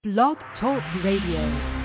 Blog Talk Radio.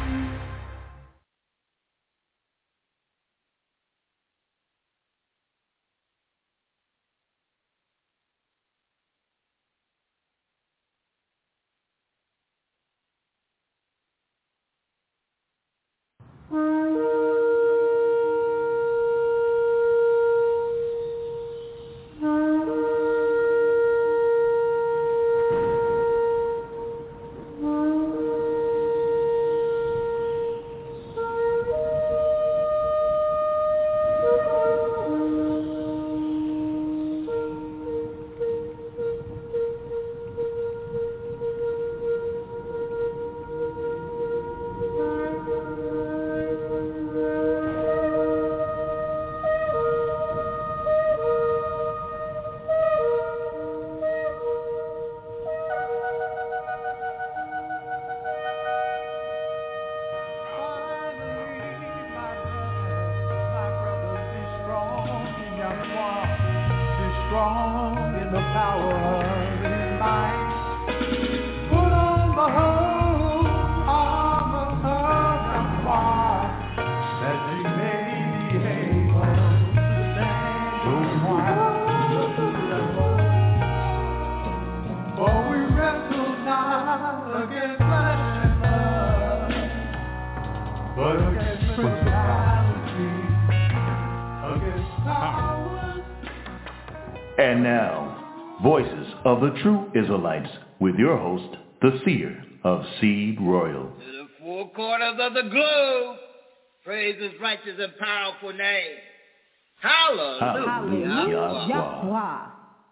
And now, Voices of the True Israelites, with your host, the Seer of Seed Royal. To the four corners of the globe, praise His righteous and powerful name. Hallelujah. Hallelujah. Yahweh.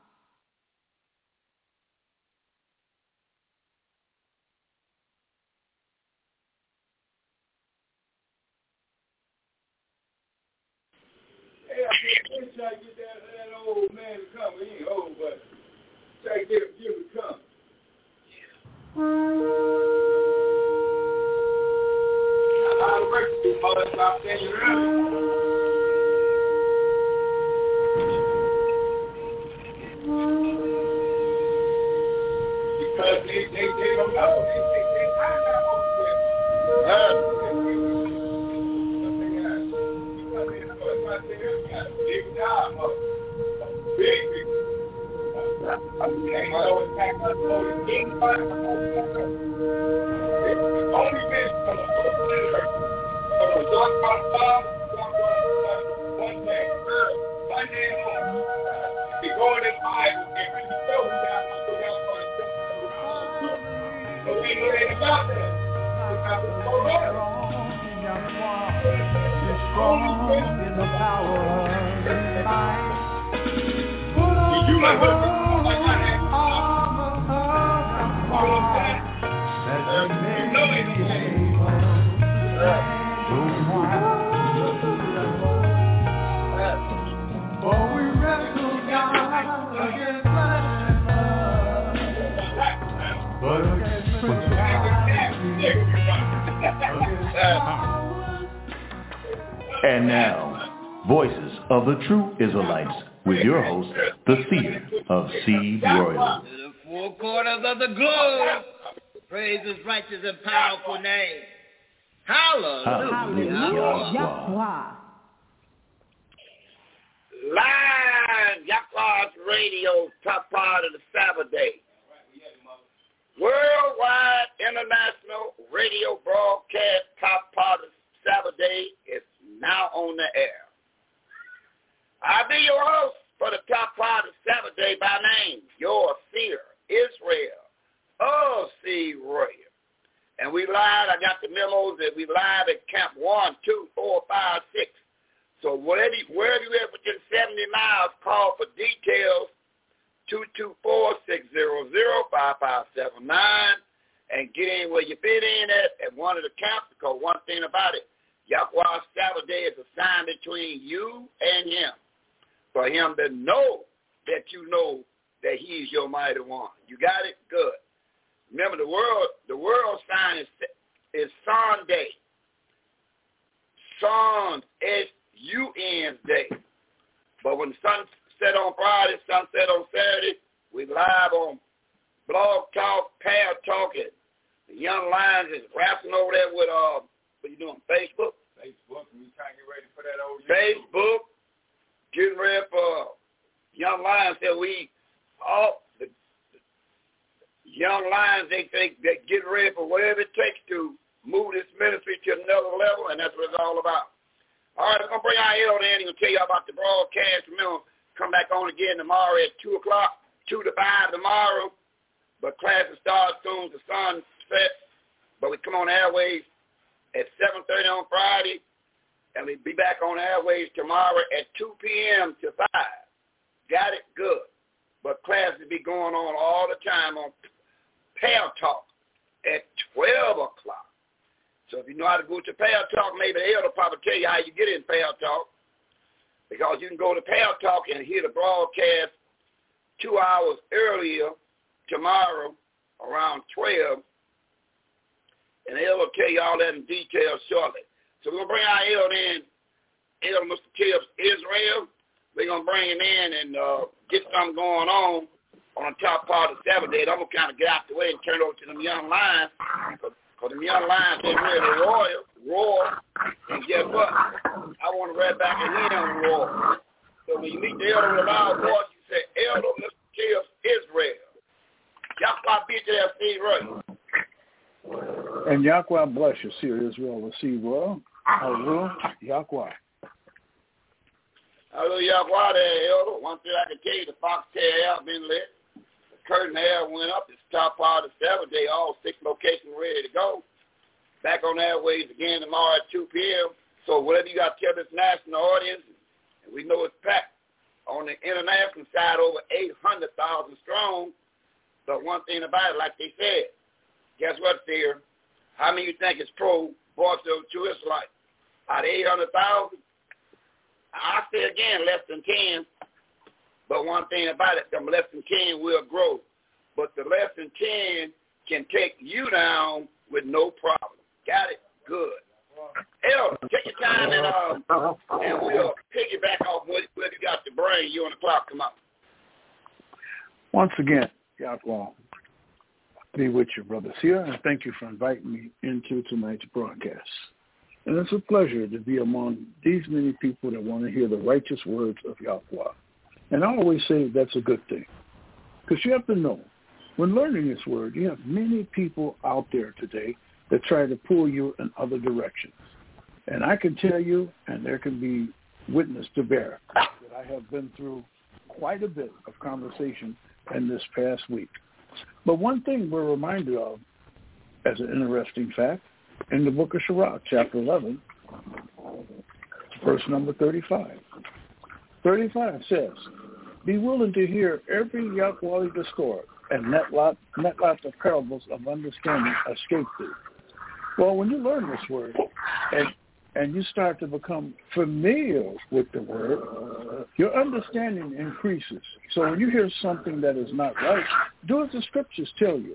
Hey, I try to get that old man to come. He ain't old, but try to get him to come. A lot of work to do, mother. I'll tell you early. Because they don't know. They find out over there. Big job, big. Came out and packed up for the king, but only been from the dark part of one day home. Be going in Bible, and when you go down, so we know they got that. Strong in the power of His might. You like what? For we wrestle not against flesh and blood, but against principalities. And now, Voices of the True Israelites, with your host, the Seer of Seed Royal. To the four corners of the globe, praise His righteous and powerful name. Hallelujah. Yahweh. Live Yahweh's Radio, top part of the Sabbath day. Worldwide international radio broadcast, top part of the Sabbath day is now on the air. I'll be your host for the top part of Sabbath day by name, your Seer, Israel, of Seed Royal. And we live, I got the memos that we live at Camp 1, 2, 4, 5, 6. So wherever you at within 70 miles, call for details, 224-600-5579, and get in where you fit in at one of the camps, because one thing about it, Yahweh's Sabbath day is assigned between you and Him, for Him to know that you know that He is your mighty one. You got it? Good. Remember, the world sign is Sunday. Sun, S-U-N day. But when the sun set on Friday, sunset on Saturday, we live on Blog Talk, Pair Talk, and the Young Young Lions is rapping over there with, what you doing, Facebook? Facebook, and we trying to get ready for that old Facebook, getting ready for Young Lions that the Young Lions, they get ready for whatever it takes to move this ministry to another level, and that's what it's all about. All right, I'm going to bring our elder in. He's going to tell you about the broadcast. Remember, come back on again tomorrow at 2 o'clock, 2 to 5 tomorrow. But classes start soon as the sun sets. But we come on airways at 7:30 on Friday, and we'll be back on airways tomorrow at 2 p.m. to 5. Got it? Good. But classes be going on all the time on Pale Talk at 12 o'clock. So if you know how to go to Pale Talk, maybe the elder probably tell you how you get in Pale Talk, because you can go to Pale Talk and hear the broadcast 2 hours earlier tomorrow around 12, and the elder will tell you all that in detail shortly. So we're going to bring our elder in, Elder Mr. Tibbs Israel. We're going to bring him in and get something going on the top part of the Sabbath day. I'm going to kind of get out the way and turn it over to them young lions, because the young lions ain't really roar. And guess what? I want to right back at him roar. So when you meet the elder with a loud voice, you say, Elder Mr. Tibbs Israel. Yahweh be to that seed right. And Yahweh bless you, Seer Israel, the seed well. Hallelujah. Yahweh. Hallelujah, Yahweh there, elder. One thing I can tell you, the foxtail air been lit. The curtain air went up. It's the top part of the Sabbath day. All 6 locations ready to go. Back on airways again tomorrow at 2 p.m. So whatever you got to tell this national audience, and we know it's packed. On the international side, over 800,000 strong. But one thing about it, like they said, guess what, Seer? How many you think is pro-Voice of the True Israelite? Out of 800,000? I say again, less than 10. But one thing about it, them less than 10 will grow. But the less than 10 can take you down with no problem. Got it? Good. Elder, take your time and we'll piggyback off what you got to bring. You on the clock, come up. Once again, Yahweh be with you, brothers here, and thank you for inviting me into tonight's broadcast. And it's a pleasure to be among these many people that want to hear the righteous words of Yahweh. And I always say that's a good thing, because you have to know, when learning this word, you have many people out there today that try to pull you in other directions. And I can tell you, and there can be witness to bear, that I have been through quite a bit of conversation in this past week. But one thing we're reminded of, as an interesting fact, in the book of Sirach, chapter 11, verse number 35. 35 says, be willing to hear every Yahweh discord, and let lots of parables of understanding escape thee. Well, when you learn this word, and you start to become familiar with the word, your understanding increases. So when you hear something that is not right, do as the scriptures tell you.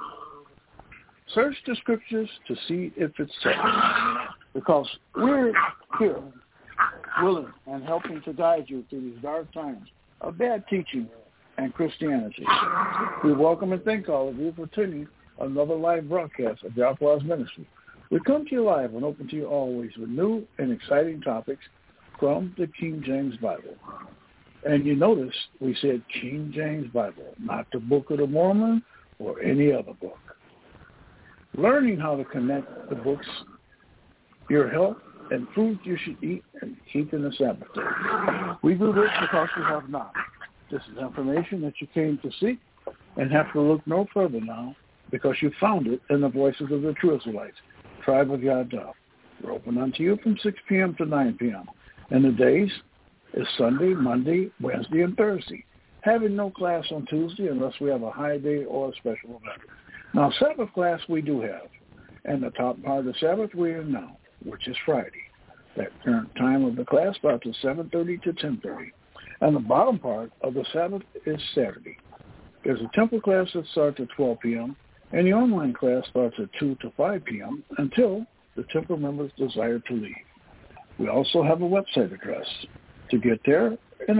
Search the scriptures to see if it's so. Because we're here willing and helping to guide you through these dark times of bad teaching and Christianity. We welcome and thank all of you for tuning another live broadcast of Yahweh's ministry. We come to you live and open to you always with new and exciting topics from the King James Bible. And you notice we said King James Bible, not the Book of the Mormon or any other book. Learning how to connect the books, your health, and food you should eat and keep in the Sabbath day. We do this because we have not. This is information that you came to seek and have to look no further now, because you found it in the Voices of the True Israelites, Tribe of Yada. We're open unto you from 6 p.m. to 9 p.m. And the days is Sunday, Monday, Wednesday, and Thursday. Having no class on Tuesday unless we have a high day or a special event. Now, Sabbath class we do have. And the top part of the Sabbath we're in now, which is Friday. That current time of the class starts at 7:30 to 10:30. And the bottom part of the Sabbath is Saturday. There's a temple class that starts at 12 p.m., and the online class starts at 2 to 5 p.m. until the temple members desire to leave. We also have a website address to get there, in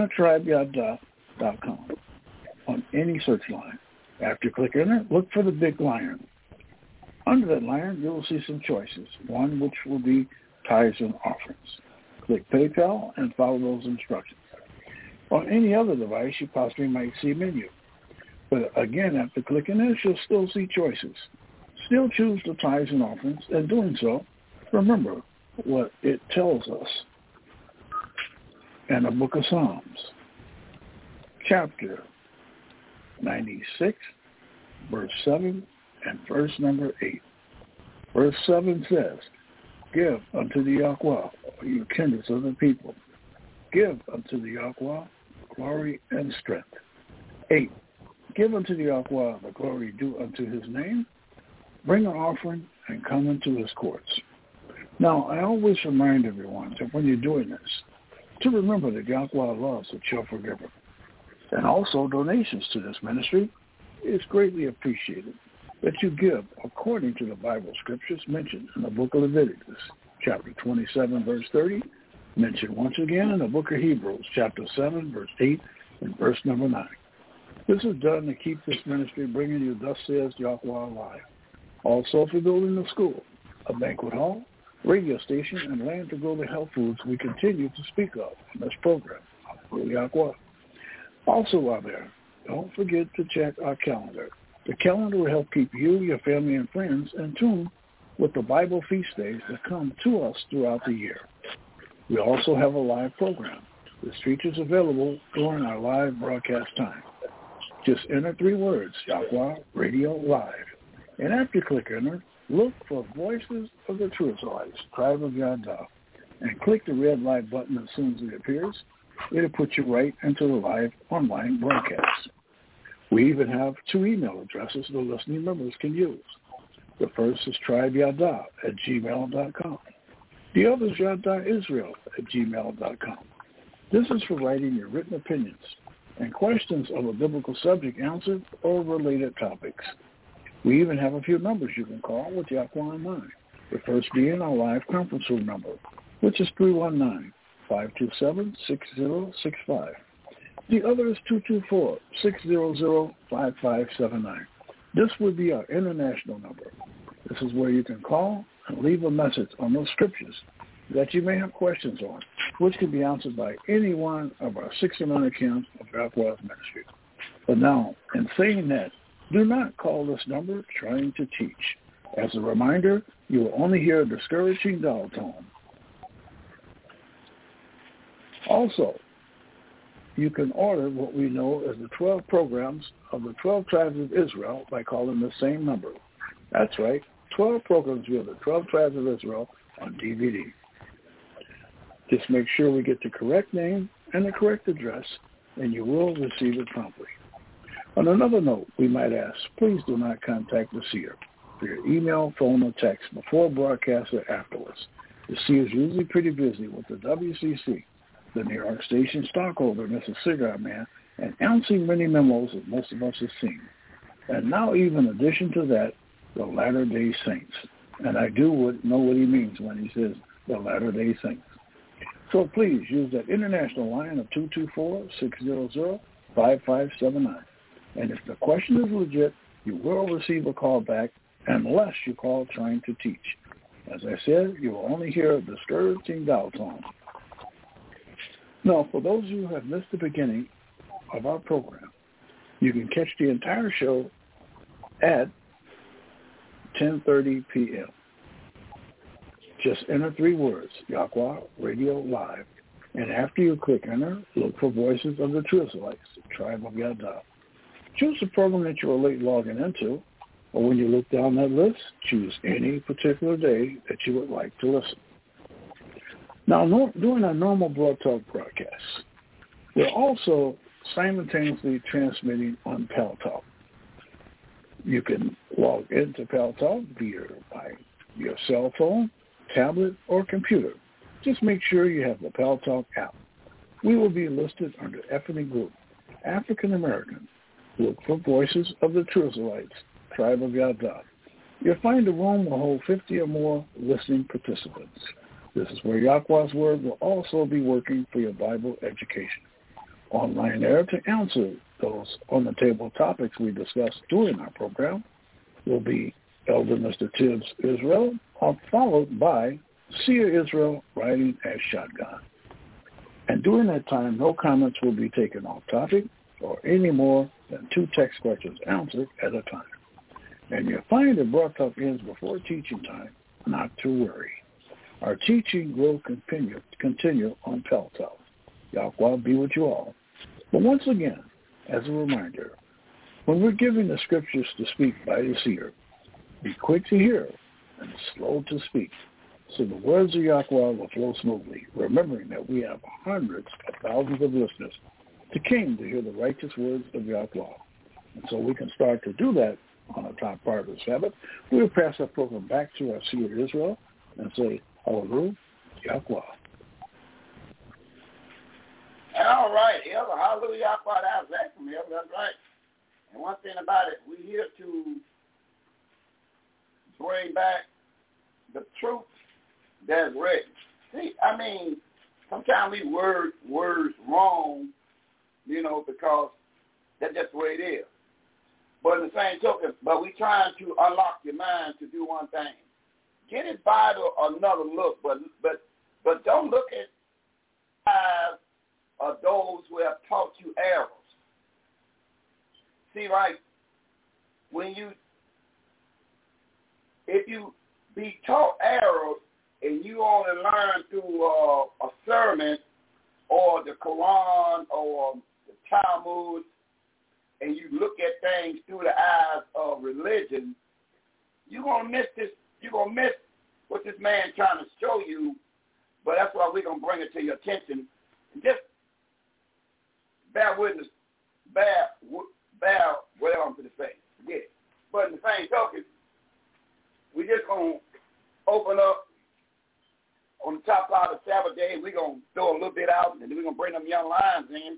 tribeyada.com on any search line. After you click enter, look for the big lion. Under that line, you will see some choices, one which will be tithes and offerings. Click PayPal and follow those instructions. On any other device, you possibly might see a menu. But again, after clicking this, you'll still see choices. Still choose the tithes and offerings, and doing so, remember what it tells us in the book of Psalms, chapter 96, verse 7, and verse number 8. Verse 7 says, "Give unto the Yahweh, you kindreds of the people. Give unto the Yahweh glory and strength." 8. Give unto the Yahweh the glory due unto his name. Bring an offering and come into his courts. Now, I always remind everyone that when you're doing this, to remember that Yahweh loves a cheerful giver. And also donations to this ministry is greatly appreciated, that you give according to the Bible scriptures mentioned in the book of Leviticus, chapter 27, verse 30, mentioned once again in the book of Hebrews, chapter 7, verse 8, and verse number 9. This is done to keep this ministry bringing you thus says Yahweh alive. Also for building a school, a banquet hall, radio station, and land to grow the health foods we continue to speak of in this program, Yahweh. Also while there, don't forget to check our calendar. The calendar will help keep you, your family, and friends in tune with the Bible feast days that come to us throughout the year. We also have a live program. This feature is available during our live broadcast time. Just enter 3 words, Yahweh Radio Live. And after you click enter, look for Voices of the True Israelites, Tribe of Yahweh, and click the red light button as soon as it appears. It'll put you right into the live online broadcast. We even have 2 email addresses the listening members can use. The first is tribeyada@gmail.com. The other is yadaisrael@gmail.com. This is for writing your written opinions and questions of a biblical subject answered or related topics. We even have a few numbers you can call with Yahweh in mind. The first being our live conference room number, which is 319-527-6065. The other is 224-600-5579. This would be our international number. This is where you can call and leave a message on those scriptures that you may have questions on, which can be answered by any one of our 69 accounts of Yahweh's ministry. But now, in saying that, do not call this number trying to teach. As a reminder, you will only hear a discouraging dial tone. Also, you can order what we know as the 12 programs of the 12 tribes of Israel by calling the same number. That's right, 12 programs via the 12 tribes of Israel on DVD. Just make sure we get the correct name and the correct address, and you will receive it promptly. On another note, we might ask, please do not contact the seer for your email, phone, or text before broadcast or afterwards. The seer is usually pretty busy with the WCC, the New York Station stockholder, Mr. Cigar Man, and announcing many memos that most of us have seen. And now even in addition to that, the Latter-day Saints. And I do know what he means when he says the Latter-day Saints. So please use that international line of 224-600-5579. And if the question is legit, you will receive a call back unless you call trying to teach. As I said, you will only hear a discouraging dial tone. Now, for those of you who have missed the beginning of our program, you can catch the entire show at 10:30 p.m. Just enter 3 words, Yahweh Radio Live. And after you click enter, look for Voices of the True Israelites, Tribe of Yahweh. Choose the program that you are late logging into, or when you look down that list, choose any particular day that you would like to listen. Now, during our normal Blog Talk broadcasts, we're also simultaneously transmitting on Pal Talk. You can log into Pal Talk by your cell phone, tablet, or computer. Just make sure you have the Pal Talk app. We will be listed under Ethnic Group, African American. Look for Voices of the True Israelites, Tribe of Yahweh. You'll find the room will hold 50 or more listening participants. This is where Yahweh's Word will also be working for your Bible education. Online there to answer those on-the-table topics we discussed during our program will be Elder Mr. Tibbs Israel, are followed by Seer Israel riding as shotgun. And during that time, no comments will be taken off topic or any more than 2 text questions answered at a time. And you'll find the broadcast ends before teaching time. Not to worry. Our teaching will continue on Peltel. Yahweh be with you all. But once again, as a reminder, when we're giving the scriptures to speak by the seer, be quick to hear and slow to speak, so the words of Yahweh will flow smoothly, remembering that we have hundreds of thousands of listeners that came to hear the righteous words of Yahweh. And so we can start to do that on the top part of the Sabbath. We'll pass our program back to our seer Israel and say, Hallelujah, Yahweh. All right, Elder, hallelujah, Yahweh, that's excellent, Elder, that's right. And one thing about it, we're here to bring back the truth that's written. See, I mean, sometimes we word words wrong, because that's just the way it is. But in the same token, but we trying to unlock your mind to do one thing. Get his Bible another look, but don't look at eyes of those who have taught you errors. See, right, if you be taught errors and you only learn through a sermon or the Quran or the Talmud, and you look at things through the eyes of religion, you're going to miss this. You're going to miss what this man trying to show you, but that's why we're going to bring it to your attention. Just bear witness, bear whatever I'm going to say. Forget it. But in the same token, we're just going to open up on the top part of the Sabbath day. We're going to throw a little bit out, and then we're going to bring them young lions in.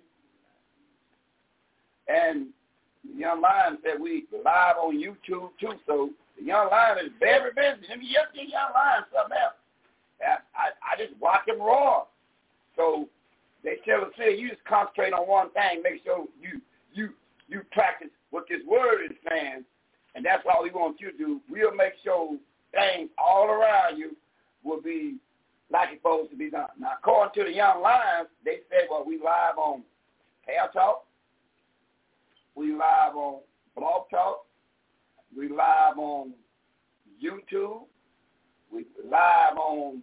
And the young lion said we live on YouTube too, so the young lion is very busy. I mean, you see young lion something else. I just watch him roar. So they tell us, say, you just concentrate on one thing, make sure you practice what this word is saying, and that's all we want you to do. We'll make sure things all around you will be like it's supposed to be done. Now, according to the young lions, they say, well, we live on Hair Talk. We live on Blog Talk. We live on YouTube. We live on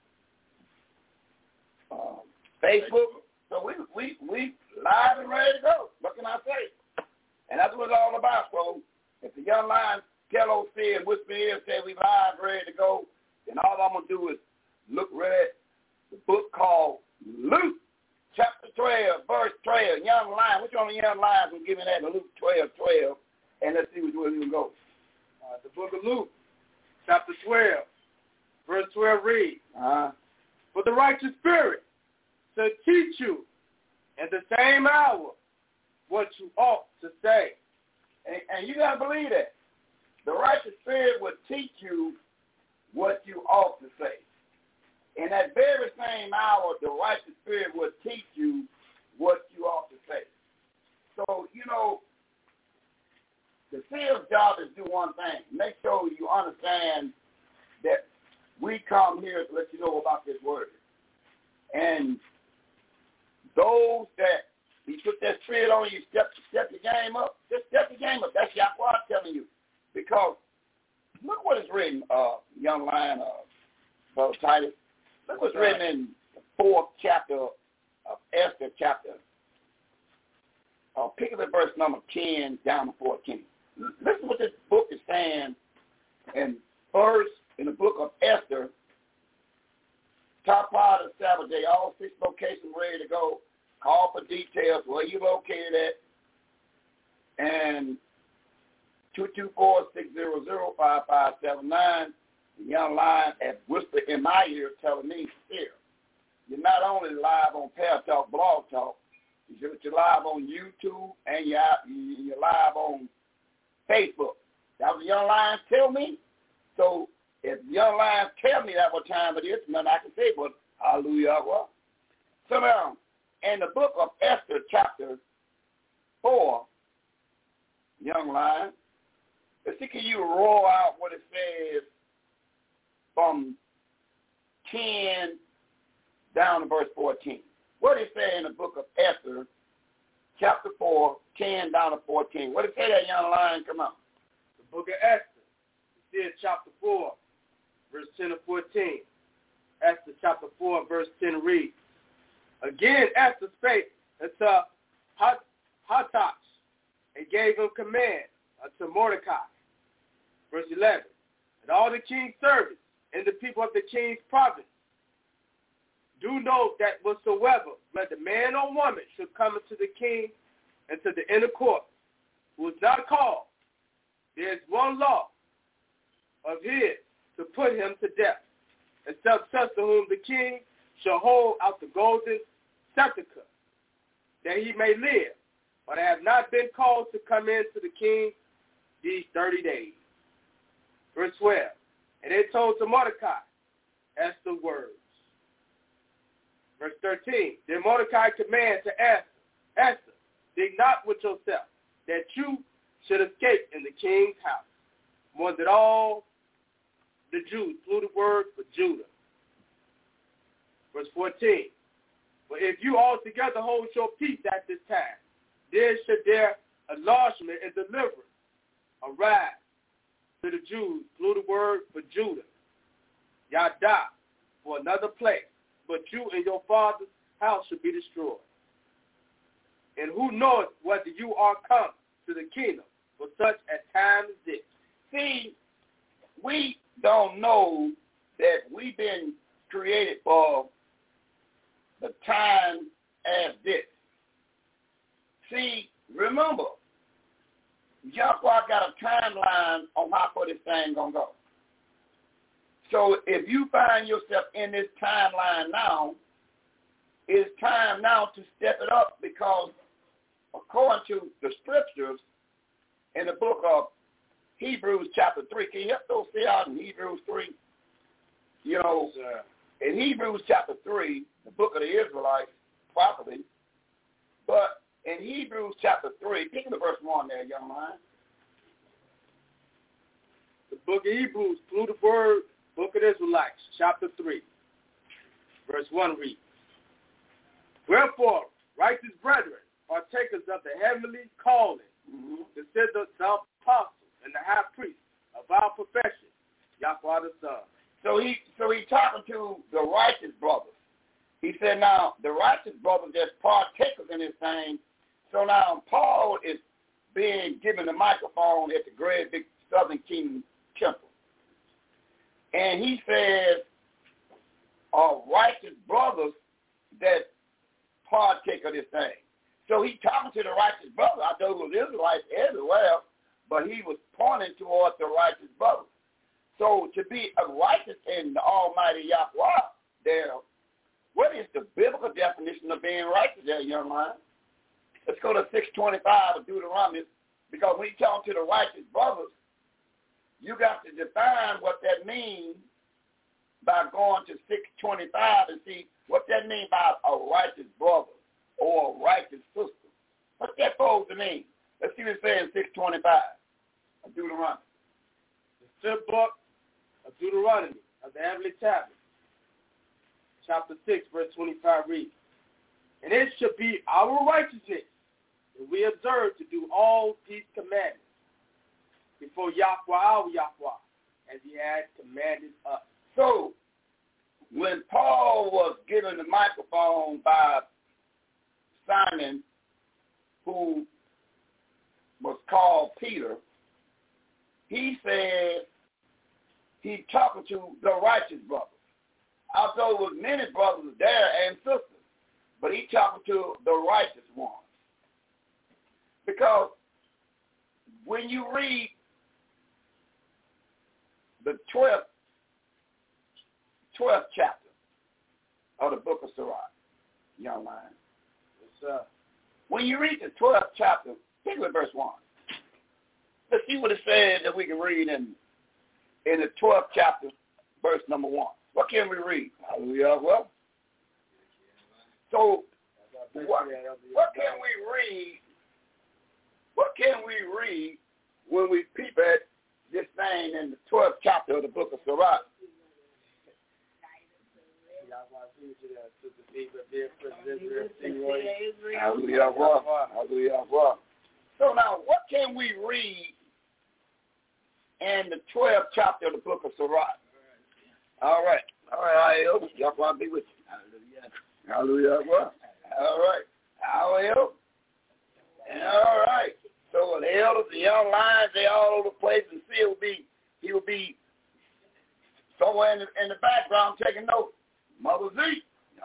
Facebook. So we live and ready to go. What can I say? And that's what it's all about. So if the young lion tell OC and whisper here and say we live ready to go, then all I'm going to do is look right at the book called Luke. Chapter 12, verse 12, young lion. Which one of the young lions will give me that? Luke 12:12, and let's see which way we can go. The book of Luke, chapter 12, verse 12 reads, For the righteous spirit to teach you in the same hour what you ought to say. And you got to believe that. The righteous spirit will teach you what you ought to say. In that very same hour, the righteous spirit will teach you what you ought to say. So, the seer's job is to do one thing. Make sure you understand that we come here to let you know about this word. And those that you put that spirit on you, step your game up. Just step your game up. That's Yahweh telling you. Because look what is written, young lion, Brother Titus. Look what's written in the 4th chapter of Esther, pick up at verse number 10 down to 14. Listen what this book is saying in the book of Esther, top part of the Sabbath day, all 6 locations ready to go. Call for details, where you located at, and 224-600-5579. The young lion had whispered in my ear telling me, here, you're not only live on Hair Talk, Blog Talk, you're live on YouTube, and you're live on Facebook. That was the young lion tell me. So if the young lion tell me that what time it is, nothing I can say but hallelujah. So now, in the book of Esther, chapter 4, young lion, Let's see, can you roll out what it says from 10 down to verse 14? What did it say in the book of Esther, chapter 4, 10 down to 14? What did it say that, young lion? Come on. The book of Esther, it says chapter 4, verse 10 to 14. Esther chapter 4, verse 10 reads, Again Esther spake unto Hathach, and gave him command unto Mordecai. Verse 11, And all the king's servants and the people of the king's province do know that whatsoever, whether man or woman, should come into the king and to the inner court, who is not called, there is one law of his to put him to death, except such to whom the king shall hold out the golden sepulchre, that he may live, but have not been called to come in to the king these 30 days. Verse 12, And they told to Mordecai Esther's words. Verse 13, Then Mordecai commanded to Esther, Think not with yourself, that you should escape in the king's house, more than all the Jews flew the word for Judah. Verse 14, But if you altogether hold your peace at this time, then should their enlargement and deliverance arise to the Jews through the word for Judah. Yada, for another place, but you and your father's house should be destroyed. And who knoweth whether you are come to the kingdom for such a time as this? See, we don't know that we've been created for the time as this. See, remember, Yahweh got a timeline on how far this thing gonna go. So if you find yourself in this timeline now, it's time now to step it up, because according to the scriptures in the book of Hebrews chapter 3, can you help those see out in Hebrews 3? You know, in Hebrews chapter 3, the book of the Israelites, properly, but in Hebrews chapter 3, pick the verse 1 there, young man. The book of Hebrews, through the word, book of the Israelites, chapter 3, verse 1 reads, Wherefore, righteous brethren, partakers of the heavenly calling, consider the apostle and the high priest of our profession, Yahweh the Son. So he talking to the righteous brothers. He said, now, the righteous brothers that's partakers in this thing. So now Paul is being given the microphone at the great big Southern Kingdom temple. And he says, righteous brothers that partake of this thing. So he talking to the righteous brothers. I know it was Israelites everywhere, but he was pointing towards the righteous brothers. So to be a righteous in the Almighty Yahweh there, what is the biblical definition of being righteous there, young man? Let's go to 625 of Deuteronomy, because when you talk to the righteous brothers, you got to define what that means by going to 625 and see what that means by a righteous brother or a righteous sister. What's that supposed to mean? Let's see what it says in 625 of Deuteronomy. The fifth book of Deuteronomy of the heavenly tablet, chapter 6, verse 25 reads, And it shall be our righteousness that we observe to do all these commandments before Yahweh our Yahweh, as he had commanded us. So, when Paul was given the microphone by Simon, who was called Peter, he said he's talking to the righteous brothers. Although there was many brothers there and sisters, but he's talking to the righteous ones. Because when you read the 12th chapter of the book of Sirach, young man. Yes, when you read the 12th chapter, pick with verse 1. Let's see what it says that we can read in the 12th chapter, verse number 1. What can we read? Hallelujah. Well, so what can we read? What can we read when we peep at this thing in the 12th chapter of the book of Sirach. So now, what can we read in the 12th chapter of the book of Sirach? All right. Y'all want to be with you. Hallelujah. All right. Hallelujah. All right. So the elders, the young lions, they all over the place, and see he will be somewhere in the background taking notes. Mother Z.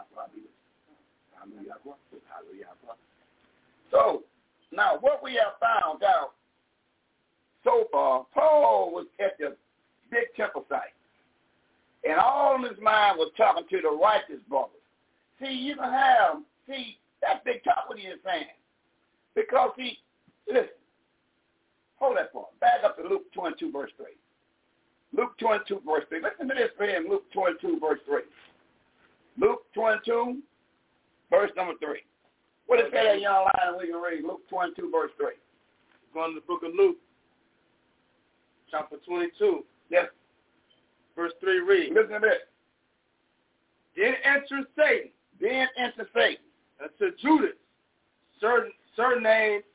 So now what we have found out so far, Paul was at the big temple site, and all in his mind was talking to the righteous brothers. See, that's big talk what he is saying. Because listen, hold that part. Back up to Luke 22, verse 3. Luke 22, verse 3. Listen to this for him, Luke 22, verse 3. Luke 22, verse number 3. What is that, young line we can read? Luke 22, verse 3. Going to the book of Luke, chapter 22. Yes. Verse 3 reads. Listen to this. Then entered Satan. And to Judas, surnamed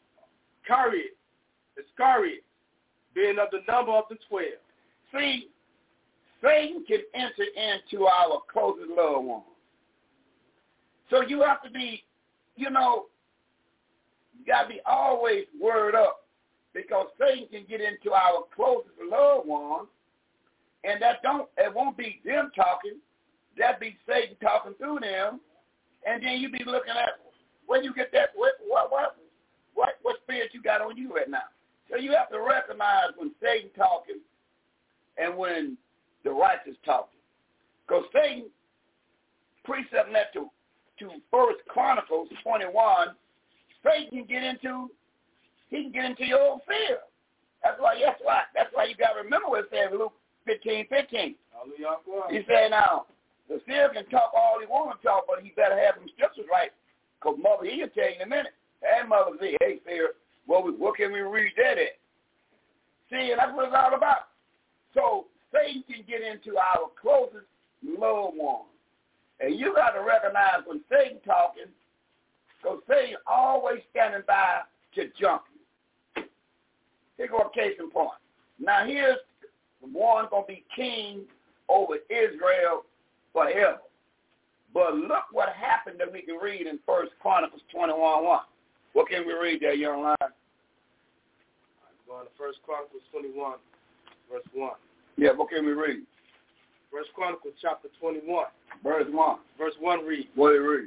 Iscariot, being of the number of the 12. See, Satan can enter into our closest loved ones. So you have to be, you got to be always word up, because Satan can get into our closest loved ones, and it won't be them talking. That be Satan talking through them, and then you be looking at where you get that. What spirit you got on you right now? So you have to recognize when Satan talking and when the righteous talking, because Satan precept that to 1 Chronicles 21. Satan can get into your own fear. That's why you got to remember what it said in Luke 15:15. He said now. The seer can talk all he wants to talk, but he better have them scriptures right, because Mother, he'll tell you in a minute. Hey, Mother Z, hey, seer, what can we read that at? See, and that's what it's all about. So Satan can get into our closest loved ones. And you got to recognize when Satan talking, because Satan always standing by to jump you. Here go a case in point. Now here's one going to be king over Israel forever. But look what happened that we can read in 1 Chronicles 21:1. What can we read there, young lion? Going to 1 Chronicles 21, verse 1. Yeah, what can we read? 1 Chronicles chapter 21. Verse 1. Verse 1 reads. What do you read?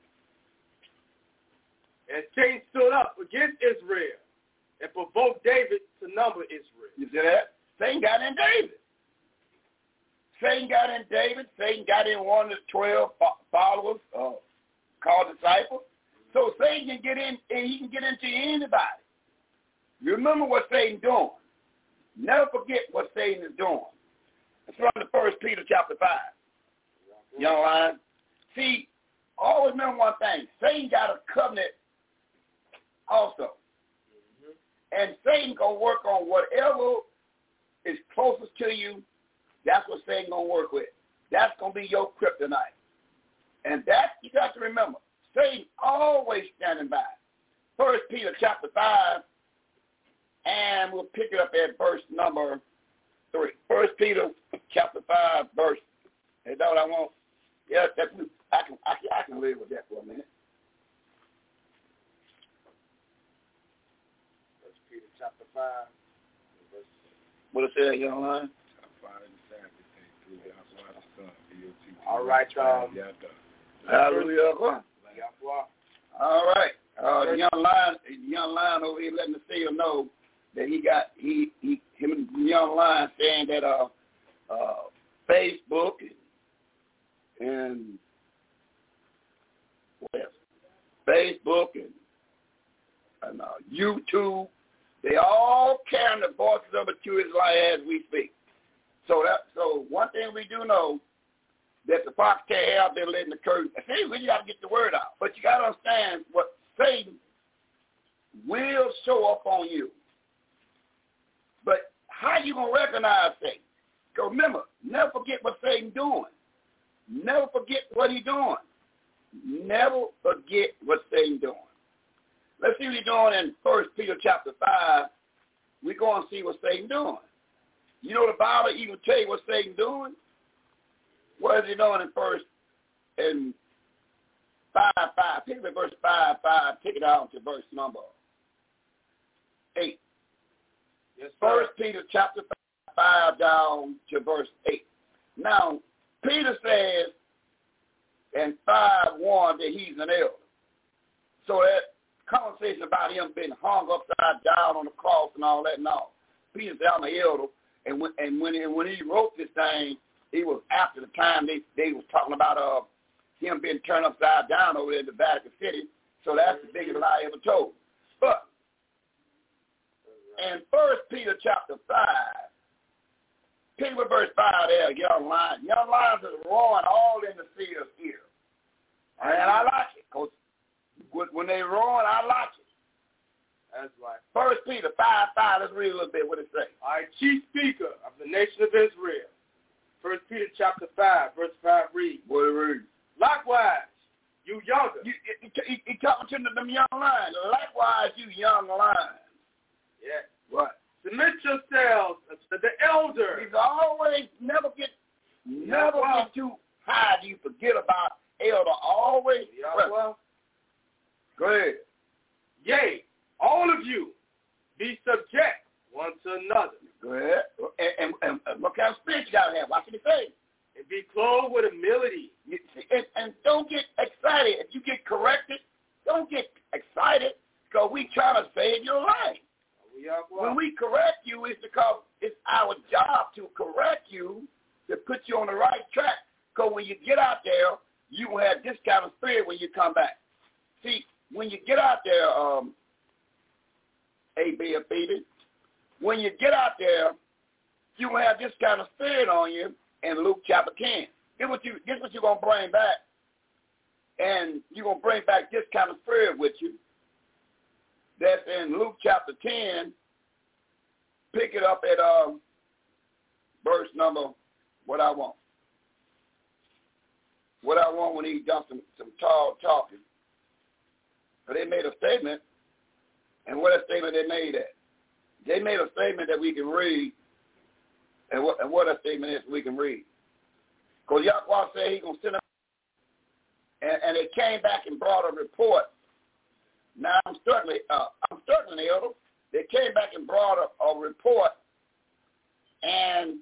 And Satan stood up against Israel and provoked David to number Israel. You see that? Satan got in David. Satan got in one of the 12 followers, called disciples. So Satan can get in, and he can get into anybody. Remember what Satan's doing. Never forget what Satan is doing. It's from the 1 Peter chapter 5. Young lion. See, always remember one thing. Satan got a covenant also. And Satan going to work on whatever is closest to you. That's what Satan going to work with. That's going to be your kryptonite. And that, you got to remember, Satan always standing by. 1 Peter chapter 5, and we'll pick it up at verse number 3. 1 Peter chapter 5, verse. Is that what I want? Yes, I can live with that for a minute. 1 Peter chapter 5, verse. What it say, young lion? All right, hallelujah. All right. The young lion over here letting the seer know that him and the young lion saying that Facebook and what else? Facebook and YouTube, they all carrying the voices of the true Israelite as we speak. So one thing we do know, that the fox can't have been letting the curtain. See, we got to get the word out. But you got to understand what Satan will show up on you. But how you going to recognize Satan? Because remember, never forget what Satan's doing. Never forget what he's doing. Never forget what Satan's doing. Let's see what he's doing in 1 Peter chapter 5. We're going to see what Satan's doing. You know the Bible even tell you what Satan's doing? What is he doing in 5:5? Pick it verse 5:5. Take it out to verse number 8. Yes, 1 Peter chapter 5 down to verse 8. Now, Peter says in 5:1 that he's an elder. So that conversation about him being hung upside down on the cross and all that and all. Peter said, I'm an elder. And when he wrote this thing, it was after the time they was talking about him being turned upside down over there in the Vatican City. So that's the biggest lie ever told. But in 1 Peter chapter 5, pick with verse 5 there, young lions. Young lions is roaring all in the seer's ear. And I like it, because when they roaring, I like it. That's right. 1 Peter 5:5, let's read a little bit what it says. All right, chief speaker of the nation of Israel. 1 Peter chapter 5, verse 5 reads. What it reads? Likewise, you younger. He talking to them young lions. Likewise, you young lions. Yeah. What? Submit yourselves to the elders. He's always never get too high. Do you forget about elder? Always. Well, go ahead. Yea, all of you, be subject one to another. Go ahead. And what kind of spirit you got to have? Watch what it say. And be clothed with humility. And don't get excited. If you get corrected, don't get excited because we trying to save your life. When we correct you, it's because it's our job to correct you, to put you on the right track. Because when you get out there, you will have this kind of spirit when you come back. See, when you get out there, A.B. or Peter, when you get out there, you will have this kind of spirit on you in Luke chapter 10. This what you're going to bring back. And you're going to bring back this kind of spirit with you. That's in Luke chapter 10. Pick it up at verse number, what I want. What I want when he done some tall talking. But they made a statement, and what a statement they made at. They made a statement that we can read, and what a statement is we can read. Because Yahweh said he's going to send them, and they came back and brought a report. Now, I'm struggling, elder. They came back and brought a report, and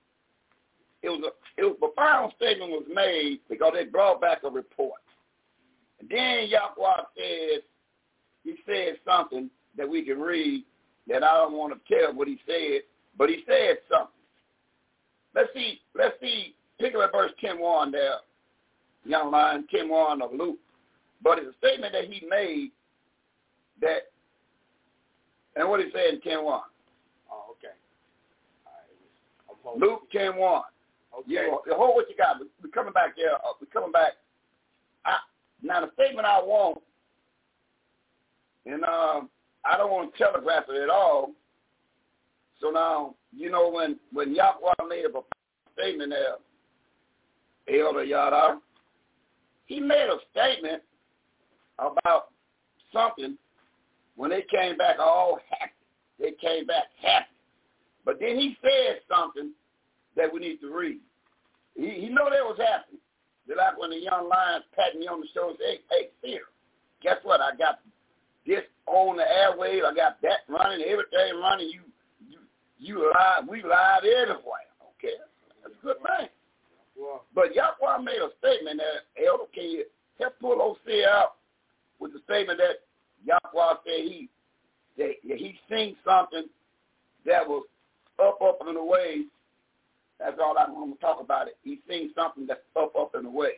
the final statement was made because they brought back a report. And then Yahweh he said something that we can read that I don't want to tell what he said, but he said something. Let's see, pick up at verse 10:1 there, young lion, 10:1 of Luke. But it's a statement that he made that, and what he said in 10:1. Oh, okay. All right. Luke 10:1. Okay. Hold what you got. We're coming back there. We're coming back. Now, the statement I want, and I don't want to telegraph it at all. So now, when Yahweh made a statement there, Elder Yada, he made a statement about something when they came back all happy. They came back happy. But then he said something that we need to read. He know they was happy. They're like when the young lion patting me on the shoulder and say, hey, Seer, guess what? I got this on the airwaves. I got that running, everything running. You live. We live everywhere. Okay, that's a good thing. Wow. But Yahweh made a statement that, Elder, can you help pull those Seer out with the statement that Yahweh said he seen something that was up and away. That's all I'm going to talk about it. He's seen something that's up and away.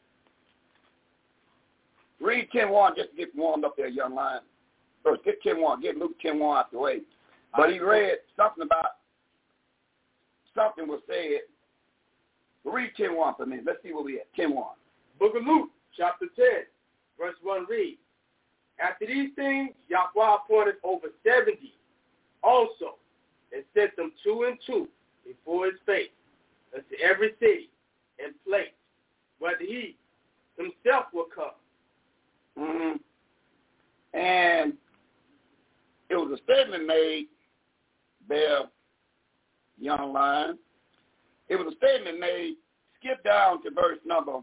Read 10:1 just to get warmed up there, young lion. First, get 10:1. Get Luke 10:1 out the way. But he read something about something was said. Read 10:1 for me. Let's see where we at. 10:1. Book of Luke, chapter 10, verse 1 reads, After these things, Yahweh appointed over 70 also, and sent them 2 and 2 before his face unto every city and place, whether he himself will come. Mm-hmm. And it was a statement made there, young lion. It was a statement made. Skip down to verse number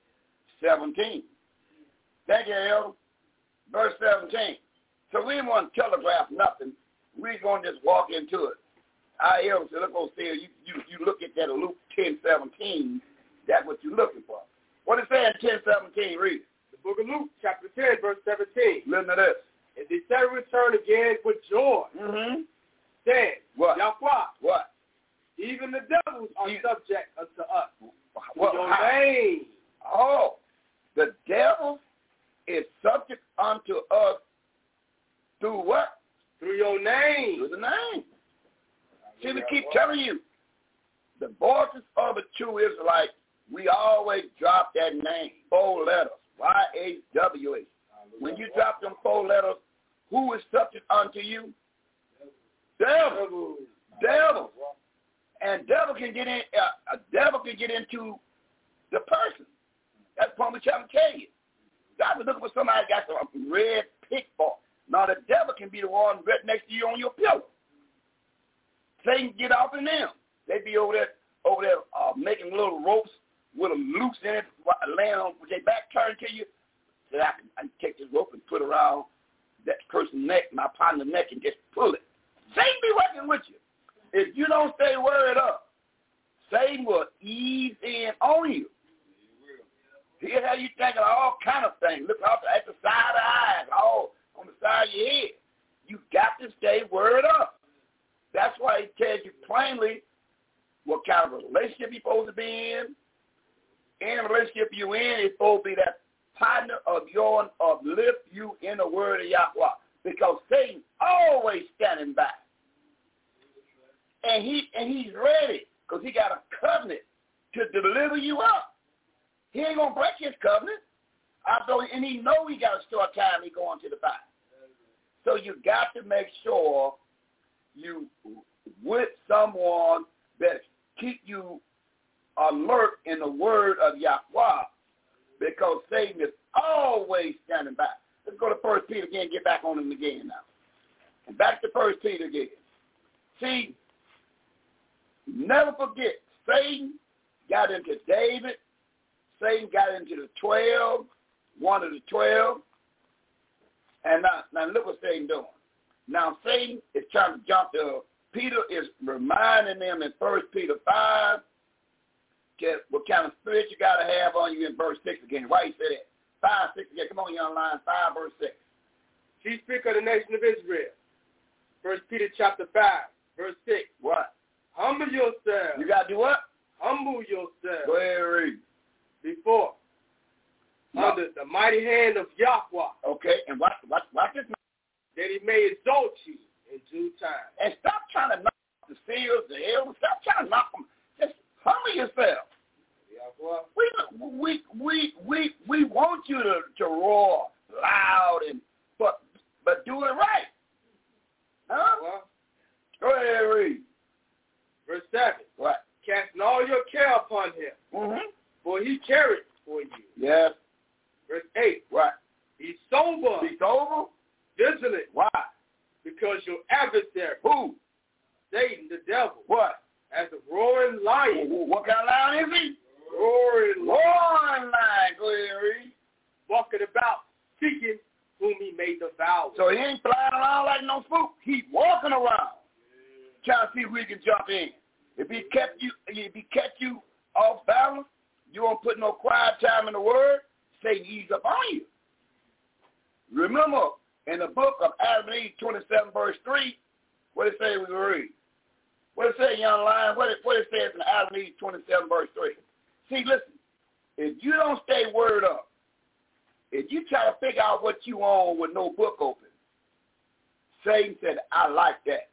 17. Thank you, Elder. Verse 17. So we didn't want to telegraph nothing. We're going to just walk into it. I Elder said, look, Osea, you look at that Luke 10:17. That's what you're looking for. What it say in 10:17? Read it. The book of Luke, chapter 10, verse 17. Listen to this. And they said, return again with joy, saying, What? Yahweh, What? even the devils are subject unto us. What? Your name. Oh, the devil is subject unto us through what? Through your name. Through the name. See, we keep telling you, the voices of the true Israelites, we always drop that name, 4 letters, Y-H-W-H. When you drop them 4 letters, who is subject unto you? Devil. Devil. And devil can get in. A devil can get into the person. That's what we're trying to tell you. God was looking for somebody that got some red pickpocket. Now the devil can be the one right next to you on your pillow. Satan get off in them. They be over there making little ropes with them loose in it, laying on with their back turned to you. So I can take this rope and put it around that person's neck, my partner's neck, and just pull it. Satan be working with you. If you don't stay word up, Satan will ease in on you. He'll have you thinking all kind of things. Look out at the side of the eyes, all on the side of your head. You got to stay word up. That's why he tells you plainly what kind of relationship you're supposed to be in. Any relationship you're in is supposed to be that partner of yours of lift you in the word of Yahweh. Because Satan always standing by. And he's ready because he got a covenant to deliver you up. He ain't going to break his covenant. And he know he got a short time he going to the fire. So you got to make sure you with someone that keep you alert in the word of Yahweh, because Satan is always standing by. Let's go to 1 Peter again, get back on him again now. And back to 1 Peter again. See, never forget, Satan got into David. Satan got into the 12, one of the 12. And now look what Satan doing. Now Satan is trying to jump to, Peter is reminding them in 1 Peter 5, what kind of spirit you got to have on you in verse 6 again. Why you say that? 5, 6 again. Come on, young line. 5, verse 6. She speak of the nation of Israel. 1 Peter chapter 5, verse 6. What? Humble yourself. You got to do what? Humble yourself. Go ahead and read. Before. No. Under the mighty hand of Yahweh. Okay, and watch this. That he may exalt you in due time. And stop trying to knock the seals, the elders. Stop trying to knock them. Just humble yourself. We want you to roar loud but do it right. Huh? Go ahead and read. Verse 7. What? Casting all your care upon him. Mm-hmm. For he carried for you. Yes. Verse 8. What? Be sober. Be sober? Vigilant. Why? Because your adversary. Who? Satan, the devil. What? As a roaring lion. What kind of lion is he? Roaring lion. Go ahead and read. Walking about, seeking whom he may devour. So he ain't flying around like no spook. He's walking around, trying to see if we can jump in. If he kept you off balance, you won't put no quiet time in the word, Satan ease up on you. Remember, in the book of Adam and Eve, 27 verse 3, what it say we read? What it say, young lion? What it says in Adam and Eve, 27 verse 3. See, listen, if you don't stay word up, if you try to figure out what you own with no book open, Satan said, I like that.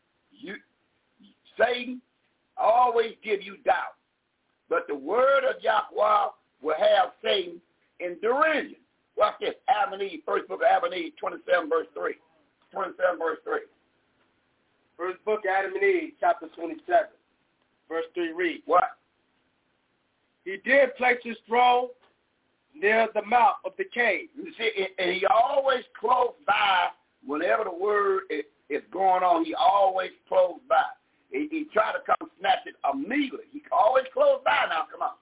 Satan always give you doubt. But the word of Yahweh will have Satan in derision. Watch this, Adam and Eve, first book of Adam and Eve, 27 verse 3. 27 verse 3. First book of Adam and Eve, chapter 27, verse 3 reads. What? He did place his throne near the mouth of the cave. You see, and he always close by whenever the word is going on. He always close by. He try to come snatch it immediately. He always close by now. Come on.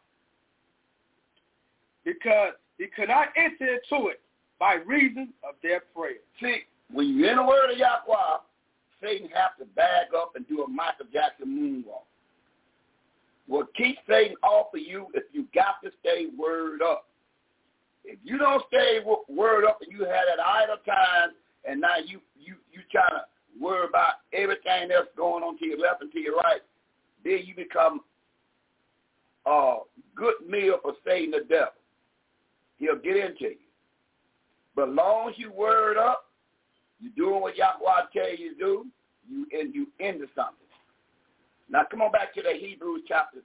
Because he could not enter into it by reason of their prayer. See, when you're in the word of Yahweh, Satan has to bag up and do a Michael Jackson moonwalk. What keeps Satan off of you if you got to stay word up. If you don't stay word up and you have that idle time and now you trying to worry about everything else going on to your left and to your right, then you become a good meal for Satan the devil. He'll get into you. But as long as you word up, you're doing what Yahweh tell you to do, you into something. Now come on back to the Hebrews chapter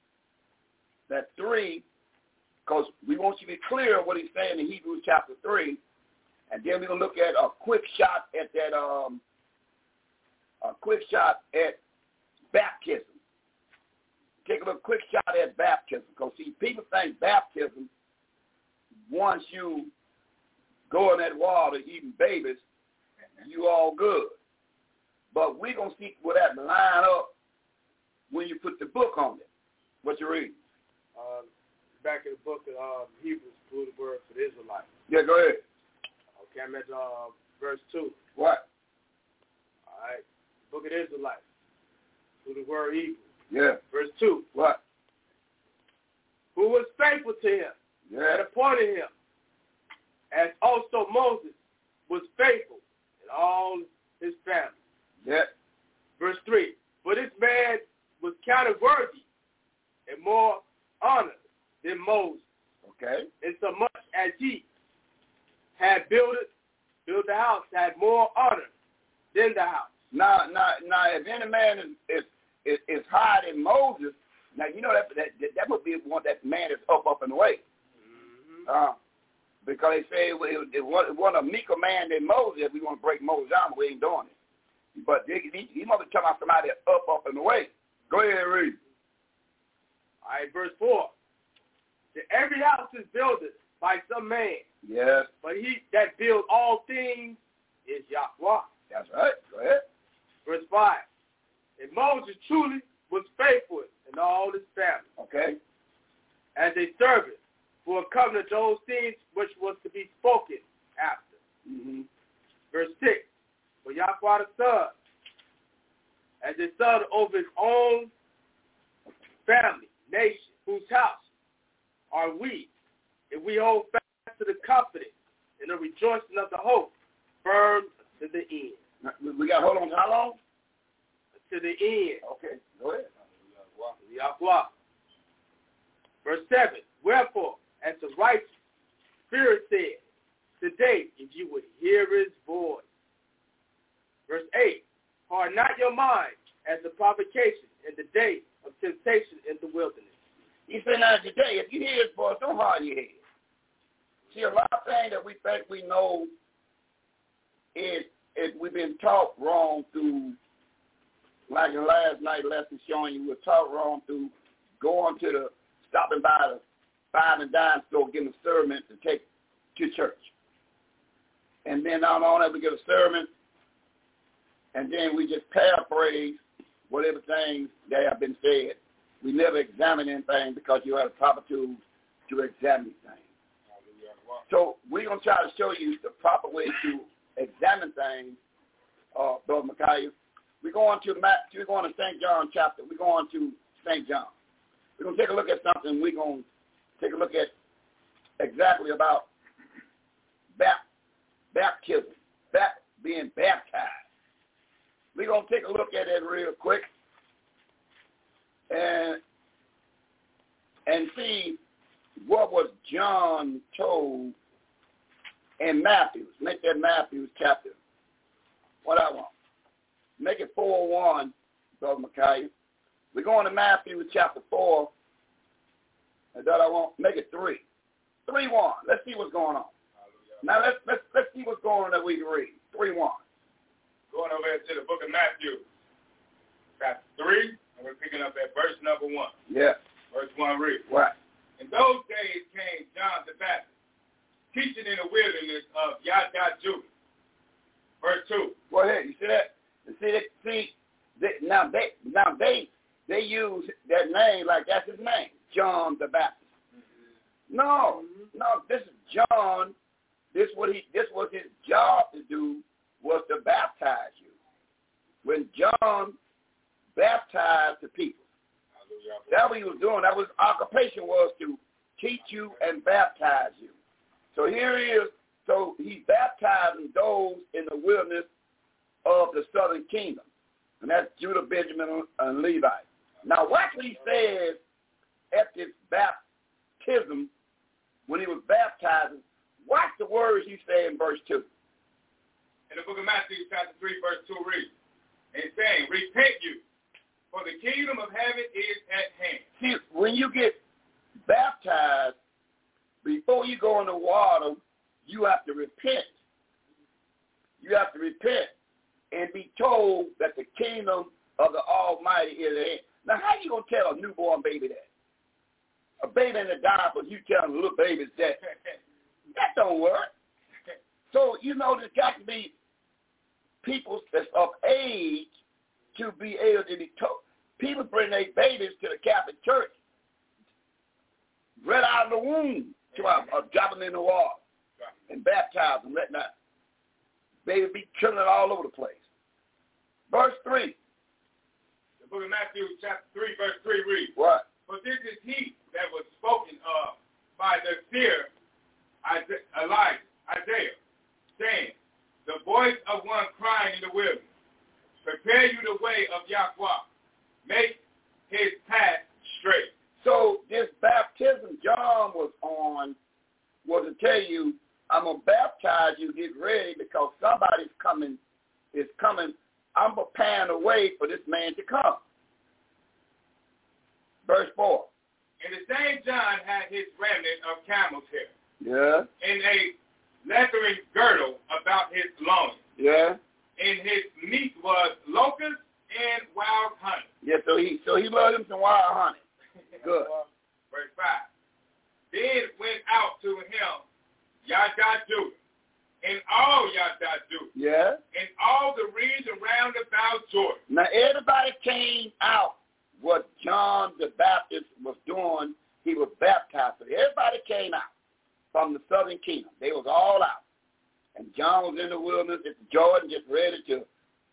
3, because we want you to be clear what he's saying in Hebrews chapter 3, and then we're gonna look at a quick shot at that baptism. Take a quick shot at baptism, because see, people think baptism, once you go in that water eating babies, you all good. But we're going to see where that line up when you put the book on it. What you read? Back in the book of Hebrews, through the word for the Israelites. Yeah, go ahead. Okay, I'm at verse 2. What? All right. Book of the Israelites, through the word Hebrews. Yeah. Verse 2. What? Who was faithful to him and appointed him, as also Moses was faithful in all his family. Yeah. Verse 3. For this man was counted worthy and more honored than Moses. Okay. Insomuch as he had built the house, had more honor than the house. Now, if any man is higher than Moses, now you know that would be one that man is up and away. Mm-hmm. Because they say it wasn't a meeker man than Moses. If we want to break Moses down, we ain't doing it. But he must be talking about somebody up and away. Go ahead and read. All right, verse 4. Every house is built by some man. Yes. But he that builds all things is Yahweh. That's right. Go ahead. Verse 5. And Moses truly was faithful in all his family. Okay. As a servant for a covenant to those things which was to be spoken after. Mm-hmm. Verse 6. For Yahweh the Son, as a son over his own family, nation, whose house are we, if we hold fast to the confidence and the rejoicing of the hope, firm to the end. We got to hold on to how long? To the end. Okay, go ahead. Yahweh. Verse 7. Wherefore, as the righteous Spirit said, today, if you would hear his voice. Verse 8. Harden not your mind as the provocation in the day of temptation in the wilderness. He said, now today, if you hear his voice, don't harden your head. See, a lot of things that we think we know is we've been taught wrong through, like the last night lesson showing you, we're taught wrong through going to stopping by the 5 and dime store, getting a sermon to take to church. And then not only that, we get a sermon, and then we just paraphrase whatever things that have been said. We never examine anything because you have a proper tool to examine things. So we're going to try to show you the proper way to examine things, Brother Micaiah. We're going to St. John chapter. We're going to St. John. We're going to take a look at something. We're going to take a look at exactly about baptism, being baptized. We're going to take a look at it real quick and see what was John told in Matthew. Make that Matthew chapter. What I want. Make it 4:1, Brother Micaiah. We're going to Matthew chapter 4. And that I want. Make it 3. 3:1. Let's see what's going on. Now let's see what's going on that we can read. 3:1. Going over here to the book of Matthew, chapter 3, and we're picking up at verse number 1. Yeah. Verse 1 reads. What? In those days came John the Baptist, teaching in the wilderness of Yada Judah. Verse 2. Go ahead. You see that? They use that name like that's his name, John the Baptist. No, this is John. This was his job to do, was to baptize you. When John baptized the people, that's what he was doing. That was his occupation, was to teach you and baptize you. So here he is. So he's baptizing those in the wilderness of the southern kingdom, and that's Judah, Benjamin, and Levi. Now watch what he says at this baptism when he was baptizing. Watch the words he said in verse 2. In the book of Matthew, chapter 3, verse 2 reads, and saying, repent you, for the kingdom of heaven is at hand. See, when you get baptized, before you go in the water, you have to repent. You have to repent and be told that the kingdom of the Almighty is at hand. Now, how you going to tell a newborn baby that? A baby in the diaper, you tell a little baby that. That don't work. So, there's got to be people that's of age to be able to be told. People bring their babies to the Catholic Church right out of the womb, dropping in the water and baptize them, letting that baby be chilling all over the place. Verse 3. The book of Matthew, chapter 3, verse 3 reads, what? For this is he that was spoken of by the seer Isaiah, saying, the voice of one crying in the wilderness, prepare you the way of Yahweh, make his path straight. So this baptism John was on was to tell you, I'm going to baptize you, get ready, because somebody's coming. I'm preparing a way for this man to come. Verse 4. And the same John had his remnant of camel's hair. Yeah. And a leathern girdle about his loins. Yeah. And his meat was locusts and wild honey. Yeah, so he loved him some wild honey. Good. Verse 5. Then went out to him Yada Judah, and all Yada Judah. Yeah. And all the region round about Jordan. Now everybody came out. What John the Baptist was doing, he was baptized. So everybody came out from the southern kingdom. They was all out. And John was in the wilderness at Jordan, just ready to,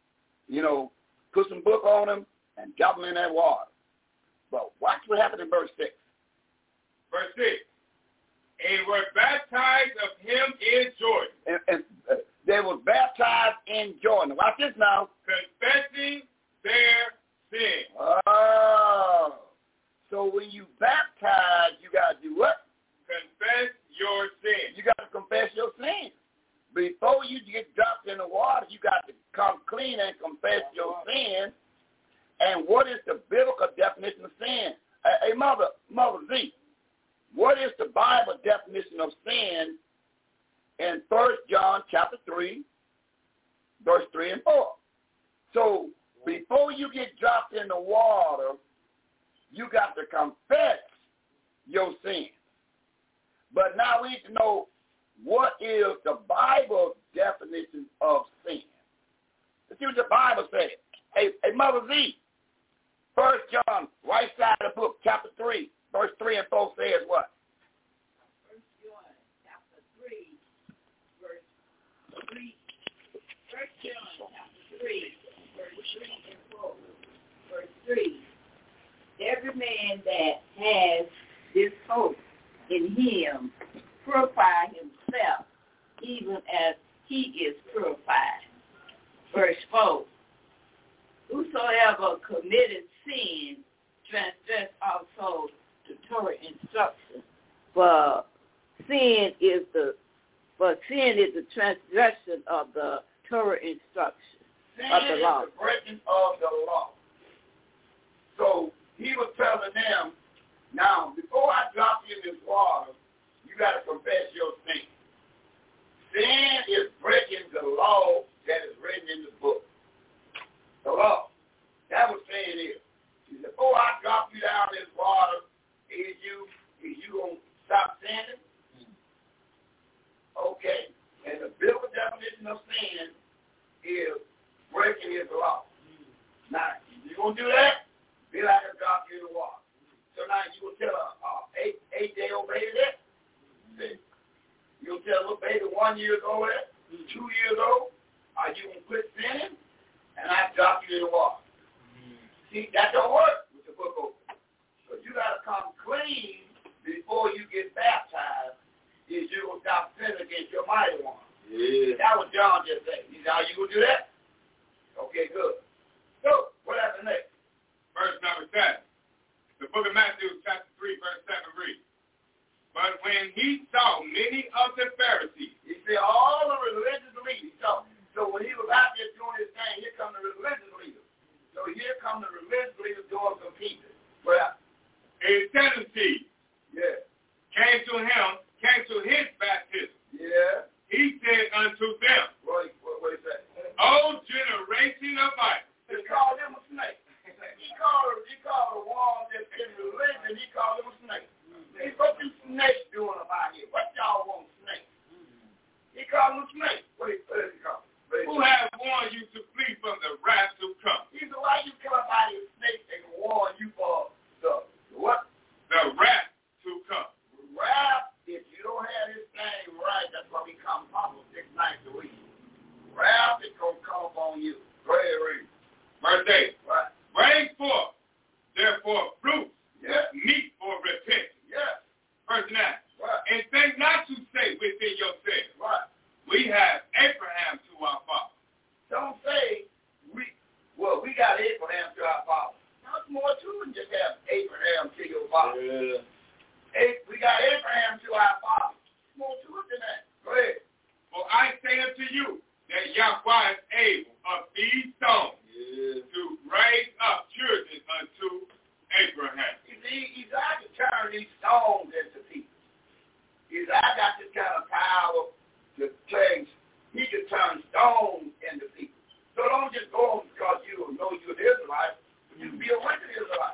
put some book on him and drop him in that water. But watch what happened in verse 6. Verse 6. And were baptized of him in Jordan. And they was baptized in Jordan. Watch this now. Confessing their sin. Oh. So when you baptize, you got to do what? Confess your sin. You got to confess your sin. Before you get dropped in the water, you got to come clean and confess your sin. And what is the biblical definition of sin? Hey, Mother Z, what is the Bible definition of sin in 1 John chapter 3, verse 3 and 4? So before you get dropped in the water, you got to confess your sin. But now we need to know, what is the Bible definition of sin? Let's see what the Bible says. Hey, Mother Z, 1 John, right side of the book, chapter 3, verse 3 and 4 says what? 1 John, chapter 3, verse 3. 1 John, chapter 3, verse 3 and 4. Verse 3. Every man that has this hope in him purify himself, even as he is purified. Verse 4. Whosoever committed sin transgressed also the Torah instruction. For sin is the transgression of the Torah instruction of the law. Sin is the breaking of the law. So he was telling them, now before I drop you in this water, you got to confess your sin. Sin is breaking the law that is written in the book. The law. That was saying is. He said, oh, I dropped you down this water. Is you going to stop sinning? Okay. And the biblical definition of sin is breaking his law. Now, you going to do that? Be like I dropped you in the water. So now you will tell a 8-day-old baby that? See? You'll tell a little baby 1 year old that? 2 years old? Are you going to quit sinning? And I dropped you in the water. See, that don't work with the book open. So you got to come clean before you get baptized. Is you going to stop sinning against your mighty one. Yeah. That was John just saying. He said, are you going to do that? Okay, good. So, what happened next? Verse number 7. The book of Matthew, chapter 3, verse 7 reads, but when he saw many of the Pharisees, he said all the religious leaders. So when he was out there doing his thing, here come the religious leaders. So here come the religious leaders doing some pieces. Well, a Sadducee, yeah, came to his baptism. Yeah. He said unto them, what he say? O generation of vipers. He called them a snake. He called the one that's in religion, he called them a snake. Hey, what you snakes doing about here? What y'all want snakes? He called them a snake. What did he call them? Who have warned you to flee from the wrath to come? He said, why you come up out of here snakes and warn you for the what? The wrath to come. Wrath, if you don't have this thing right, that's why we come humble 6 nights a week. Wrath is going to come upon you. Go ahead, read. Verse 8. Right. Bring forth, therefore, fruit, yeah, meet for repentance. Yeah. Verse 9. Right. And think not to say within yourself, right, we have Abraham to our father. Don't say, we got Abraham to our father. Now, it's more to than just have Abraham to your father. Yeah. We got Abraham to our father. More to it than that. Go ahead. For I say unto you that Yahweh is able of these stones to raise up children unto Abraham. You see, Isaiah can turn these stones into people. Isaiah got this kind of power to change. He can turn stones into people. So don't just go on because you know you're an Israelite. You can be a wicked Israelite.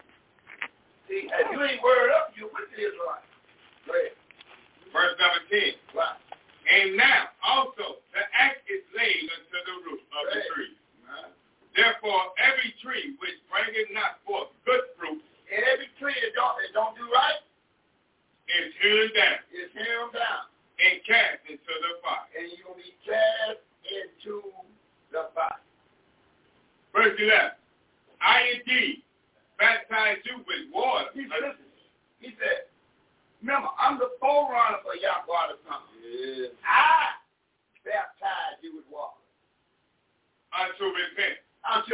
See, if you ain't word up, you're a wicked Israelite. Go ahead. Verse number 10. Right. And now also the axe is laid unto the root of the tree. Therefore, every tree which bringeth not forth good fruit, and every tree that don't do right, is hewn down. Is hewn down. And cast into the fire. And you're going to be cast into the fire. Verse 11. I indeed baptize you with water. He said, remember, I'm the forerunner for Yahweh the Son. Yeah. I baptize you with water. Unto repentance.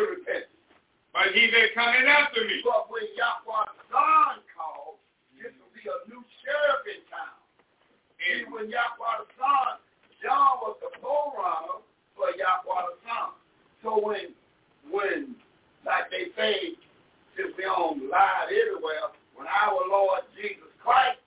But he that coming after me. But when Yahweh the Son calls, this will be a new sheriff in town. And when Yahweh the Son, John was the forerunner for Yahweh the Son. So when like they say, since we on live everywhere, when our Lord Jesus Christ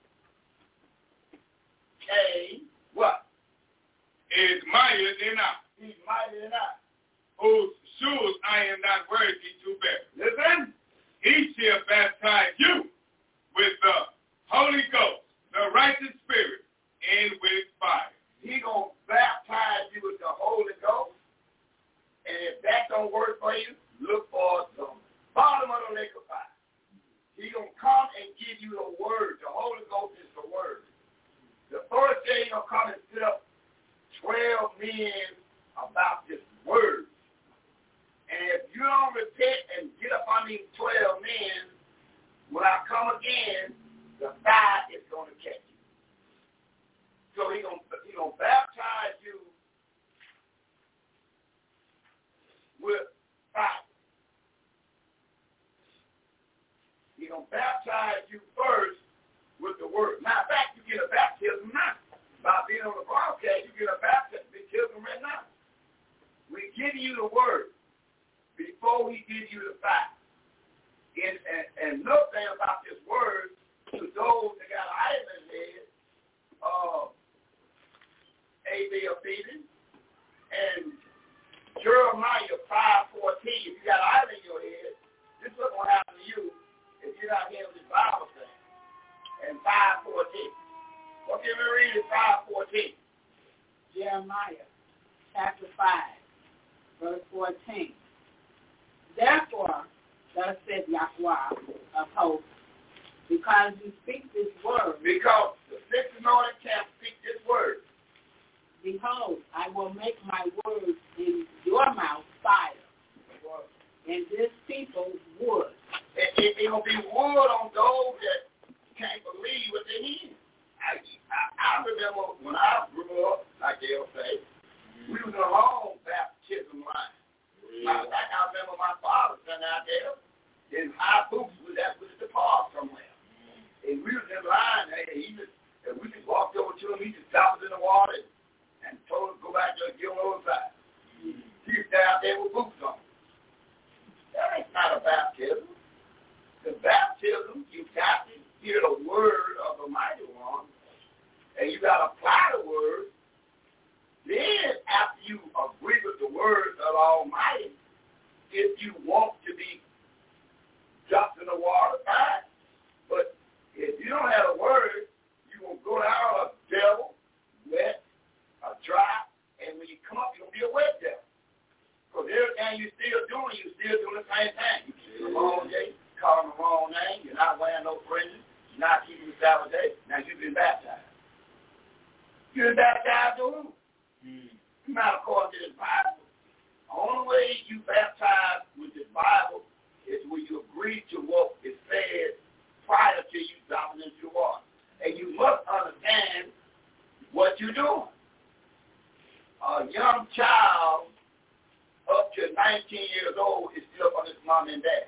came, what? Is mightier than I. He's mightier than I. Whose shoes I am not worthy to bear. Listen. He shall baptize you with the Holy Ghost, the righteous spirit, and with fire. He going to baptize you with the Holy Ghost. And if that don't work for you, look for the bottom of the lake of fire. He going to come and give you the word. The Holy Ghost is the word. The first day he's going to come and sit up 12 men about this word. And if you don't repent and get up on these 12 men, when I come again, the fire is going to catch you. So he's going to baptize you with fire. He's going to baptize you first with the word. Matter of fact, you get a baptism now. By being on the broadcast, you get a baptism right now. We give you the word before we give you the fire. And another thing about this word, Give me read it 5:14. Jeremiah chapter 5, verse 14. Therefore, thus said Yahweh of hosts, because you speak this word. Because the sixth anointed can't speak this word. Behold, I will make my words in your mouth fire, and this people wood. It'll be wood on those that can't believe what they hear. I remember when I grew up, like they'll say, we was in a long baptism line. Matter of fact, I remember my father sitting out there in high boots with the park somewhere. And we was in line, and we just walked over to him, he just dropped us in the water and told us to go back there and get on the other side. He was down there with boots on. That ain't not a baptism. The baptism, you got to hear the word of the Mighty One, and you got to apply the word. Then, after you agree with the word of the Almighty, if you want to be dropped in the water, fine. But if you don't have a word, you will go down a devil, wet, a dry, and when you come up, you'll be a wet devil. Because everything you're still doing the same thing. You keep the wrong day, calling the wrong name, you're not wearing no fringes, you're not keeping the Sabbath day. Now you've been baptized. You've been baptized to who? Not according to this Bible. The only way you baptize with this Bible is when you agree to what is said prior to you dropping into the water. And you must understand what you're doing. A young child up to 19 years old is still on his mom and dad.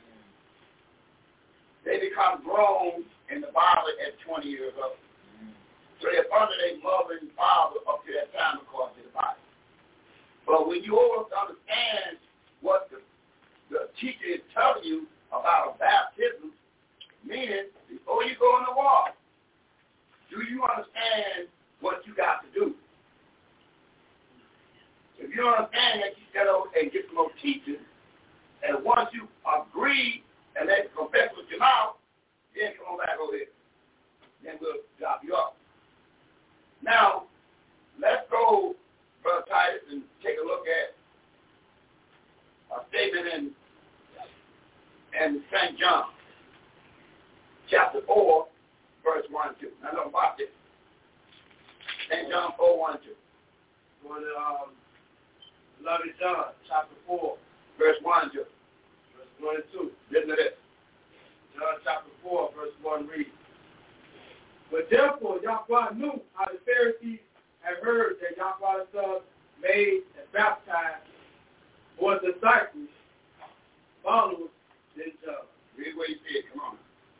They become grown in the Bible at 20 years old. So they're under their mother and father up to that time according to the Bible. But when you understand what the teacher is telling you about a baptism, meaning before you go in the water, do you understand what you got to do? If you don't understand that, you got to and get some more teaching, and once you agree and let it confess with your mouth, then come on back over here. Then we'll drop you off. Now, let's go, Brother Titus, and take a look at a statement in St. John, chapter 4, verse 1 and 2. Now, look about this. St. John 4, 1 and 2. For the beloved John, chapter 4, verse 1 and 2. Verse 1 and 2. Listen to this. John chapter 4, verse 1 reads, but therefore Yahweh knew how the Pharisees had heard that Yahweh's Son made and baptized more disciples, followers than John. Read what he said. Come on.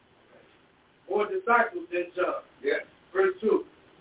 More disciples than John. Yes. Verse 2.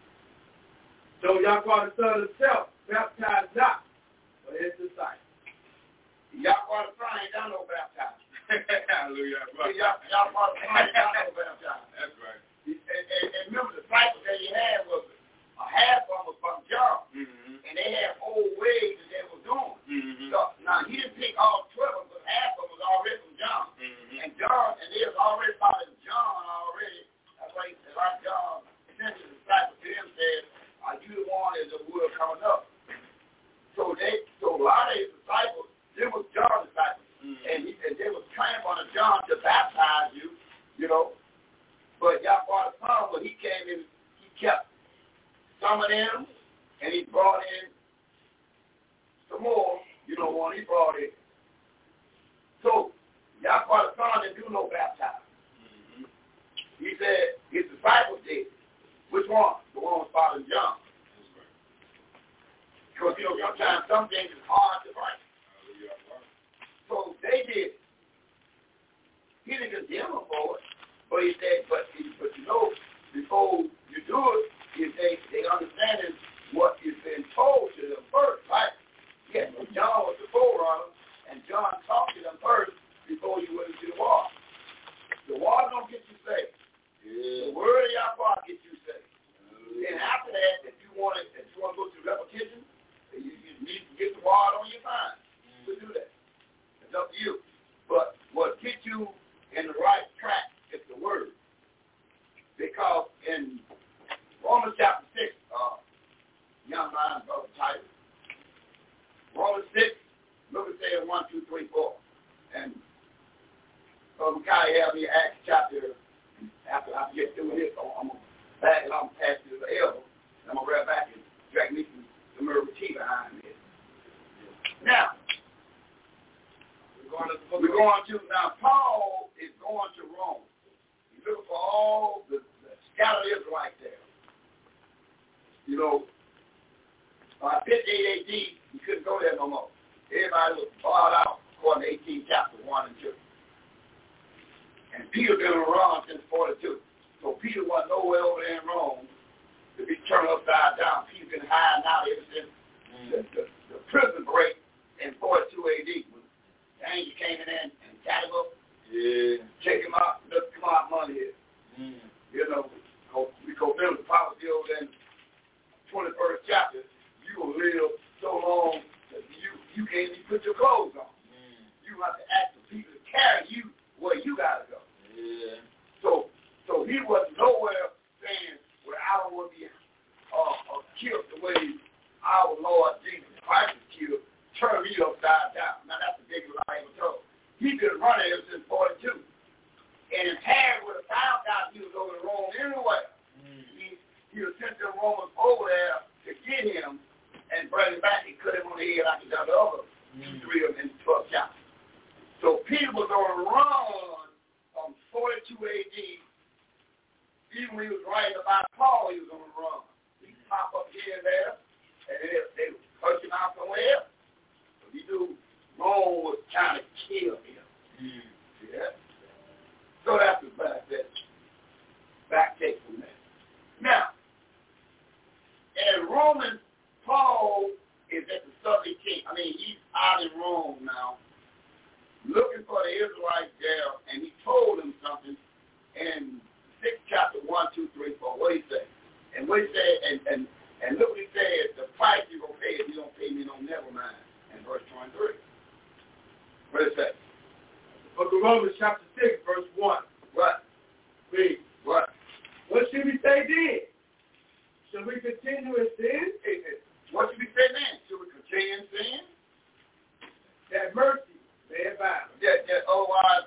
So Yahweh the Son himself baptized not, but his disciples. Yahweh the Son ain't done no baptizing. Hallelujah. Yahweh the Son ain't done no baptizing. That's right. And remember, the disciples that he had was a half of them was from John, and they had old ways that they were doing. So now he didn't pick all 12 of them, but half of them was already from John. And John, and they was already following John already. That's why he said, like John sent his disciples to him, said, "Are you the one as the wood coming up?" So a lot of his disciples, they was John's disciples, and they was trained on John to baptize you, you know. But Yahweh the Son, when he came in, he kept some of them, and he brought in some more, you know, one he brought in. So Yahweh the Son didn't do no baptizing. He said his disciples did. Which one? The one was following John. Because, you know, sometimes some things is hard to write. So they did. He didn't condemn them for it. But he said, but you know, before you do it, they understand what is being told to them first, right? Yes, John was the forerunner, and John talked to them first before you went into the water. The water don't get you saved. The word of Yahweh gets you saved. And after that, if you want to go through repetition, you need to get the water on your mind to do that. It's up to you. But what gets you in the right track is the word. Because in Romans Romans chapter 6, young man, brother Titus. Romans 6, look at say 1, 2, 3, 4. And Micaiah had me Acts chapter, after I get through this, I'm going to back it up and pass it to the elbow. I'm going to grab back and drag me some tea behind me. Now, we're going to, now Paul is going to Rome. He's looking for all the scattered Israelites there. You know, by 58 AD, you couldn't go there no more. Everybody was barred out according to 18 chapter 1 and 2. And Peter been around since 42. So Peter wasn't nowhere over there in Rome to be turned upside down. Peter's been hiding out ever since the prison break in 42 AD. When the angel came in and got him up, check him out, let's come out money here. You know, we fulfill the prophecy over there in 21st chapter. You will live so long that you can't even put your clothes on. You have to ask the people to carry you where you got to go. So he was nowhere saying, well, I don't want to be killed the way our Lord Jesus Christ was killed, turn me upside down. Now, that's the biggest lie ever told. He could run it ever since 42. And if Herod would have found out he was over in Rome anyway, he would have sent the Romans over there to get him and bring him back and cut him on the head like he done the other 3 of them in the 12th chapter. So Peter was on a run from 42 AD. Even when he was writing about Paul, he was on a run. He'd pop up here and there, and they would push him out somewhere else. So he knew Rome was trying to kill him. Yeah. So that's the back take from that. Now, in Romans, Paul is at the southern king. I mean, he's out in Rome now, looking for the Israelites there, and he told them something in 6 chapter 1, 2, 3, 4. What he say? And what he said, and look what he said, the price you're going to pay if you don't pay me, no never mind. In verse 23. What did it say? Book of Romans chapter 6, verse 1. What? Read. What? What should we say then? Should we continue in sin? What should we say then? Should we continue in sin? That mercy may abide. That otherwise,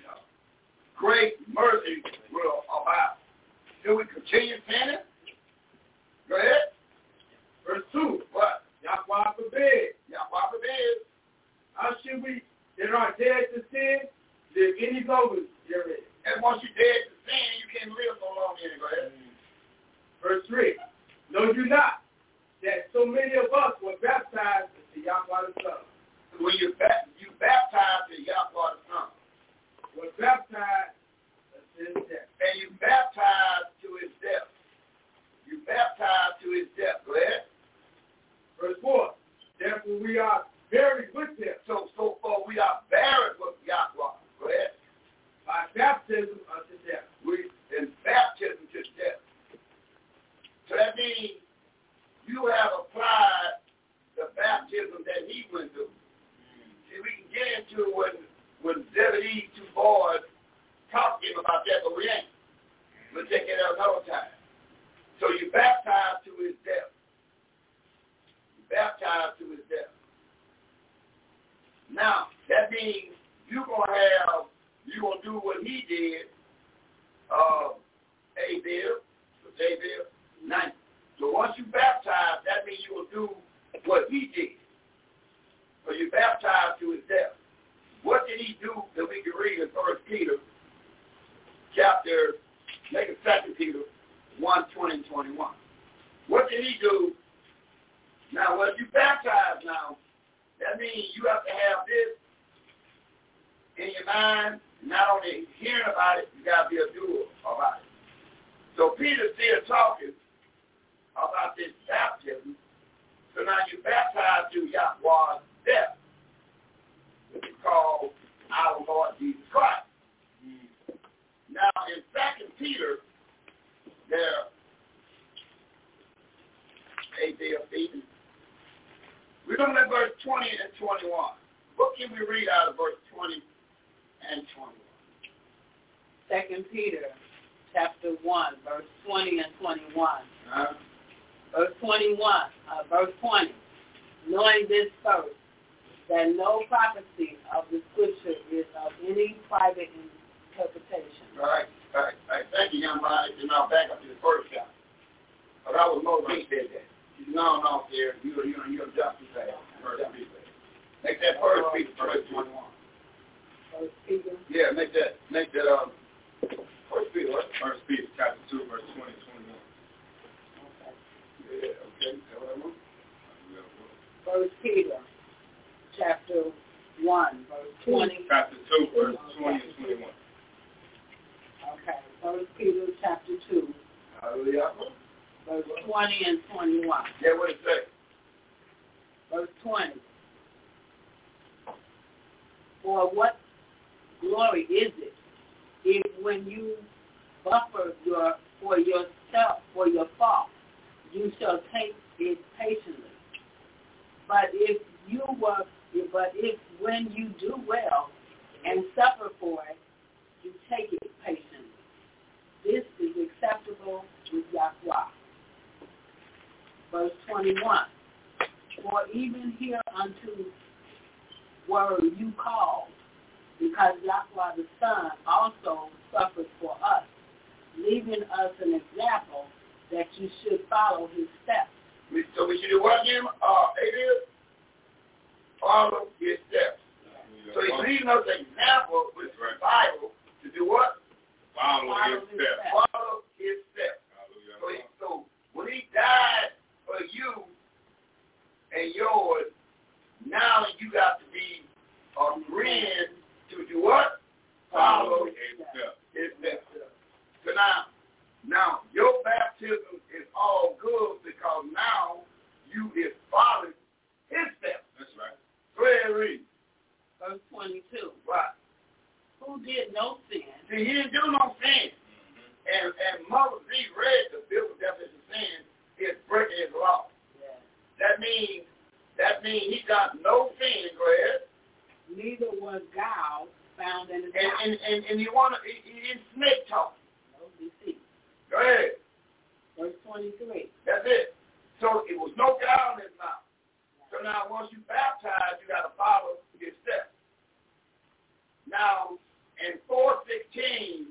great mercy will abide. Should we continue sinning? Go ahead. Verse 2. What? Yahweh forbid. Yahweh forbid. How should we that are dead to sin live any longer therein? And once you're dead to sin, you can't live no longer in it. Go ahead. Verse 3. Know you not that so many of us were baptized into Yahweh the Son? When you baptized to Yahweh the Son. Were baptized to his death. And you baptized to his death. You baptized to his death. Go ahead. Verse 4. Therefore we are buried with him. So far we are buried with Yahweh. Go ahead. By baptism unto death. We in baptism to death. So that means you have applied the baptism that he went through. See, we can get into when Zebedee, 2 boys, talked to him about that, but we ain't. We'll take it out another time. So you baptized to his death. You baptized to his death. Now, that means you're going to do what he did, Abel, 9. So once you baptize, that means you will do what he did. So you baptized to his death. What did he do that we can read in 1 Peter chapter, make it 2 Peter 1, 20 and 21. What did he do? Now, when you baptize now, that means you have to have this in your mind, not only hearing about it, you got to be a doer about it. So Peter's still talking about this baptism. So now you baptize to Yahweh's death, which is called our Lord Jesus Christ. Now in 2 Peter, there, we're going to let verse 20 and 21. What can we read out of verse 20 and 21? 2 Peter chapter 1, verse 20 and 21. Verse 20. Knowing this first, that no prophecy of the scripture is of any private interpretation. All right. Thank you, young man. You now back up to the first chapter. But that was Moses said that. No, dear. You're just too fast. Make that first Peter, verse 21. First Peter? Yeah, make that, First Peter, what? First Peter, chapter 2, verse 20 and 21. Yeah, okay. First Peter, chapter 1, verse 20. Chapter 2, verse 20 and 21. Okay. First Peter, chapter 2. Hallelujah. Verse 20 and 21. Yeah, what it say? Verse 20. For what glory is it if when you buffer for yourself for your fault, you shall take it patiently? But if when you do well and suffer for it, you take it patiently. This is acceptable with Yahweh. Verse 21. For even hereunto were you called, because Yahweh the Son also suffered for us, leaving us an example that you should follow his steps. So we should do what again? Follow his steps. So he's leaving us an example with the Bible to do what? Follow his steps. Follow his steps. So when he died for you and yours, now you got to be agreeing to do what? Follow his steps. So now your baptism is all good because now you is following his steps. That's right. Go ahead and read. Verse 22. Right. Who did no sin? See, he didn't do no sin. And Mother Z read the biblical definition of sin is breaking his law. Yeah. That means he got no sin, go ahead. Neither was guile found in his mouth. And you want to, in snake talk. No deceit. Go ahead. Verse 23. That's it. So it was no guile in his mouth. So now once you baptize, you got to follow his steps. Now, in 4:16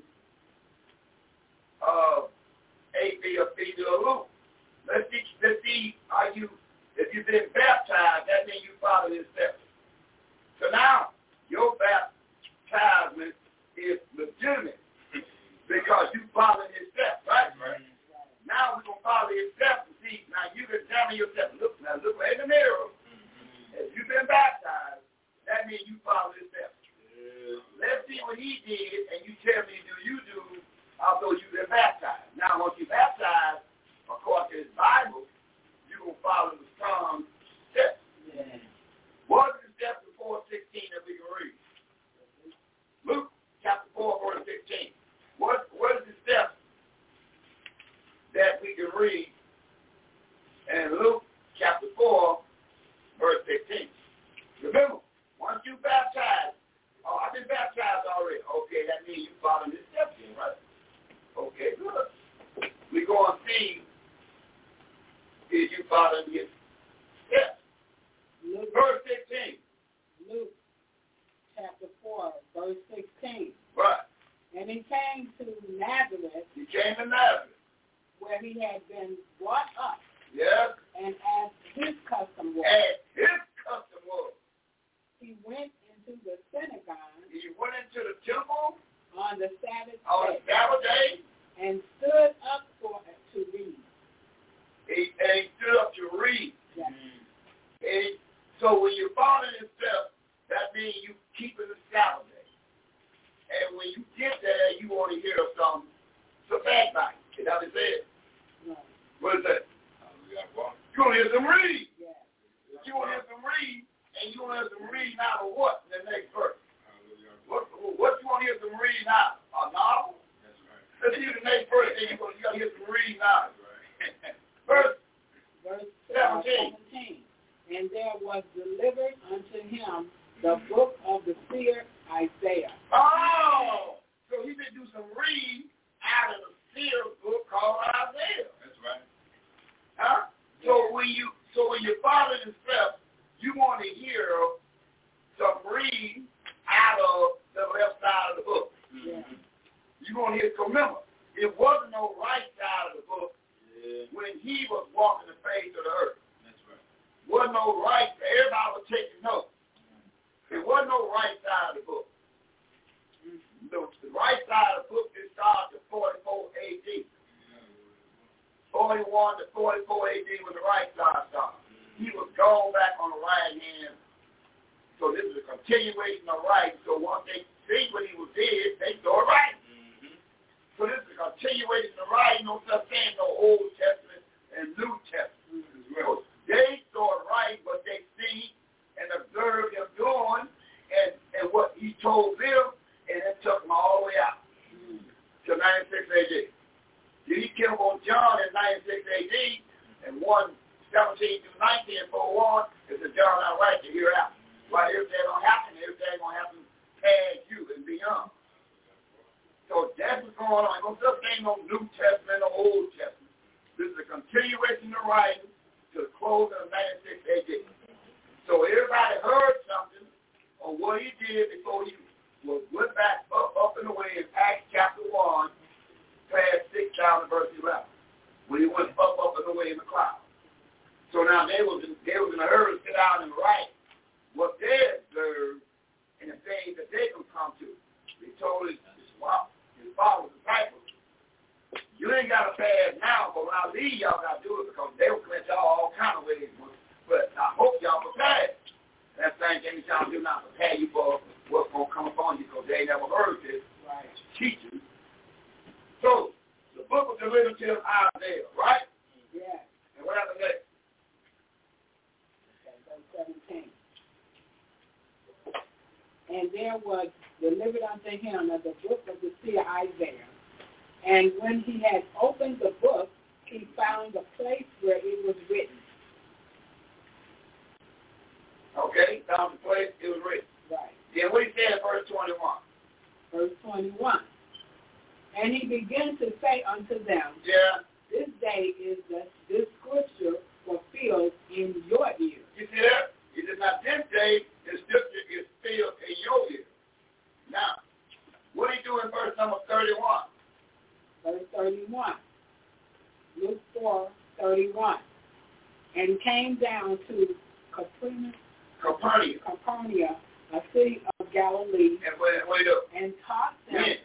of Luke, let's see how if you've been baptized, that means you follow his steps. So now, your baptizement is legitimate because you follow his steps, right? Now we're going to follow his steps and see. Now you can examine yourself. Look right in the mirror. If you've been baptized, that means you follow his steps. Let's see what he did, and you tell me, do you do, although you've been baptized. Now, once you're baptized, according to his Bible, you're going to follow the strong steps. Yeah. What is the steps of 4:16 that we can read? Luke chapter 4, verse 16. What is the steps that we can read in Luke chapter 4, verse 16? Remember, once you baptized, I've been baptized already. Okay, that means you follow this step in, right? Okay, good. We're going to see if you follow this step. Verse 16. Luke chapter 4, verse 16. Right. And he came to Nazareth. He came to Nazareth. Where he had been brought up. Yes. And as his custom was. He went into the synagogue. He went into the temple. On the Sabbath day. And stood up to read. He stood up to read. Yes. So when you're following himself, that means you keeping the Sabbath day. And when you get there, you want to hear some backbiting. Is that what it said? No. What is that? You want to hear some read. Yeah. You want to hear some read, and you want to hear some read out of what in the next verse? What you want to hear some reading out? A novel? That's right. Let's see the next verse, then you got to hear some reading out. Right. Verse 17. And there was delivered unto him the book of the seer Isaiah. Oh! So he did do some read out of the seer book called Isaiah. That's right. no right side of the book when he was walking the face of the earth. That's right. Wasn't no right. Everybody was taking notes. There wasn't no right side of the book. The right side of the book is started at 44 AD. 41 to 44 AD when the right side started. He was gone back on the right hand. So this is a continuation of right. So once they see what he was did, they started right. So this is a continuation of right. No such thing, no Old Testament and New Testament. So they started right what they see and observed him doing and what he told them, and it took them all the way out to 96 AD. Then he came on John in 96 AD, and 1:17 through 19 and 41 is the John not right to hear out. Why everything don't happen, everything gonna happen past you and beyond. So that's what's going on. No such thing, no New Testament, no Old Testament. This is a continuation of writing to the close of 96 AD. So everybody heard something on what he did before he went back up and away in Acts chapter 1, past 6 down to verse 11, when he went up and away in the cloud. So now they was in a hurry to sit down and write what they observed and the things that they could come to. They told his followers, disciples, you ain't got to fast now, but when I leave, y'all got to do it because they will cleanse y'all all kind of ways. But I hope y'all prepare. That's the same thing y'all do not prepare you for what's going to come upon you because they ain't never heard this teaching. So, the book was delivered to Isaiah, right? Yeah. And what happened next? Verse 17. And there was delivered unto him of the book of the seer Isaiah. And when he had opened the book, he found the place where it was written. Okay, found the place it was written. Right. Then what he said in verse 21? Verse 21. And he began to say unto them, this day is this scripture fulfilled in your ears. You see that? He said, now this day, the scripture is filled in your ears. Now, what did he do in verse number 31? Verse 31. Luke 4:31. And came down to Capernaum, a city of Galilee, and taught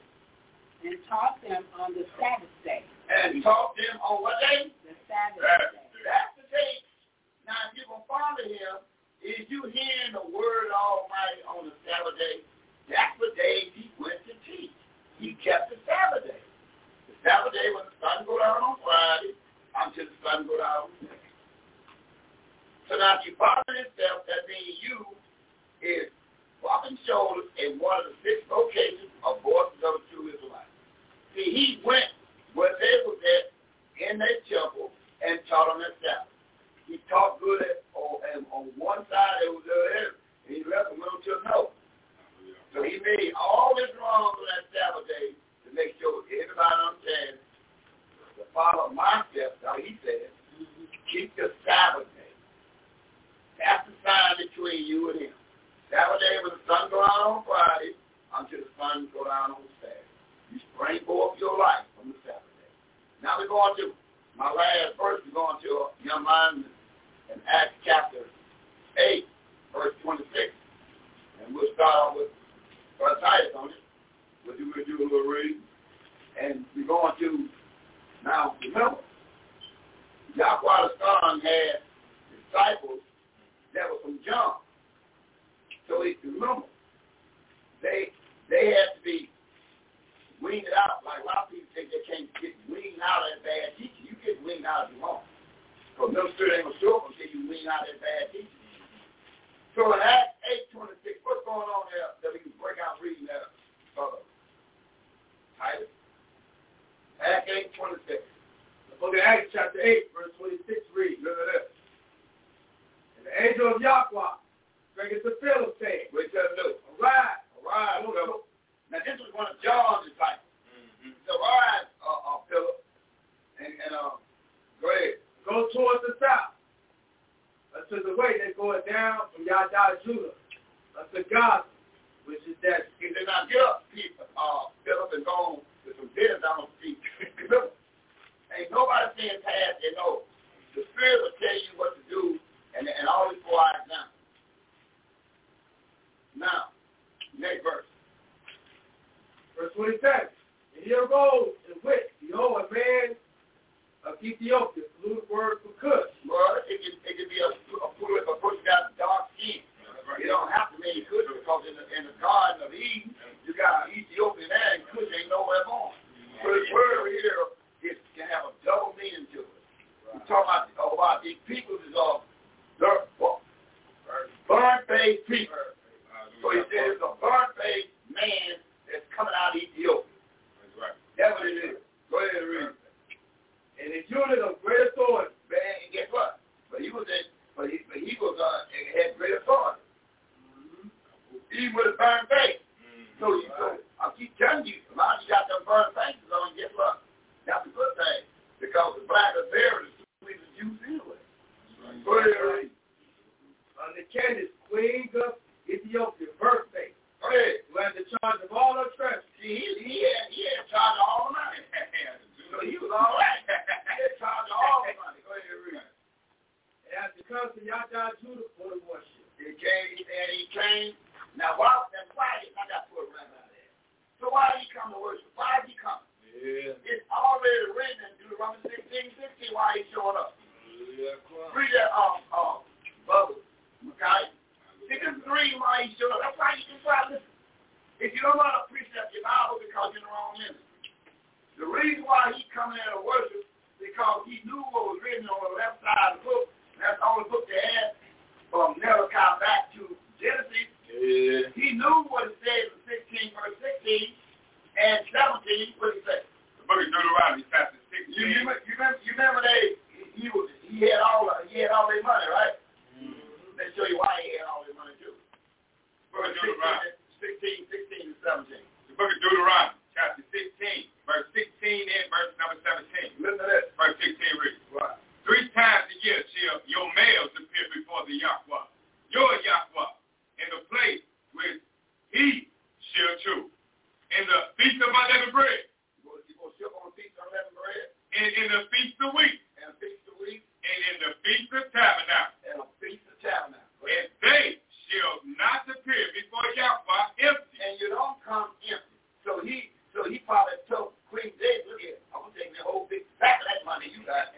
them on the Sabbath day. And taught them on what day? The Sabbath day. That's the day. Now, if you're going to follow him, if you hearing the word Almighty on the Sabbath day, that's the day he went to teach. He kept the Sabbath day. The Sabbath day when the sun go down on Friday until the sun go down on Saturday. So now if you follow himself, that means you is walking shoulders in one of the 6 locations of voices of the true Israelites. See, he went where they was at in their temple and taught on their Sabbath. He taught good on one side, it was there, and he left them to no. So he made all this wrong on that Sabbath day to make sure everybody understands to follow my steps, how he said, keep the Sabbath day. That's the sign between you and him. Sabbath day when the sun go down on Friday until the sun go down on Saturday. You spring forth your life from the Sabbath day. Now we're going to my last verse. We're going to a young man in Acts chapter 8, verse 26. And we'll start off with Brother Titus on it. We'll do a little reading. And we're going to, now remember, Yahweh the Son had disciples that were from John. So if you remember, they had to be weaned out. Like a lot of people think they can't get weaned out of that bad teaching. You get weaned out if you want. Because no student ain't going to show up until you wean out of that bad teaching. So in Acts 8:26, what's going on there that we can break out reading that Titus? Acts 8:26. The book of Acts chapter 8, verse 26 reads, Look at this. And the angel of Yahweh spake to Philip, saying, What does it do? Arise. Philip. Now this was one of John's disciples. So arise, Philip, and go ahead. Go towards the south, unto the way that goeth down from Yada, Judah, unto Gaza, which is that. He did not get up, Philip, and go on with some bitters down on the feet. things past their nose. The Spirit will tell you what to do, and all these 4 examples. Now, next verse. Verse 27. And he arose and went, behold, a man of Ethiopia, the word for Cush. Well, it can be a person got dark skin. Right. You don't have to mean Cush because in the Garden of Eden, you got an Ethiopian there, and Cush ain't nowhere born. So this word here can have a double meaning to it. Right. We're talking about these people is burnt-faced people. So he said it's a burnt-faced man that's coming out of Ethiopia. That's right. That's what it is. Go ahead and read. And his unit of great authority. And guess what? But he had great authority. Even with a burned face. So I keep telling you, a lot of you got them burned faces on, and guess what? That's a good thing. Because the black are there is the Jews anyway. Right. Go ahead and read. The Candace, queen of Ethiopia, birthday. Go ahead. Who had the charge of all her treasures. See, he had charge of all the money. So he was all right. He had charge of all the money. Go ahead and read. And as it comes to Yahweh Judah for the worship. He came. Now, why did I got to put right out there? So why did he come to worship? Why did he come? Yeah. It's already written in Deuteronomy 16:16 why he's showing up. Yeah, read that, Bubba, okay? See, this is the reason why he's showing up. That's why you can try to listen. If you don't know how to precept your Bible because you're in the wrong ministry. The reason why he's coming in to worship because he knew what was written on the left side of the book. That's the only book they had from Malachi back to Genesis. Yeah. He knew what it said in 16, verse 16, and 17, what it said. The book of Deuteronomy, chapter 16. You remember he had all their money, right? Mm-hmm. Let me show you why he had all their money too. Book of Deuteronomy. 16 and 17. The book of Deuteronomy, chapter 16, verse 16 and verse number 17. Listen to this. Verse 16 reads. Right. 3 times a year shall your males appear before the Yahweh, your Yahweh, in the place which he shall choose. In the feast of unleavened bread. You going to ship on the feast of unleavened bread? And in the feast of weeks. And the feast of weeks. And in the feast of tabernacles. And the feast of tabernacles. And they shall not appear before Yahweh empty. And you don't come empty. So he probably told Queen David, look here, I'm going to take the whole big pack of that money you got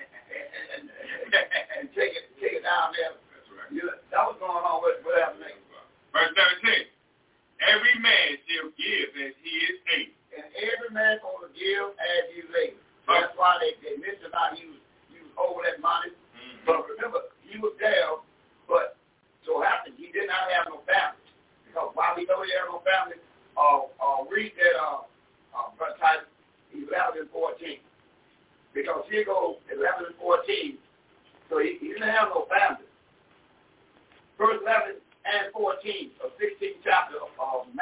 and take it down there. That's right. That was going on with happened next. Verse 17. Every man shall give as he is able. And every man going to give as he is able. So that's why they mentioned how he was over that money. Mm-hmm. But remember, he was there, but so happened he did not have no family. Because why we know he had no family, read that Brother Titus 11 and 14. Because here goes 11 and 14. So he didn't have no family. Verse 11 and 14 of 16th chapter of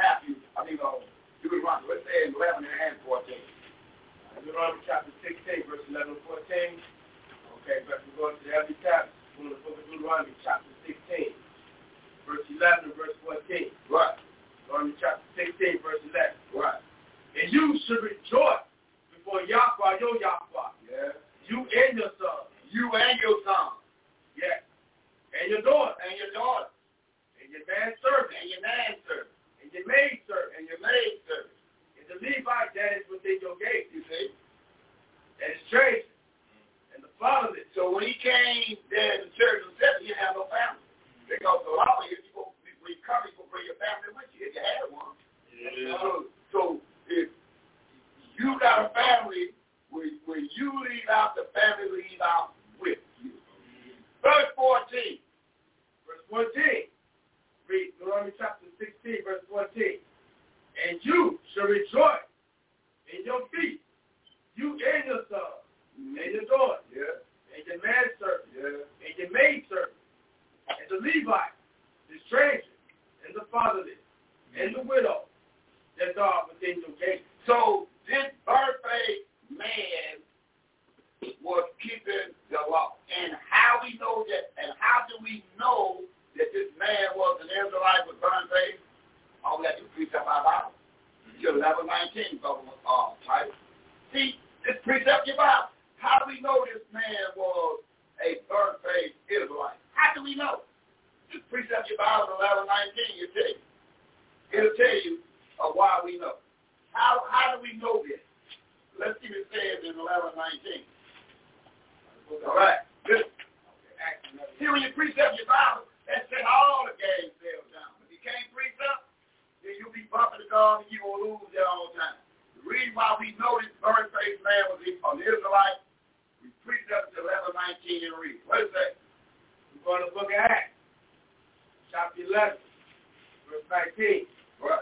Deuteronomy. Let's say 11 and 14. Deuteronomy chapter 16, verse 11 and 14. Okay, but we're going to the every chapter. We're going to the book of Deuteronomy chapter 16, verse 11 and verse 14. Right. Deuteronomy chapter 16, verse 11. Right. And you should rejoice before Yahweh, your Yahweh. Yeah. You and your son. You and your son. Yeah. And your daughter. And your daughter. And your manservant. And your manservant. And your maidservant. And your maidservant. And the Levite that is within your gate. You see? And the stranger. And the fatherless. So when he came there in the church and said he didn't have no family. Because the law is when you come, you go bring your family with you if you had one. Yeah. So if you got a family, when you leave out, the family leave out with you. Verse 14. Verse 14. Read Deuteronomy chapter 16, verse 14. And you shall rejoice in your feast, you and your son, and your daughter, yeah, and your manservant, yeah, and your maidservant, and the Levite, the stranger, and the fatherless, and the widow that are within your gate. So this birthday man was keeping the law. And how we know that, and how do we know that this man was an Israelite with burned faith? All we have to precept our Bible. Your level 19, Titus. See, this precept your Bible. how do we know this man was a third-phase Israelite? How do we know? Just precept your Bible 11:19, it'll tell you. It'll tell you why we know. How do we know this? Let's see what it says in 11:19. All right. See, when you precept your Bible, that set all the game sails down. If you can't precept, then you'll be bumping the dog and you're going to lose that all the time. The reason why we know this third-phase man was an Israelite, we precept 11:19 and read. What does it say? We're going to the book of Acts, chapter 11, verse 19. What?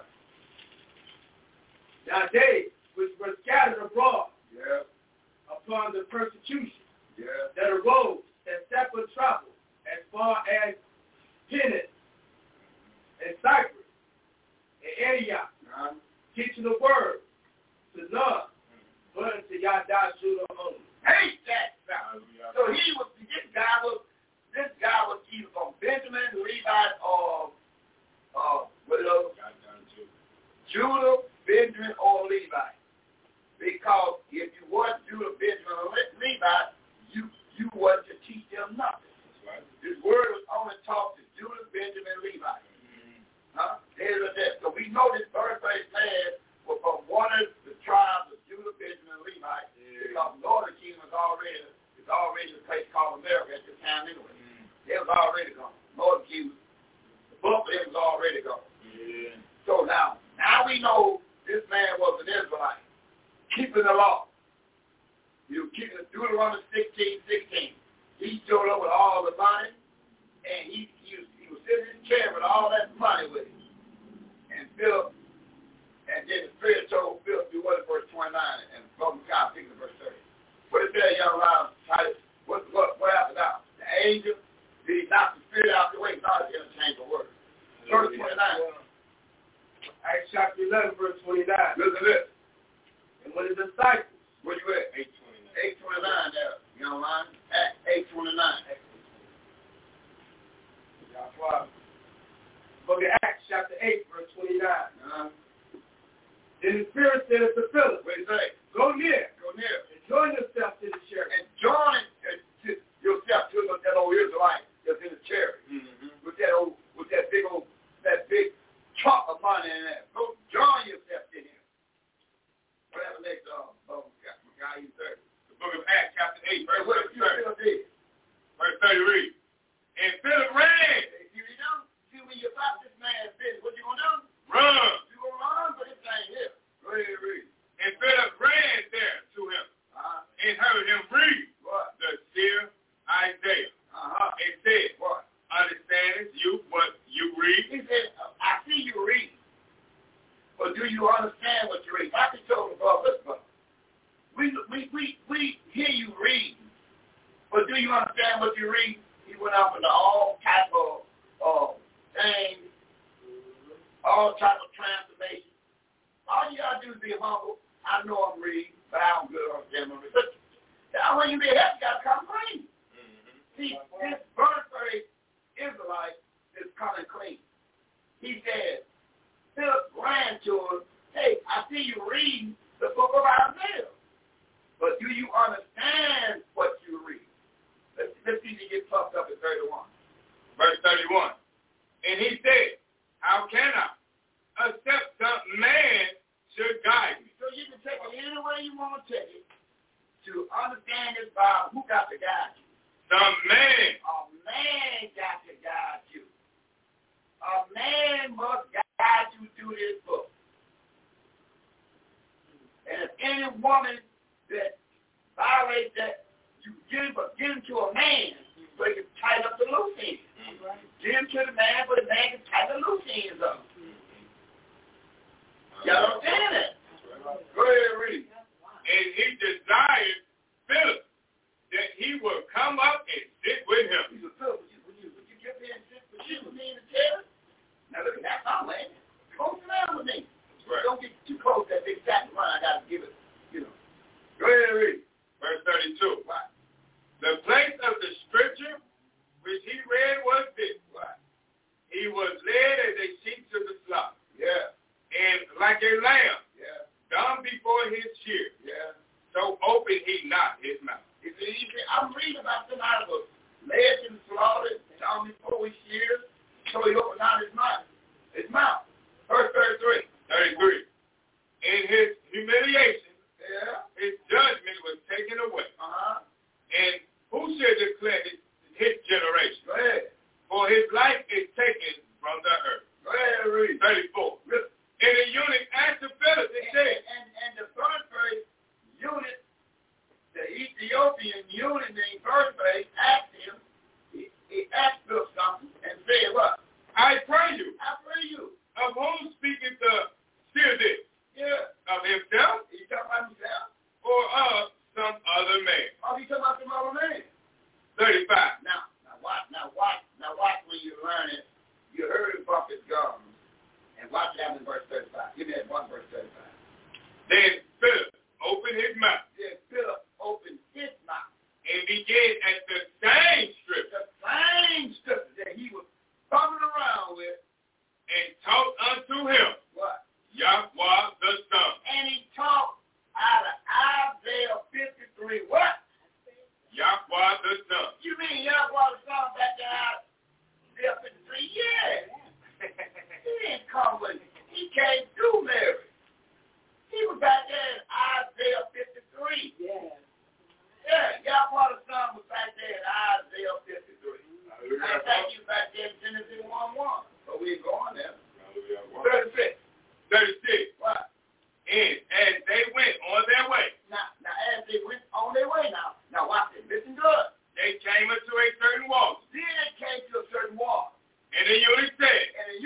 Now they, which were scattered abroad upon the persecution that arose and suffered trouble as far as Phoenix and Cyprus and Antioch, teaching the word to none but unto Yahdah Judah only. Hate that sound. So this guy was either from Benjamin, Levi, or what else? Judah, Benjamin, or Levi. Because if you weren't Judah, Benjamin, or Levi, you wasn't to teach them nothing. Right. This word was only taught to Judah, Benjamin, Levi. So we know this birthplace man was from one of the tribes of Judah, Benjamin, and Levi, because northern kingdom is already a place called America at this time anyway. It was already gone. Northern kingdom, the book of it was already gone. Yeah. So now we know this man was an Israelite, keeping the law. You know, keeping Deuteronomy 16:16. He showed up with all the money, and he was sitting in his chair with all that money with him. And Philip, and then the Spirit told Philip, do what in verse 29, and from God, pick verse 30. What did that young man, what happened now? The angel, did he knock the Spirit out the way? No, he didn't change the word. Verse 29. Acts chapter 11, verse 29. Listen to this. And when the disciples, where you at? 829 there. You know what I'm saying? 829. Book of Acts chapter 8, verse 29. Then the Spirit said to Philip, what did he say? Go near. And join yourself to the chariot. And join yourself to that old Israelite that's in the chariot. Mm-hmm. With that big chunk of money in there. Go join yourself to him. Whatever next guy you say. The book of Acts chapter 8, verse 30. Verse 30 read. And Philip ran. See when you about this man's business, what you gonna do? Run. You gonna run for this thing here. Go ahead, read. And Philip ran there to him and heard him read the seer Isaiah. And said, what? Understandest you what you read? He said, I see you read. But do you understand what you read? I can tell the brother, we hear you read. But do you understand what you read? He went off into all type of things, all type of transformation. All you gotta do is be humble. I know I'm reading, but I don't good understand my research. Now when you be helped, you gotta come clean. See, this birthday Israelite is coming clean. He said, Philip ran to him, hey, I see you reading the book of Isaiah. But do you understand what you read? Let's see if you get puffed up at 31. Verse 31. And he said, how can I? Except some man should guide me. So you can take it any way you want to take it to understand this Bible. Who got to guide you? Some man. A man got to guide you. A man must guide you through this book. And if any woman that violates that, you give to a man so he can tighten up the loose ends. Give him to the man so the man can tighten the loose ends up. Y'all understand that? Go ahead and read. And he desired Philip that he would come up and sit with him. He said, Philip, would you get me and sit with me in the chair? Now look at that, my man. Go around with me. Right. Don't get too close to that big sack run. I got to give it, Go ahead and read. Verse 32. Right. The place of the scripture which he read was this. Right. He was led as a sheep to the slaughter. Yeah. And like a lamb, yeah, dumb before his shears. Yeah. So opened he not his mouth. believe it. I'm reading about somebody was led and slaughtered, down before his years, so he opened out his mouth. Verse 33. In his humiliation, his judgment was taken away. And who should declare his generation? Go ahead. For his life is taken from the earth. Go ahead, read. 34. And the eunuch answered Philip and said, and the first eunuch, the Ethiopian eunuch named First asked him, he asked Philip something and said what? I pray you. Of whom speaketh the seer this? Yeah. Of himself? He talking about himself? Or of some other man? Oh, he talking about some other man. 35. Now watch when you learn it. You heard him bump his gums. And watch that in verse 35. Give me that one verse 35. Then Philip opened his mouth. Then Philip opened his mouth. And began at the same scripture. The same scripture that he was bumping around with. And taught unto him. What? Yahweh the Son. And he taught out of Isaiah 53. What? Yahweh the Son. You mean Yahweh the Son back there out Isaiah 53? Yeah. He didn't come with it. He came through Mary. He was back there in Isaiah 53. Yeah. Yeah, Yahweh the Son was back there in Isaiah 53. I think you back there in Genesis 1:1. So we ain't going there. 36. What? And as they went on their way. Now, as they went on their way now watch this. Listen good. They came unto a certain wall. Then they came to a certain wall. And the eunuch said,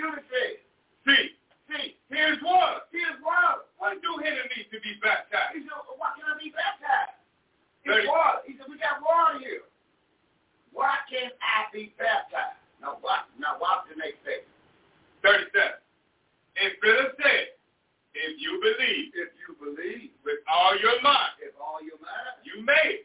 See, here's water. What do hinder me to be baptized? He said, well, why can I be baptized? Here's water. He said, we got water here. Why can't I be baptized? Now watch the next statement. 37. And Philip said, if you believe with all your mind, you may.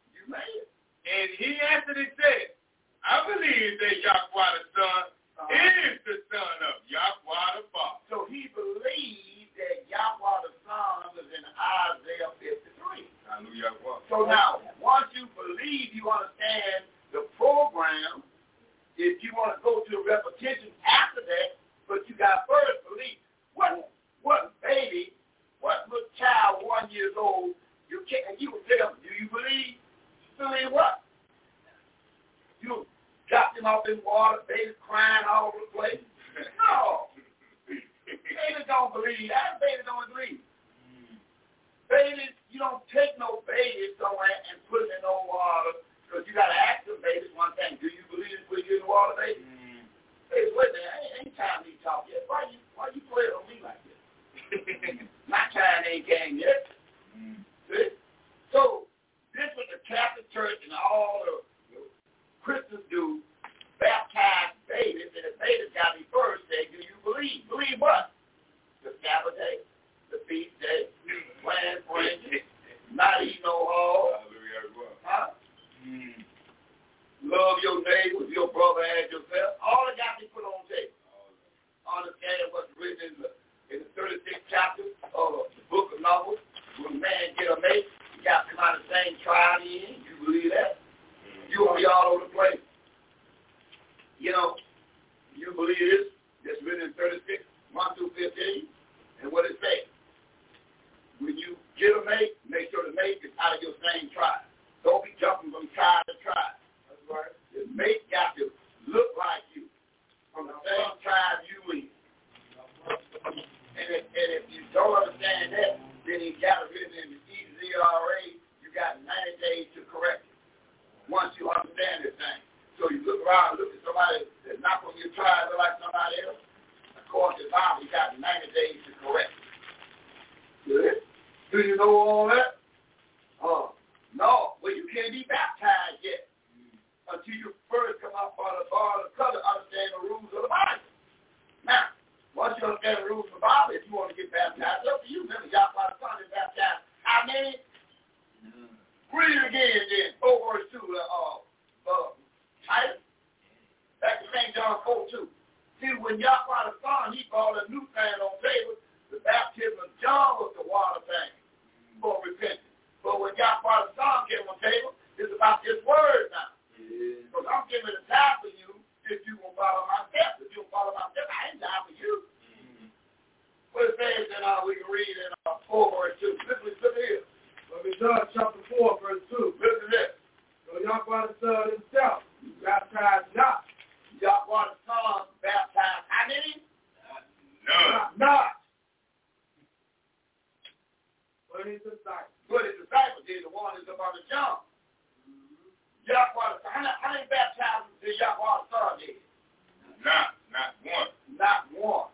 And he answered and said, I believe that Yahweh the Son is the Son of Yahweh the Father. So he believed that Yahweh the Son was in Isaiah 53. Hallelujah. So now, once you believe, you understand the program. If you want to go to the repetition after that, but you got first belief. What baby, what little child 1 year old, you would tell them, do you believe? Believe what? You dropped him off in water, baby crying all over the place. No. Babies don't believe. That baby don't believe. Babies, you don't take no baby somewhere and put them in no water, because you got to ask the babies one thing. Do you believe it put you in the water, baby? Hey, wait a minute. Ain't time to talk yet. Why you play on me like this? My time ain't came yet. See? So, this was the Catholic Church and all the Christians do, baptize babies, and the babies got to be first say, do you believe? Believe what? The Sabbath day, the feast day, playing fringes, not eat no hog. Huh? Love your neighbor, your brother as yourself. All that got to be put on the table. Understand what's written in the 36th chapter of the book of Numbers. When a man get a mate, you got to come out of the same tribe he in. You believe that? You will be all over the place. You know, you believe this? It's written in 36, 1 through 15. And what it says? When you get a mate, make sure the mate is out of your same tribe. Don't be jumping from tribe to tribe. That's right. The mate got to look like you, from the same tribe you in. And if you don't understand that, then he got it written in the EZRA, you got 90 days to correct it. Once you understand this thing. So you look around and look at somebody that's not from your tribe or like somebody else. According to the Bible, you got 90 days to correct it. Good? Do you know all that? No. Well, you can't be baptized yet until you first come out by the bar of the cover, understand the rules of the Bible. Now, once you understand the rules of the Bible, if you want to get baptized, up to you. Remember, Yahweh the Son is baptized. How many? Read it again then. 4 verse 2. Titus. Back to St. John 4:2. See, when Yahweh the Son, he brought a new thing on table. The baptism of John was the water thing for repentance. But when Yahweh the Son came on table, it's Yahweh the Son himself. You baptize not. Yahweh the Son baptized how many? None. Not. But his disciples. But his disciples did, the one that's about to jump. Yahweh the Son. How many baptized did Yahweh the Son did? Not one. Not one.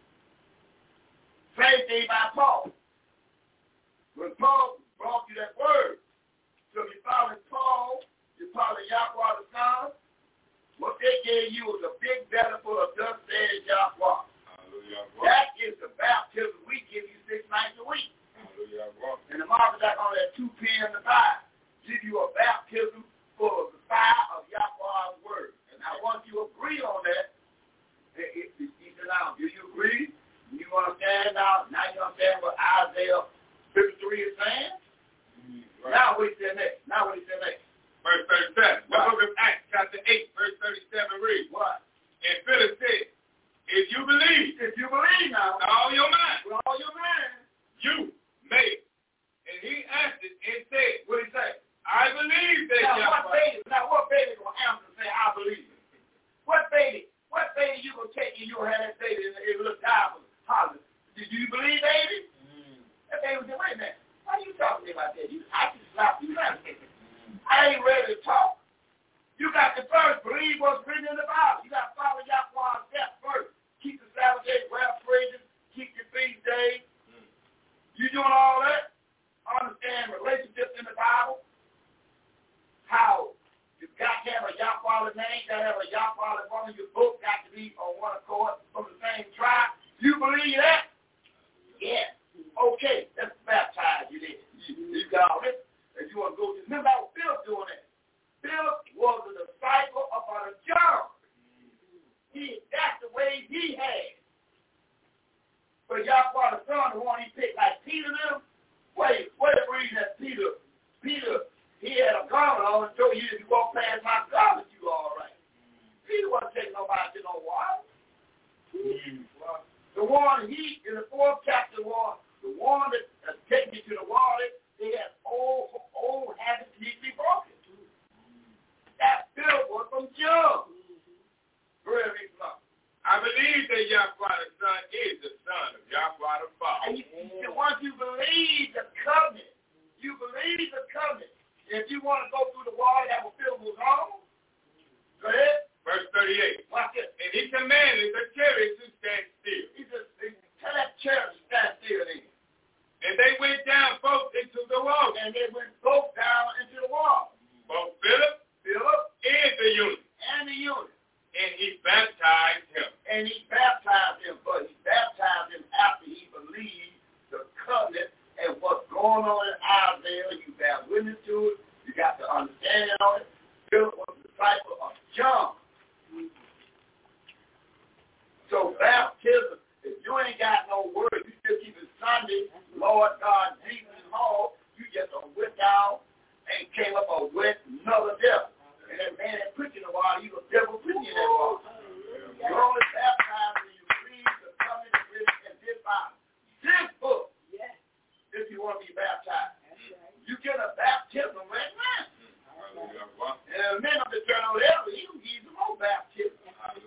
Same thing by Paul. When Paul brought you that word, so if you follow Paul, you follow Yahweh the Son, what they gave you was a big belly full of dust, says Yahweh. That is the baptism we give you 6 nights a week. And the Bible back on that 2 p.m. to 5, give you a baptism full of the fire of Yahweh's word. And now once you agree on that, he said, now, do you agree? You understand now? Now you understand what Isaiah 53 is saying? Right. Now what he said next? Verse 37. The book of Acts, chapter 8, verse 37 reads. What? And Philip said, if you believe Now, with all your mind, you may. And he answered and said, what did he say? I believe that What baby gonna answer and say, I believe it? What baby you gonna take and you gonna have that baby and it look down positive? Did you believe, baby? That baby said, wait a minute, why you talking to me about that? I can slap you now. I ain't ready to talk. You got to first believe what's written in the Bible. You got to follow Yahweh's steps first. Keep the Sabbath day, wear praises, keep your feast days. You doing all that? Understand relationships in the Bible. How you got to have a Yahweh name, got to have a Yahweh one of your book, got to be on one accord from the same tribe. You believe that? Yeah. Okay, let's baptize you then. You got all this. If you want to go to, remember how Philip doing that. Philip was a disciple of John. That's the way he had. But Yahweh the Son, the one he picked like Peter them, wait a reason that Peter, he had a garment on and told you if you walk past my garment, you all right. Peter wasn't taking nobody to no water. The one in the 4th chapter was the one that taking you to the water, they had old habits neatly broken. That Philip was from John. I believe that Yahweh the Son is the Son of Yahweh the Father. And once you believe the covenant, if you want to go through the water that will fill with on, go ahead. Verse 38. Watch it. And he commanded the chariot to stand still. He said, tell that chariot to stand still then. And they went down both into the water. And they went both down into the water. Both Philip and the eunuch. And he baptized him. But he baptized him after he believed the covenant and what's going on in Isaiah. You bear witness to it. You got to understand it on it. Philip was a disciple of John. So baptism, if you ain't got no word, you still keep it Sunday, Lord God, Jesus and all, you just went down and came up a wet another devil. And that man that put you in the water, you a devil put you in that water. You're only baptized when you read the covenant written in this Bible. This book, if you want to be baptized. You get a baptism right now. And the minute to turn on ever, he will give you more baptism.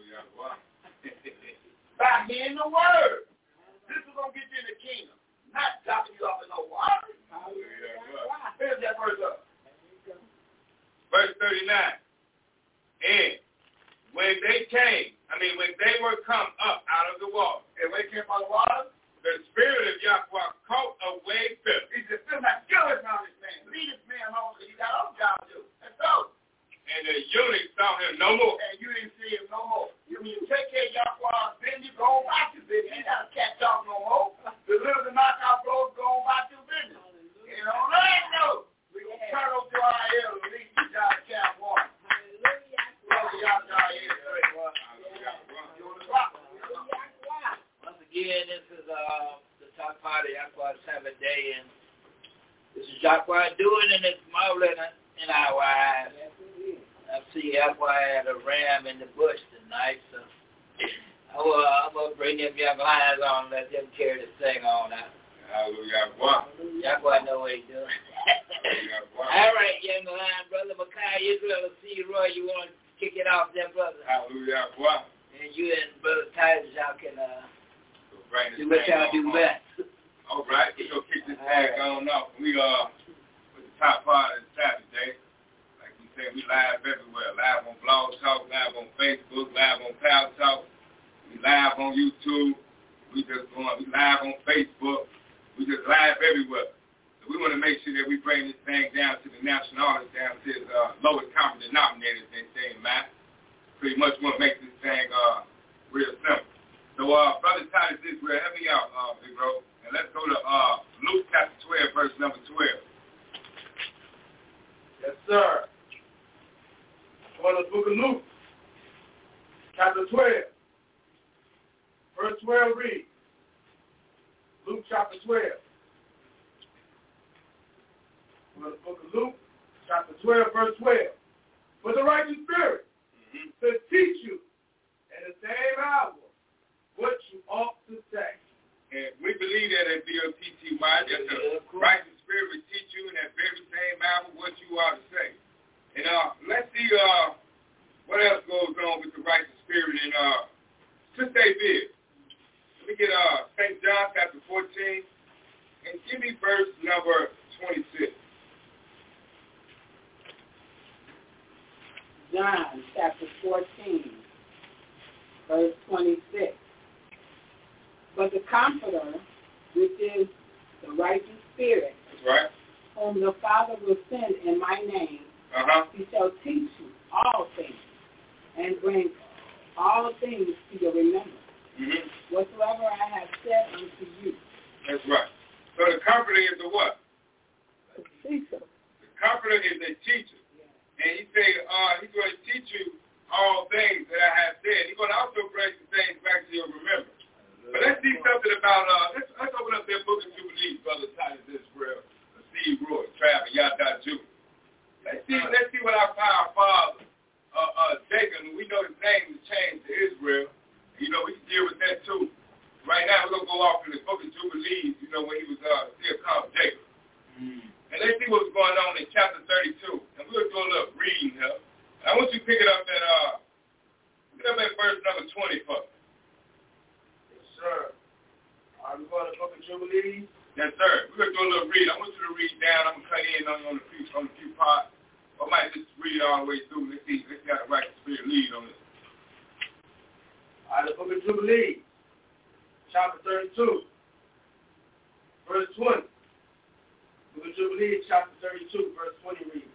By hearing the word. This is going to get you in the kingdom. Not dropping you off in no water. Finish that verse up. Verse 39. And when they were come up out of the water. And when they came out of the water, the Spirit of Yahweh caught away Philip. He said, Philip, now kill this man, leave this man alone because you got other job to do. Let's go. And the eunuch saw him no more. And you didn't see him no more. You mean take care of Yahweh's business, you go on back to business. You ain't got to catch up no more. Deliver the knockout blows, go on back to business. You know, let go. We're going to turn over to our ears and leave you down to Camp 1. Once again, this is the top part of Yahweh's Sabbath day, and this is Yahweh doing, and it's marvelous in our eyes. I see Yahweh had a ram in the bush tonight, so I'm going to bring them young lions on and let them carry the thing on out. Hallelujah. Yahweh know what he's doing. All right, young lion, Brother Makai, Israel, see Roy, you want to kick it off there, brother? Hallelujah. Wow. And you and Brother Titus, y'all can do what y'all do best. All right, we're going to kick this tag on off. We with the top part of the Saturday. Like we said, we live everywhere. Live on Blog Talk, live on Facebook, live on Pal Talk. We live on YouTube. We live on Facebook. We just live everywhere. So we want to make sure that we bring this thing down to the national audience, down to its lowest common denominator, as they say, Matt. Pretty much want to make this thing real simple. So, Brother Titus Israel, help me out, Big Bro. And let's go to Luke chapter 12, verse number 12. Yes, sir. Go to the book of Luke, chapter 12. Verse 12 reads. Luke chapter 12. Go to the book of Luke, chapter 12, verse 12. For the righteous spirit to teach you in the same hour what you ought to say. And we believe that at BOTTY, that the righteous spirit will teach you in that very same hour what you ought to say. And let's see what else goes on with the righteous spirit. And Sister David, let me get St. John chapter 14, and give me verse number 26. John chapter 14, verse 26. But the Comforter, which is the righteous spirit, that's right, whom the Father will send in my name, he shall teach you all things, and bring all things to your remembrance, whatsoever I have said unto you. That's right. So the Comforter is the what? The teacher. The Comforter is a teacher. Yeah. And he say he's going to teach you all things that I have said. He's going to also bring some things back to your remembrance. But let's see something about, let's open up their book of Jubilees, Brother Titus Israel, Steve Roy, Travis, Yada Jew. Let's see what our father, Jacob, we know his name was changed to Israel. You know, we can deal with that too. Right now, we're going to go off in the book of Jubilees, you know, when he was still called Jacob. And let's see what's going on in chapter 32. And we'll do a little reading here. I want you to pick it up at verse number 20 for me. Sir. Are we going to the book of Jubilees? Yes, sir. We're going to do a little read. I want you to read down. I'm going to cut in on the few parts. I might just read it all the way through. Let's see how the righteous spirit lead on this. All right, the book of Jubilees, chapter 32, verse 20. Book of Jubilees, chapter 32, verse 20 reads.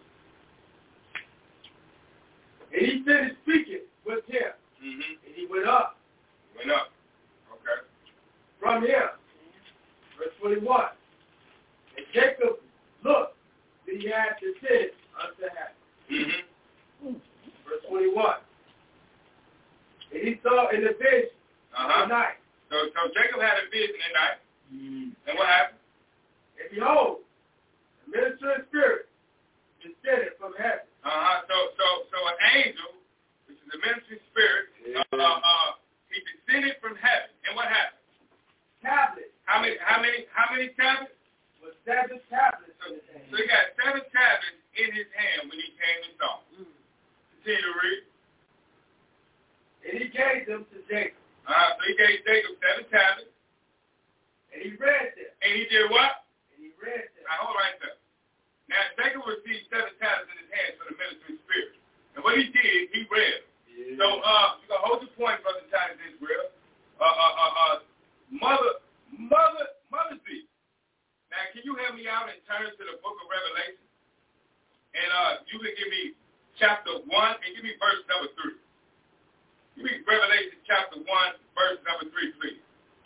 And he finished speaking with him, and he went up. Went up. Okay. From him, verse 21, and Jacob looked, and he had descended unto heaven. Verse 21, and he saw in the vision of the night. So Jacob had a vision at night. And what happened? And behold, the ministering spirit descended from heaven. So an angel, which is a ministering spirit, he descended from heaven. And what happened? Tablets. How many tablets? With 7 tablets. So he got 7 tablets in his hand when he came and saw. Continue to read. And he gave them to Jacob. So he gave Jacob 7 tablets. And he read them. And he did what? And he read them. Hold right there. Now Jacob received 7 tablets in his hands for the ministering spirit. And what he did, he read them. Yeah. So you can hold your point, Brother Titus Israel. Mother Z. Now, can you help me out and turn to the book of Revelation? And you can give me chapter 1 and give me verse number 3. Give me Revelation chapter 1, verse number 3, please.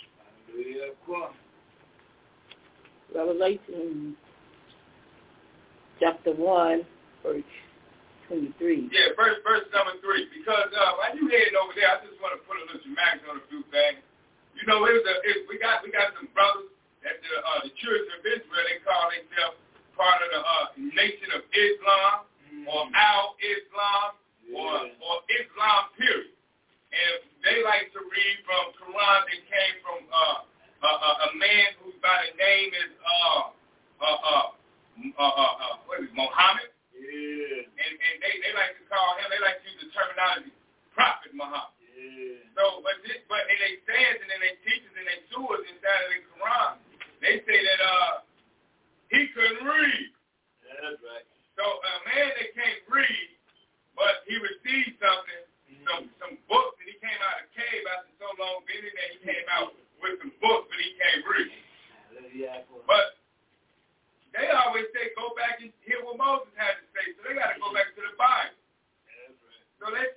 Revelation chapter 1, verse 23. Yeah, verse number 3. Because while you heading over there, I just want to put a little dramatics on a few things. You know, we got some brothers that the children of Israel, they call themselves part of the Nation of Islam, or Al-Islam, or Islam period. And they like to read from Quran that came from a man who by the name is Muhammad. Yeah. And they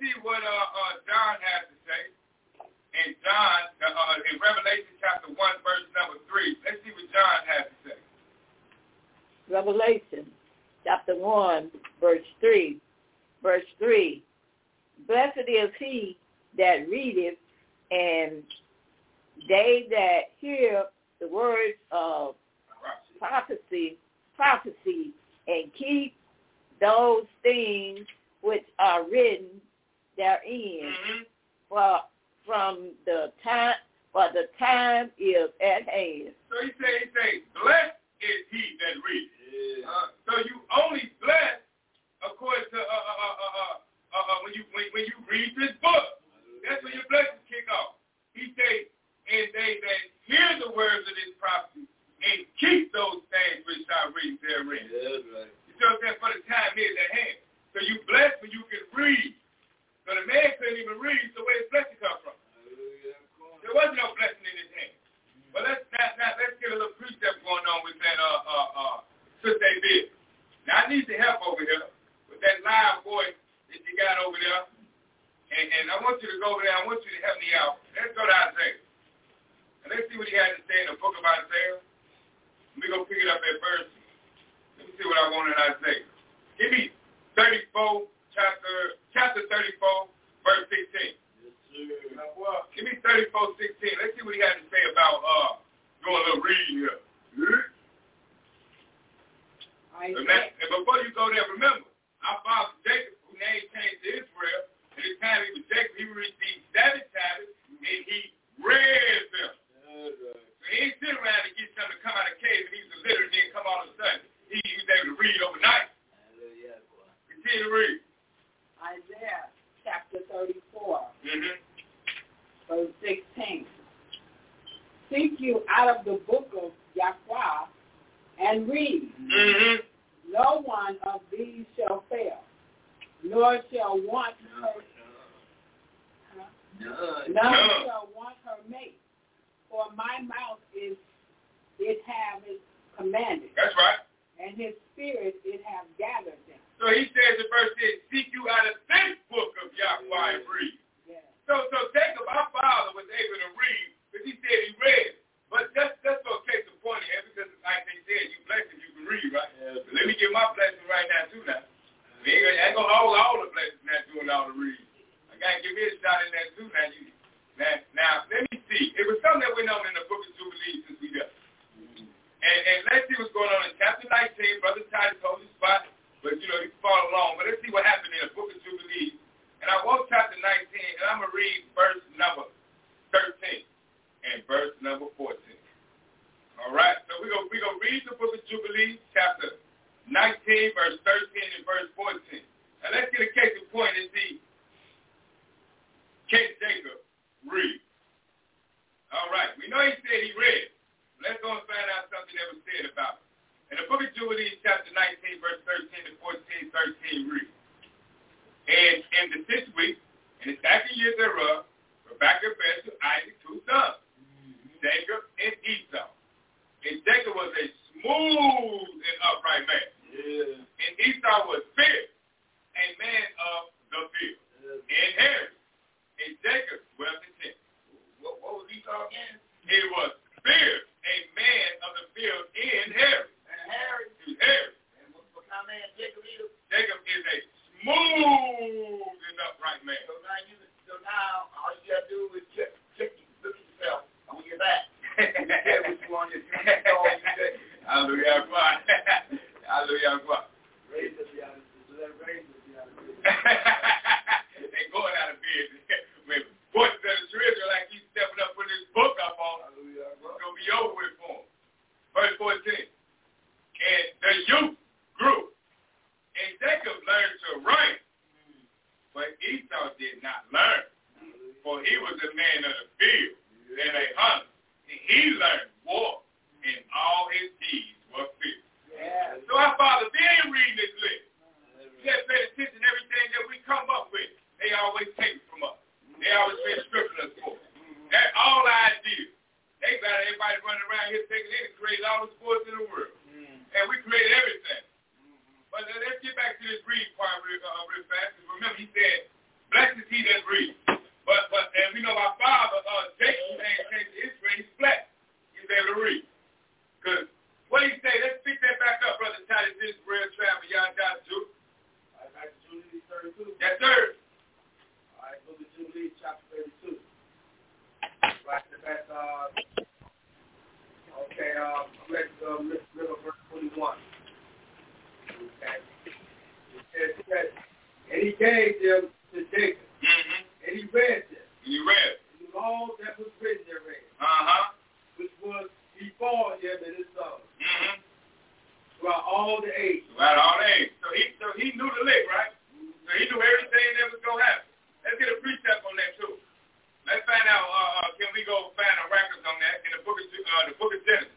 see what John has to say. In John, in Revelation chapter 1, verse number 3. Let's see what John has to say. Revelation chapter 1, verse 3. Verse 3. Blessed is he that readeth, and they that hear the words of prophecy, and keep those things which are written therein. For the time is at hand. So he say, blessed is he that readeth. So you only blessed according to when you read this book. That's when your blessings kick off. He say, and they that hear the words of this prophecy and keep those things which are written therein. Yeah, right. You know what I'm saying? For the time is at hand. So you blessed when you can read. So the man couldn't even read, so where his blessing come from? There wasn't no blessing in his hand. But let's get a little precept going on with that Sister Abib. Now I need your help over here with that live voice that you got over there. And I want you to go over there. I want you to help me out. Let's go to Isaiah. And let's see what he had to say in the book of Isaiah. We're going to pick it up at verse. Let me see what I want in Isaiah. Give me 34, chapter 34, verse 16. Yes, sir. Give me 34, 16. Let's see what he had to say about doing a little reading here. And before you go there, remember, our father Jacob, whose name changed to Israel, at the time he was Jacob, he received 7 tablets, and he read them. So he ain't sitting around to get something to come out of the cave, and he was illiterate, and then come all of a sudden. He was able to read overnight. Continue to read. Isaiah chapter 34, verse 16. Seek you out of the book of Yahweh and read. No one of these shall fail, nor shall want her. None shall want her mate. For my mouth it have commanded. That's right. And his spirit it have gathered them. So he says in verse 6, seek you out of this book of Yahweh and read. Yeah. So Jacob, our father, was able to read, because he said he read. But that's no case in point here, because like they said, you blessed if you can read, right? Yeah. So let me get my blessing right now, too, now. I ain't going to hold all the blessings now doing all the reading. I got to give me a shot in that, too, now. Now, let me see. It was something that went on in the book of Jubilees since we got it. And let's see what's going on in chapter 19. Brother Titus told the spot, but, you can follow along. But let's see what happened in the book of Jubilees. And I want chapter 19, and I'm going to read verse number 13 and verse number 14. All right? So we're going to read the book of Jubilees, chapter 19, verse 13 and verse 14. Now, let's get a case in point and see, can Jacob read? All right. We know he said he read. Let's go and find out something that was said about it. In the book of Jubilees, chapter 19, verse 13 to 14, 13 read. And in the 6th week, in the 2nd year thereof, Rebekah bare to Isaac 2 sons, Jacob and Esau. And Jacob was a smooth and upright man. Yeah. And Esau was fierce, a man of the field, and hairy. And Jacob dwelt in tents. What was Esau again? He was fierce, a man of the field, and hairy. And hairy. He was hairy. And what kind of man Jacob is? Jacob is a smooth and upright man. So now all you got to do is look at yourself. I'm going to get back. What you want to do? Hallelujah. Hallelujah. Raise up the other. They going out of bed. When voices of the children like he's stepping up putting his book up on, it's going to be over with for him. Verse 14. And the youth grew. And Jacob learned to write. But Esau did not learn. For he was a man of the field and a hunter. And he learned war. And all his deeds were fierce. Yeah. So our father been reading this list. We have paid attention to everything that we come up with. They always take it from us. They always been scripting us for. That's all ideas. They got everybody running around here thinking they created all the sports in the world. And we created everything. But let's get back to this reading part real fast. Remember, he said, Blessed is he that reads. But and we know our father, Jacob, came to Israel, he's blessed. He's able to read. Because what he say? Let's pick that back up, Brother Titus Israel, travel, y'all got to. All right, back to Jubilees 32. Yes, sir. All right, Book of Jubilees, chapter 32. Right to that, okay, let's middle verse 21. Okay. It says, and he gave them to Jacob. Mm-hmm. And he read them. You read. And all that was written therein. Uh-huh. Which was before him and his sons. Mm-hmm. Throughout all the ages. Throughout all the ages. So he knew the lick, right? So he knew everything that was going to happen. Let's get a precept on that, too. Let's find out, can we go find a records on that in the book of Genesis?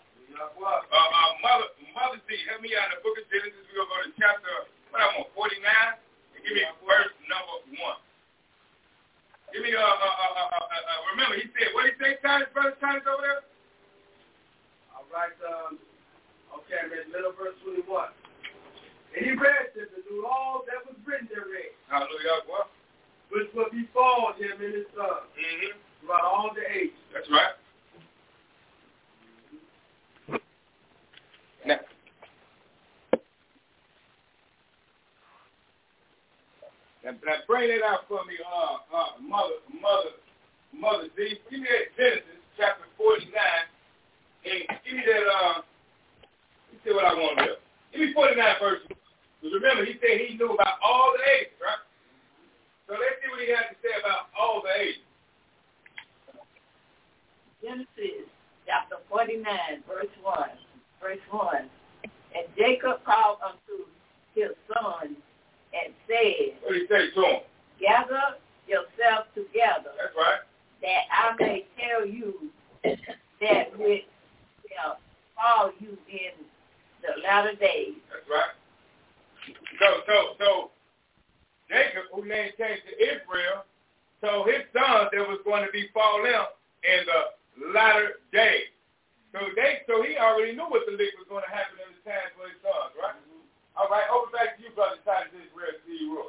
Mother Z, help me out in the book of Genesis. We're going to go to chapter, 49, and give me verse number 1. Give me, remember, he said, what did he say, Brother Titus over there? All right, okay, I'm in middle verse 21. And he read this and knew all that was written therein. Hallelujah, what? Which will befall him and his sons. Mm-hmm. Throughout all the ages. That's right. Now bring that out for me, Mother Z. Give me that Genesis chapter 49, and give me that. Let me see what I want to do. Give me 49 verses. Because remember, he said he knew about all the ages, right? So let's see what he has to say about all the ages. Genesis chapter 49, verse 1. Verse 1. And Jacob called unto his son and said, What did he say to him? Gather yourself together. That's right. That I may tell you that which shall fall you in the latter days. That's right. So Jacob, who named came to Israel, told his sons there was going to be falling in the latter days. So he already knew what the lick was going to happen in the times for his sons, right? Mm-hmm. All right, over back to you, Brother Titus Israel, see you, Roy.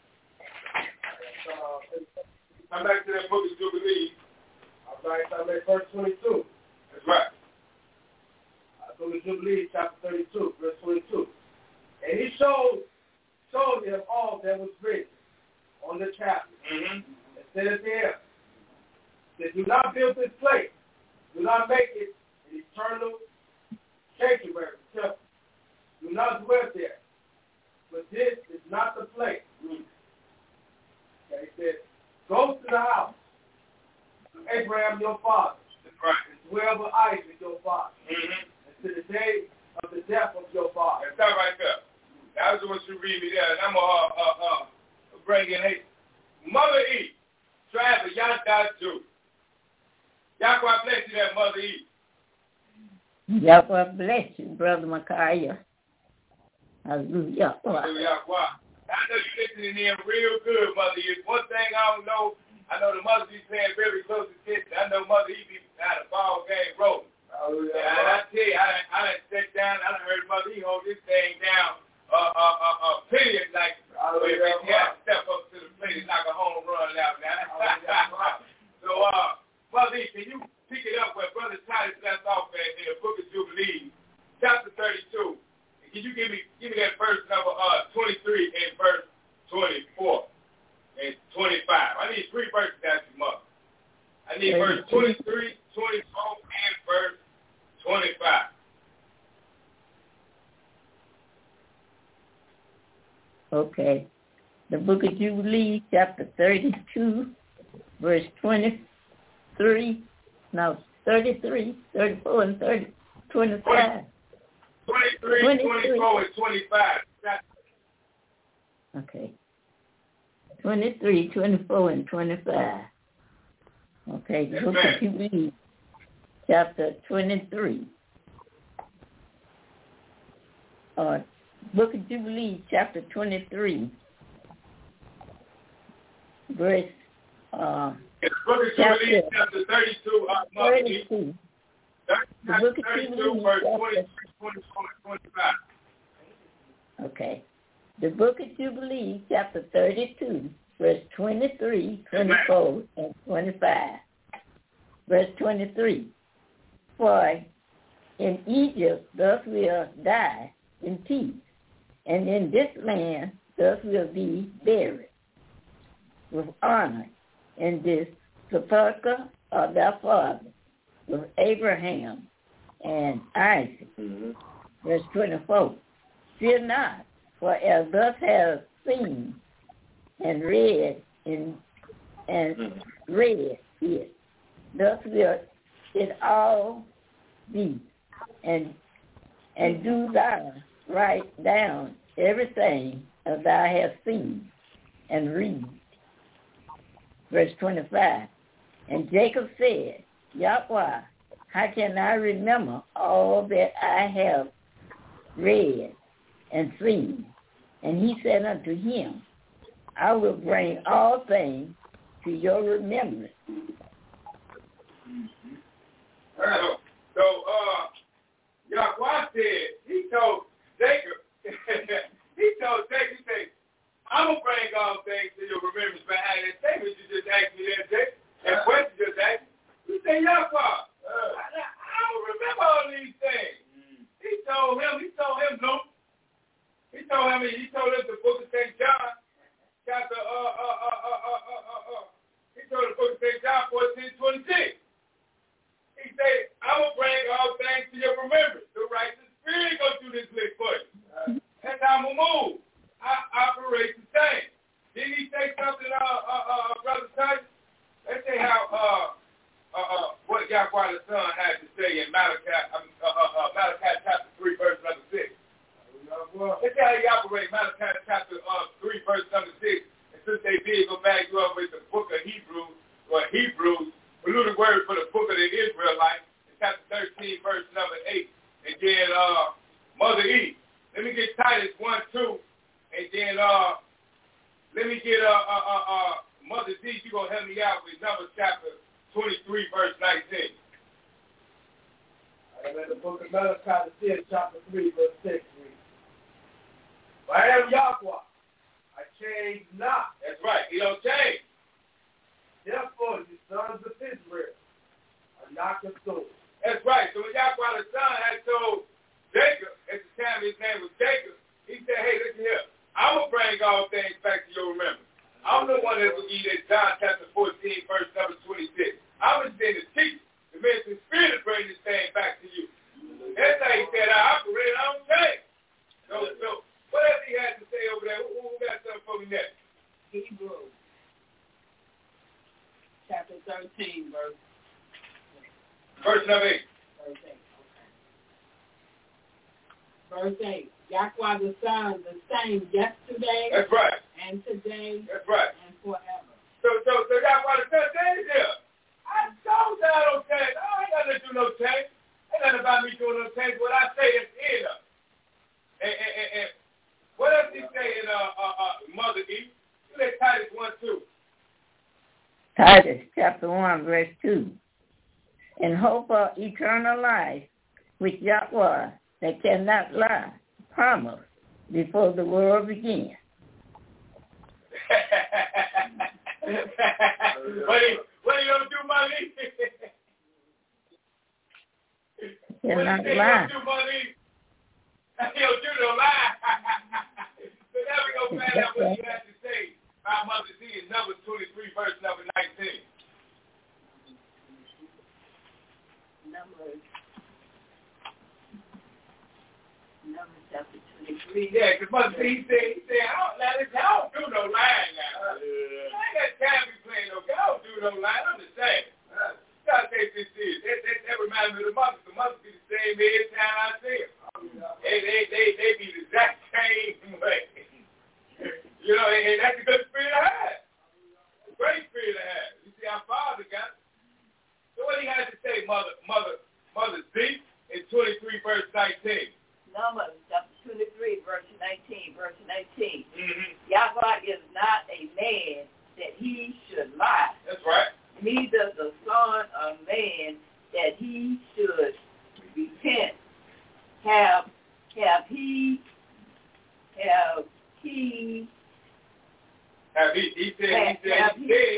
Come back to that book of Jubilees. All right, I'm at verse 22. That's right. Book of Jubilees, chapter 32, verse 22. And he showed them all that was written on the chapter. Mm-hmm. And said unto him, that do not build this place. Do not make it an eternal sanctuary, temple. Do not dwell there. But this is not the place. Okay, he said, go to the house of Abraham your father. That's right. And dwell with Isaac your father. Mm-hmm. And to the day of the death of your father. That's all right there. I just want you to read me there, and I'm going to bring in, hey, Mother E, tribe of Yahweh Jew. Yahweh bless you there, Mother E. Yahweh bless you, Brother Micaiah. Hallelujah. Hallelujah. I know you're listening in real good, Mother E. One thing I don't know, I know the Mother E paying very close attention. I know Mother E be out of ball game rolling. And I tell you, I done sat down, I done heard Mother E hold this thing down. Opinion like if you have to step up to the plate and knock a home run out now. So, Mother E, can you pick it up where Brother Titus left off in the book of Jubilees, chapter 32? Can you give me that verse number 23 and verse 24 and 25? I need 3 verses after Mother. I need verse 23, 24, and verse 25. Okay. The book of Jubilees, chapter 32, verse 23, 33, 34, and 25. 23, 24, and 25. Okay. 23, 24, and 25. Okay, the book of Jubilees, chapter 23. Book of Jubilees, chapter 23, verse Book of Jubilees, chapter 32, 32. The book of 32, Jubilees, verse 23, 24, and 25. Okay. The book of Jubilees, chapter 32, verse 23, 24, and 25. Verse 23, for in Egypt thus will die in peace, and in this land thus will be buried with honor in this sepulchre of thy father, with Abraham and Isaac. Mm-hmm. Verse 24, fear not, for as thus have seen and read it, thus will it all be, and do thou write down everything that thou hast seen and read. Verse 25, and Jacob said, Yahweh, how can I remember all that I have read and seen? And he said unto him, I will bring all things to your remembrance. So, Yahweh said, he told Jacob, he said, I'm going to bring all things to your remembrance behind that statement you just asked me there, Jacob. That question you just asked me. You say, Yahweh, I don't remember all these things. He told him, Luke. He told him the book of St. John, chapter, he told the book of St. John 14:26. He said, I will bring all things to your remembrance. The righteous spirit go through this list for you. That's how I'm going to move. I operate the same. Didn't he say something, Brother Titus? Let's say how, what Yahweh the Son had to say in Malachi chapter 3, verse number 6. Let's see how he operates. Malachi chapter 3, verse number 6. And since they did go back to with the book of Hebrews, polluted word for the book of the Israelites, in chapter 13, verse number 8. And then Mother E. Let me get Titus 1:2, and then let me get Mother D. You're going to help me out with Numbers chapter 23, verse 19. I read the book of Malachi, chapter 3, verse 6. I am Yahweh. I change not. That's right. He don't change. Therefore, the sons of Israel are not consumed. That's right. So when Yahweh the Son had told Jacob, at the time his name was Jacob, he said, hey, listen here. I'm going to bring all things back to your remembrance. I'm the one that will eat at John chapter 14, verse number 26. I'm going to send the teacher, the minister spirit, to bring this thing back to you. That's how he said, I operate, I don't change. So what else he had to say over there? Who got something for me next? Hebrews chapter 13, verse number 8. Verse 8. Yahweh the Son, the same yesterday. That's right. And today. That's right. And forever. So Yahweh the Son stays here. I told you I don't change. I ain't got to do no change. Ain't nothing about me doing no change. What I say is in us. And what else he say in Mother E? You let Titus 1:2. Titus chapter 1, verse 2. In hope of eternal life, which Yahweh that cannot lie, promised before the world began. What are you going to do, Money? Cannot lie. What are you going to do, Money? You don't do no lie. So now we're going to find out what you have to say about Mother D in Numbers 23, verse number 19. Numbers chapter 23. Yeah, because Mother D, he said, I don't do no lying now. I ain't got time to be playing no game. I don't do no lying. I'm the same. You got to take this serious. That reminds me of the mother. The mother be the same every time I see them. They be the exact same way. You know, and that's a good spirit to have. A great spirit to have. You see our Father got it. So what he had to say, Mother Z, in 23, verse 19. Numbers chapter 23, verse 19. Mm-hmm. Yahweh is not a man that he should lie. That's right. Neither the Son of Man that he should repent. Have he Have he said. Have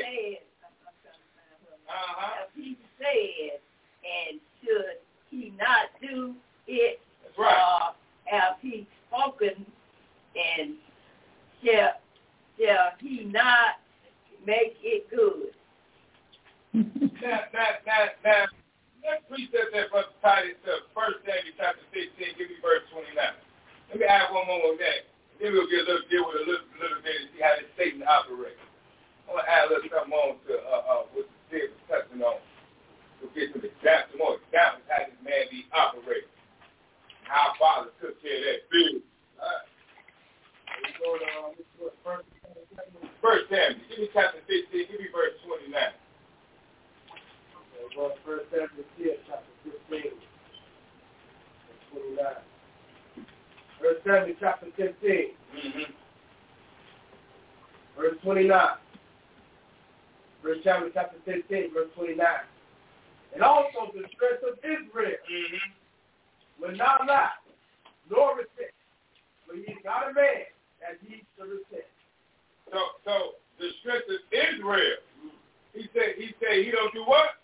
he said, and should he not do it? That's right. Have he spoken, and shall he not make it good? Now, let's precept that, Brother Titus, 1 Samuel chapter 16, give me verse 29. Let me add one more on that. Then we'll get deal with a little bit and see how this Satan operates. I want to add a little something on to what the Spirit was touching on. We'll get some more examples how this man be operating. How Father took care of that business. All right. First Samuel, give me chapter 15, give me verse 29. First Samuel chapter 15, 29. First Samuel chapter 15, verse 29. First Samuel chapter 15, verse 29. And also the strength of Israel will not lie, nor repent, for he is not a man that he should repent. So the strength of Israel, he said he don't do what?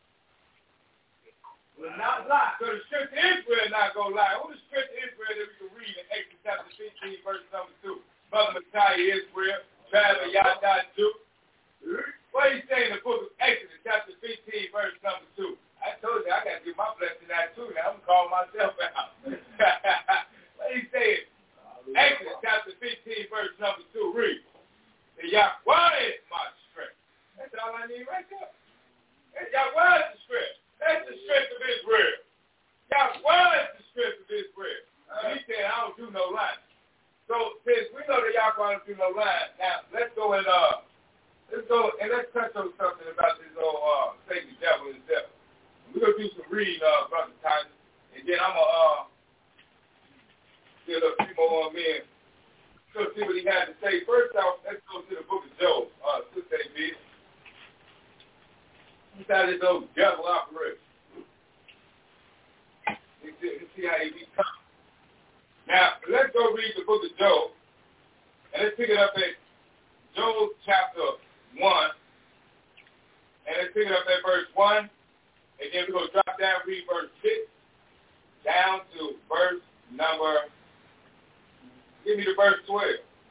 Will not lie. So the strength of Israel not going to lie. Who's the strength of Israel that we can read in Exodus chapter 15, verse number 2? Mother Messiah Israel, Travis Yada Duke. What do you say in the book of Exodus chapter 15, verse number 2? I told you I got to give my blessing out too. Now I'm going to call myself out. What do you say? Exodus chapter 15, verse number 2. Read. And Yahweh is my strength. That's all I need right there. And Yahweh is the strength. That's the strength of Israel. Yahweh is the strength of Israel. He said, I don't do no lying. So since we know that Yahweh don't do no lying, now let's go and let's touch on something about this old Satan, the devil himself. We're gonna do some reading, Brother Titus, and then I'm gonna get a few more men. So see what he had to say. First off, let's go to the book of Job. Sister A.B. Let's how this old devil operates. Let's see how he becomes. Now, let's go read the book of Job, and let's pick it up at Job chapter 1, and let's pick it up at verse 1, and then we're going to drop down, read verse 6, down to verse number, give me the verse 12.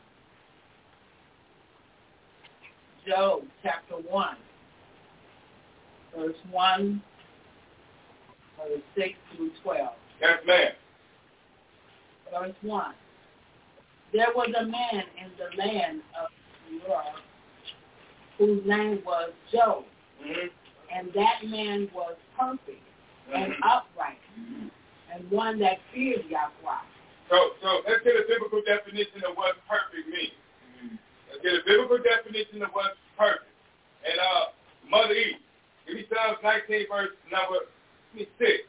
Job chapter 1, verse 1, verse 6 through 12. Yes, ma'am. Verse 1. There was a man in the land of Ur whose name was Job, and that man was perfect and upright, and one that feared Yahweh. So let's get a biblical definition of what perfect means. Let's get a biblical definition of what's perfect. And Mother E, give me Psalms 19, verse number 6.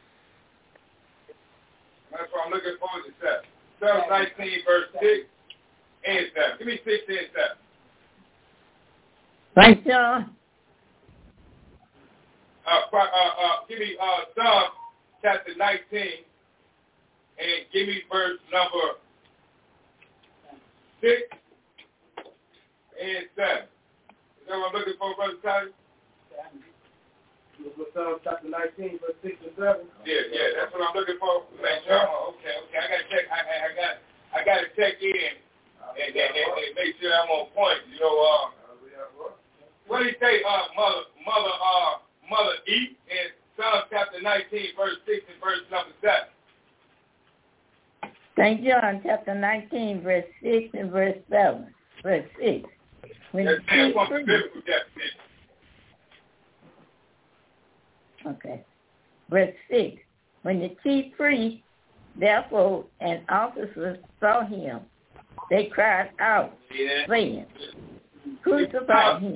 That's what I'm looking forward to 7. Psalms 19, verse 6 and 7. Give me 6 and 7. Right, John. Give me Psalm chapter 19 and give me verse number 6 and 7. Is that what I'm looking for, Brother Tyler? Psalm chapter 19, verse 6 and 7. Yeah, that's what I'm looking for. Okay. I gotta check in and make sure I'm on point. You know, what do you say, Mother E in Psalm chapter 19, verse 6 and verse number 7? St. John chapter 19, verse 6 and verse 7. Verse 6. Okay. Verse 6. When the chief priest, therefore, and officers saw him, they cried out, saying, crucify him.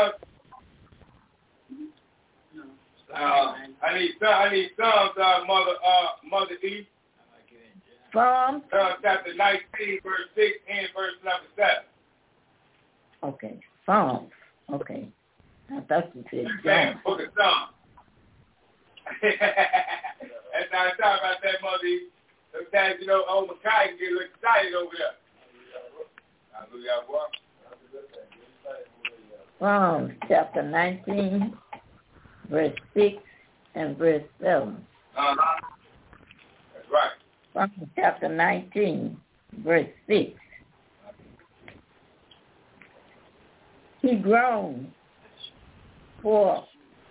I need Psalms, Mother E. Psalms chapter 19, verse 6 and verse number 7. Okay. Psalms. Okay. I thought you said John. Book of Psalms. That's how I talk about that, Mother E. Sometimes, you know, old Micaiah can get a little excited over there. Hallelujah. Psalms chapter 19, verse 6 and verse 7. That's right. Psalms chapter 19, verse 6. He groaned forth.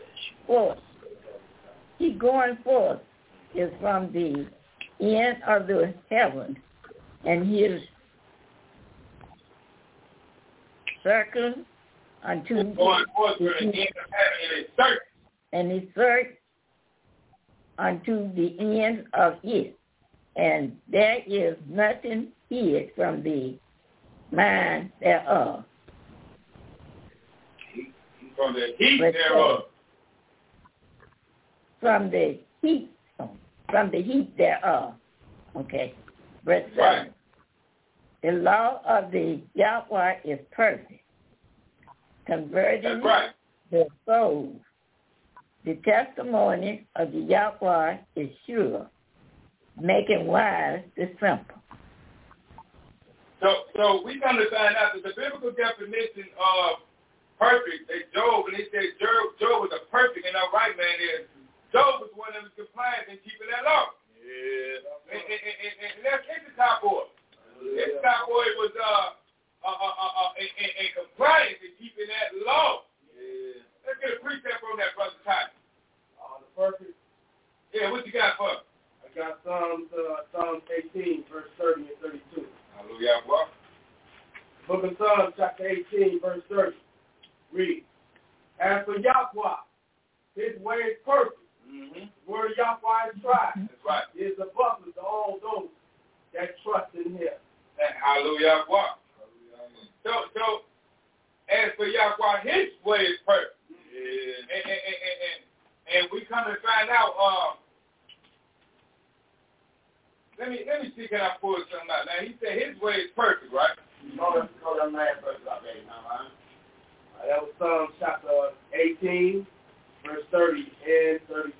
He going forth is from the end of the heaven, and his circle unto going forth to the end of heaven, and his search unto the end of it, and there is nothing hid from the mind thereof. From the heat thereof. From the heat thereof. Okay. Verse 7. Right. The law of the Yahweh is perfect, converting the soul. The testimony of the Yahweh is sure, making wise the simple. So we come to find out that the biblical definition of perfect, that Job, and he said Job was a perfect and upright man, is Job was one of them compliant in keeping that law. Yeah. And that's Issachar boy. Issachar boy was in compliance in keeping that law. Yeah. Let's get a precept from that, Brother Ty. The perfect. Yeah, what you got for us? I got Psalms 18, verse 30 and 32. Hallelujah, boy. Book of Psalms, chapter 18, verse 30. Read. As for Yahweh, his way is perfect. The word of Yahweh is tried. That's right. He is a buckler to all those that trust in him. Hallelujah, boy. So, as for Yahweh, his way is perfect. Yeah. And we come to find out, let me see, can I pull something out? Now, he said his way is perfect, right? Call that last verse out there, that was Psalms chapter 18, verse 30 and 32.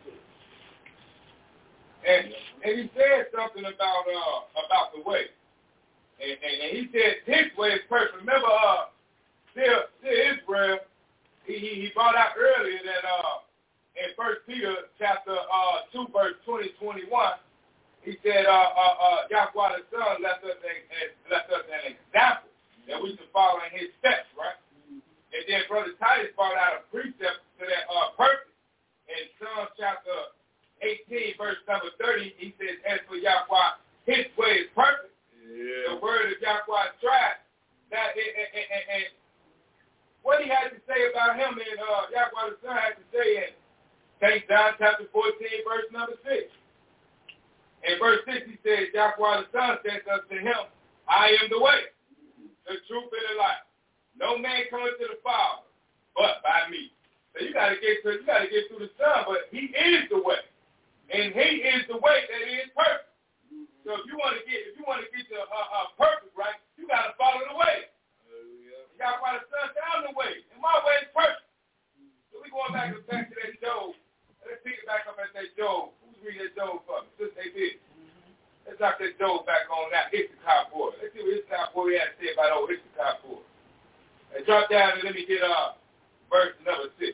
And he said something about the way. And he said his way is perfect. Remember, still Israel, he brought out earlier that in 1 Peter chapter 2, verse 20-21, he said Yahweh the Son left us an example that we should follow in his steps, right? And then Brother Titus brought out a precept to that purpose. In Psalm chapter 18, verse number 30, he says, as for Yahweh, his way is perfect. Yeah. The word of Yahweh is tried. Now, and what he had to say about him, and Yahweh the Son had to say in St. John chapter 14, verse number 6. In verse 6, he says, Yahweh the Son says unto him, I am the way, the truth, and the life. No man comes to the Father but by me. So you gotta get through the Son, but he is the way. And he is the way that is perfect. So if you want to get your perfect right, you gotta follow the way. Yahweh the Son said, I'm the way, and my way is perfect. So we going back to that Job. Let's pick it back up at that Job. Who's reading that Job for me? Sister A.B. Let's knock that Job back on that Issachar boy. Let's see what Issachar boy had to say about old Issachar boy. And drop down and let me get verse number 6.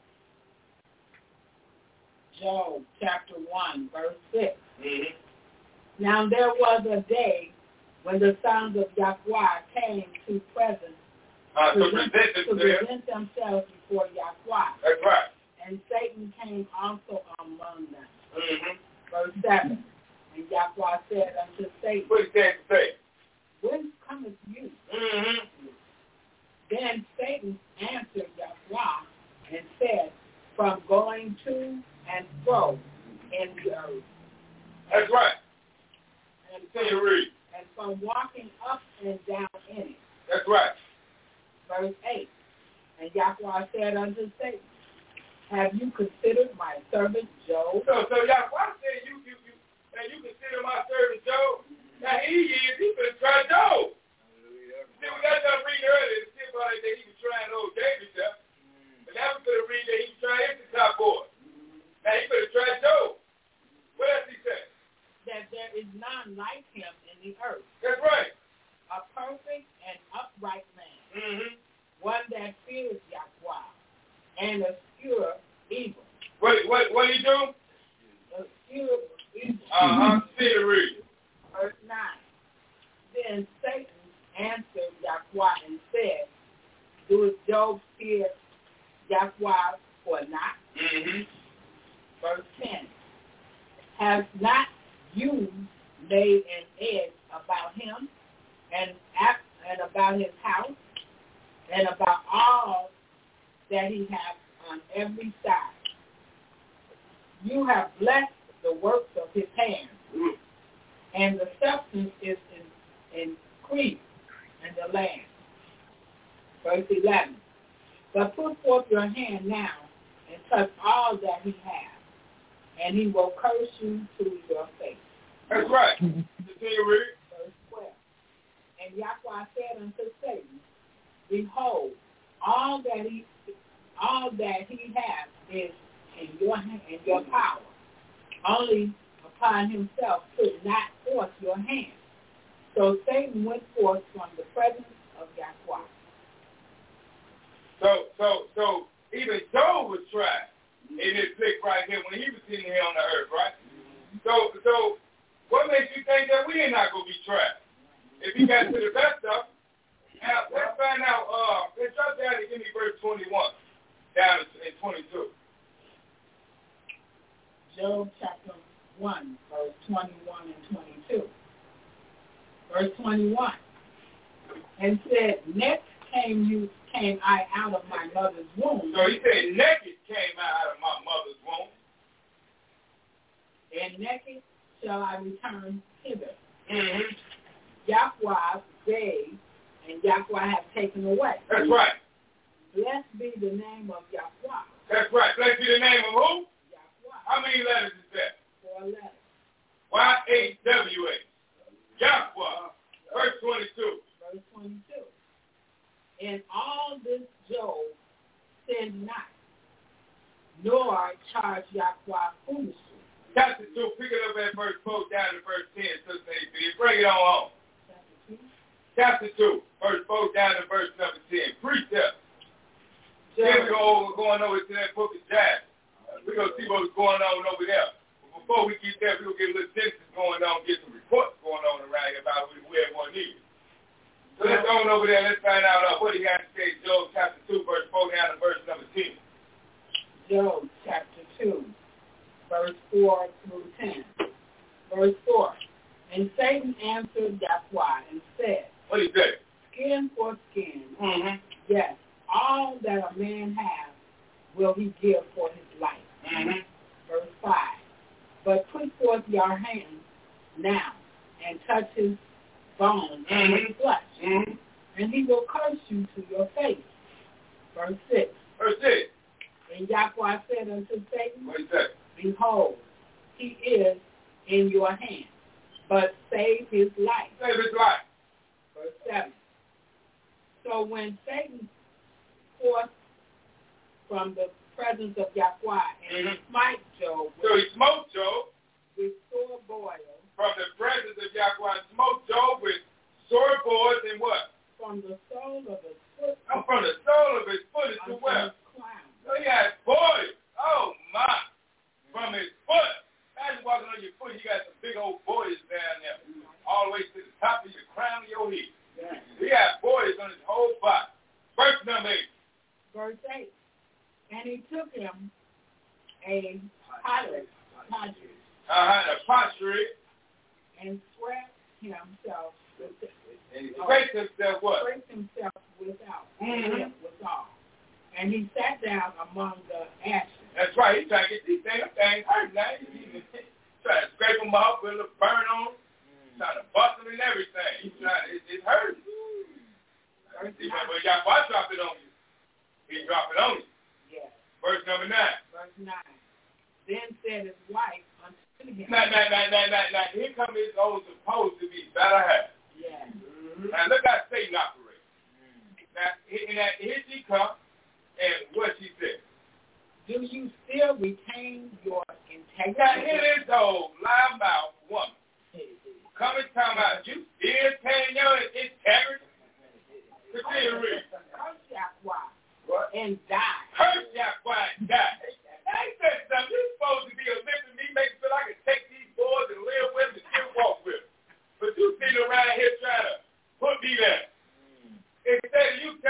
Job chapter 1, verse 6. Mm-hmm. Now there was a day when the sons of Yahweh came to present to present themselves before Yahweh. That's right. And Satan came also among them. Mm-hmm. Verse 7. And Yahweh said unto Satan, what did that say? Whence cometh you? Mm-hmm. Then Satan answered Yahweh and said, from going to and fro in the earth. That's right. And from walking up and down in it. That's right. Verse 8. And Yahweh said unto Satan, have you considered my servant Job? So Yahweh said, you consider my servant Job? Now he could try Job. See, we got to read earlier to see about that he was trying old David stuff. But now we could have read that he was trying Issachar boy. Now he could have tried Job. What else he said? That there is none like him in the earth. That's right. A perfect and upright man. Mm-hmm. one that fears Yahweh and eschew evil. What you do? Eschew evil. See the read. Verse 9. Then Satan answered Yahweh and said, "Do Job fear Yahweh or not?" Verse 10. Has not you made an edge about him and about his house and about all that he has on every side? You have blessed the works of his hands, and the substance is increased in the land. Verse 11. But put forth your hand now and touch all that he has, and he will curse you to your face. That's right. Continue read. Verse 12. And Yahweh said unto Satan, Behold, all that he has is in your hand, in your power. Only upon himself put not forth your hand. So Satan went forth from the presence of Yahweh. So even Job was tried in this place right here when he was sitting here on the earth, right? So what makes you think that we ain't not gonna be tried? If he got to the best of, now let's find out. Let's drop down and give me verse 21 down in 22. Job chapter 1, verse 21 and 22. Verse 21. And said, Next came I out of my mother's womb. So he said, naked came I out of my mother's womb. And naked shall I return hither. Yahweh gave, and Yahweh hath taken away. That's right. Blessed be the name of Yahweh. That's right. Blessed be the name of who? Yahweh. How many letters is that? 4 letters. Y-H-W-H. Yahweh. Verse 22. Verse 22. In all this Job sinned not, nor charged Yahweh foolishly. Chapter 2, pick it up at verse 4 down to verse 10, Sister A.B. Bring it on home. Chapter 2, verse 4 down to verse number 10. Precept. Then we're going over to that book of Jasher. We're going to see what's going on over there. But before we get there, we're going to get a little census going on, get some reports going on around here about where everyone needs. So let's go on over there. Let's find out what he has to say. Job chapter 2, verse 4 down to verse number 10. Job chapter 2, verse 4 through 10. Verse 4. And Satan answered Yahweh and said, What did he say? Skin for skin. Yes, all that a man has will he give for his life. Verse 5. But put forth your hand now and touch his bones and his flesh, and he will curse you to your face. Verse 6. Verse 6. And Yahweh said unto Satan, What did he say? Behold, he is in your hand, but save his life. Save his life. Verse 7. So when Satan forth from the presence of Yahweh and smite Job, so he smote Job with sore boils. From the presence of Yahweh, smote Job with sore boils and what? From the sole of his foot. From the sole of his foot to where? So he had boils. Oh my! From his foot. Imagine walking on your foot, you got some big old boils down there, all the way to the top of your crown of your head. Yeah. He had boils on his whole body. Verse number 8. Verse 8. And he took him a pottery. A pottery. And scraped himself with it. And he scraped himself what? Scraped himself without. Withal. And he sat down among the ashes. That's right. He's trying to get these things hurt now. He's trying to scrape them off with a burn on them. Trying to bust them and everything. He's trying. It's hurting. But Yahweh drop it on you. He drop it on you. Yeah. Verse number 9. Verse 9. Then said his wife unto him. Now, here comes his own supposed to be better half. Yeah. Now, look how Satan operates. Now, here she comes, and what she said. Do you still retain your integrity? Now, here this old loudmouth woman coming talking about you still retain your integrity? Continue to read. Curse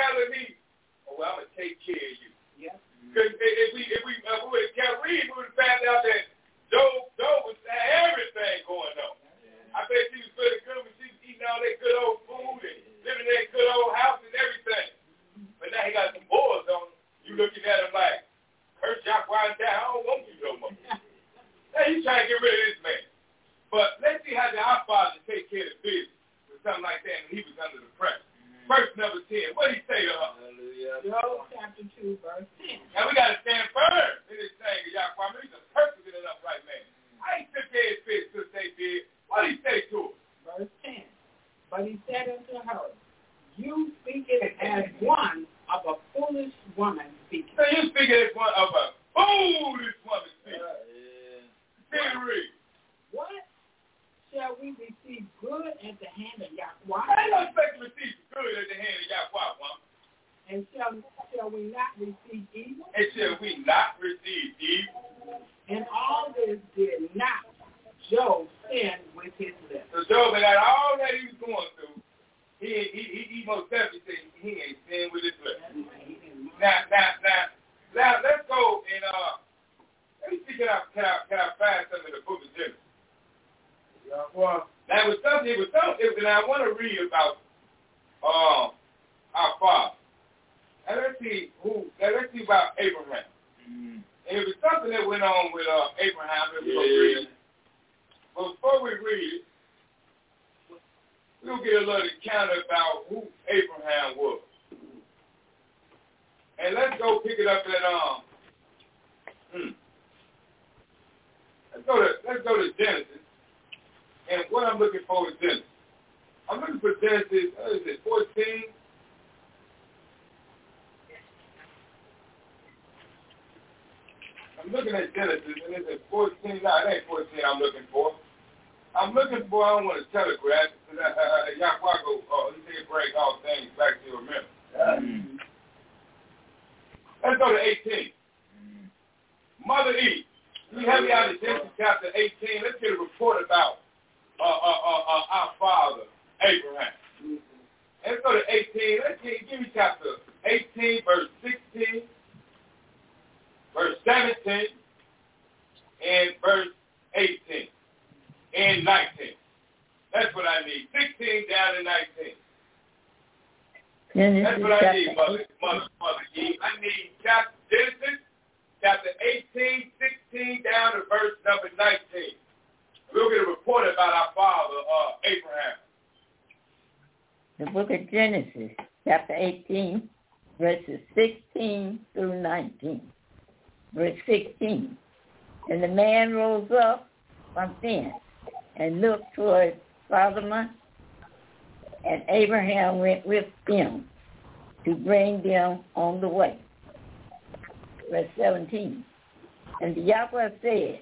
telling me, oh, well, I'm going to take care of you. Yeah. Because if we would have kept reading, we would have found out that Job was everything going on. I bet she was feeling good when she was eating all that good old food and living in that good old house and everything. But now he got some boys on him. You looking at him like, curse Yahweh down, I don't want you no more. Now you trying to get rid of this man. But let's see how our Father take care of the business with something like that when he was under the pressure. Verse number 10, what did he say to her? Job chapter 2, verse 10. Now we got to stand firm in this thing of Yahweh. I mean, he's a perfect and upright man. I ain't took care of his fish since they did. What did he say to her? Verse 10. But he said unto her, you speakest as one of a foolish woman speaking. So you speaking as one of a foolish woman speaking. Read. What? Shall we receive good at the hand of Yahweh? I ain't gonna expect to receive good at the hand of Yahweh, woman. And shall we not receive evil? And shall we not receive evil? And all this did not Job sin with his lips. So Job had all that he was going through. He most definitely said he ain't sin with his lips. Now let's go and let me see, can I find something in the book of Genesis? Well, that was something. It was and I want to read about our father. And let's see about Abraham. Mm-hmm. And it was something that went on with Abraham that we're going to read. But before we read it, we'll get a little account about who Abraham was. And let's go pick it up at let's go to Genesis. And what I'm looking for is Genesis. I'm looking for Genesis, 14? I'm looking at Genesis, and it's at 14. No, it ain't 14 I'm looking for. I don't want to telegraph, because Yahweh he said bring all things back to your remembrance. Let's go to 18. Mother Eve. We have you out of Genesis chapter 18. Let's get a report about our father, Abraham. Let's go to 18. Let's give me chapter 18, verse 16, verse 17, and verse 18, and 19. That's what I need. 16 down to 19. That's what I need, Mother Eve. I need Genesis, chapter 18, 16, down to verse number 19. We'll get a report about our father, Abraham. The book of Genesis, chapter 18, verses 16 through 19. Verse 16. And the man rose up from thence and looked toward Sodom, and Abraham went with them to bring them on the way. Verse 17. And Yahweh said,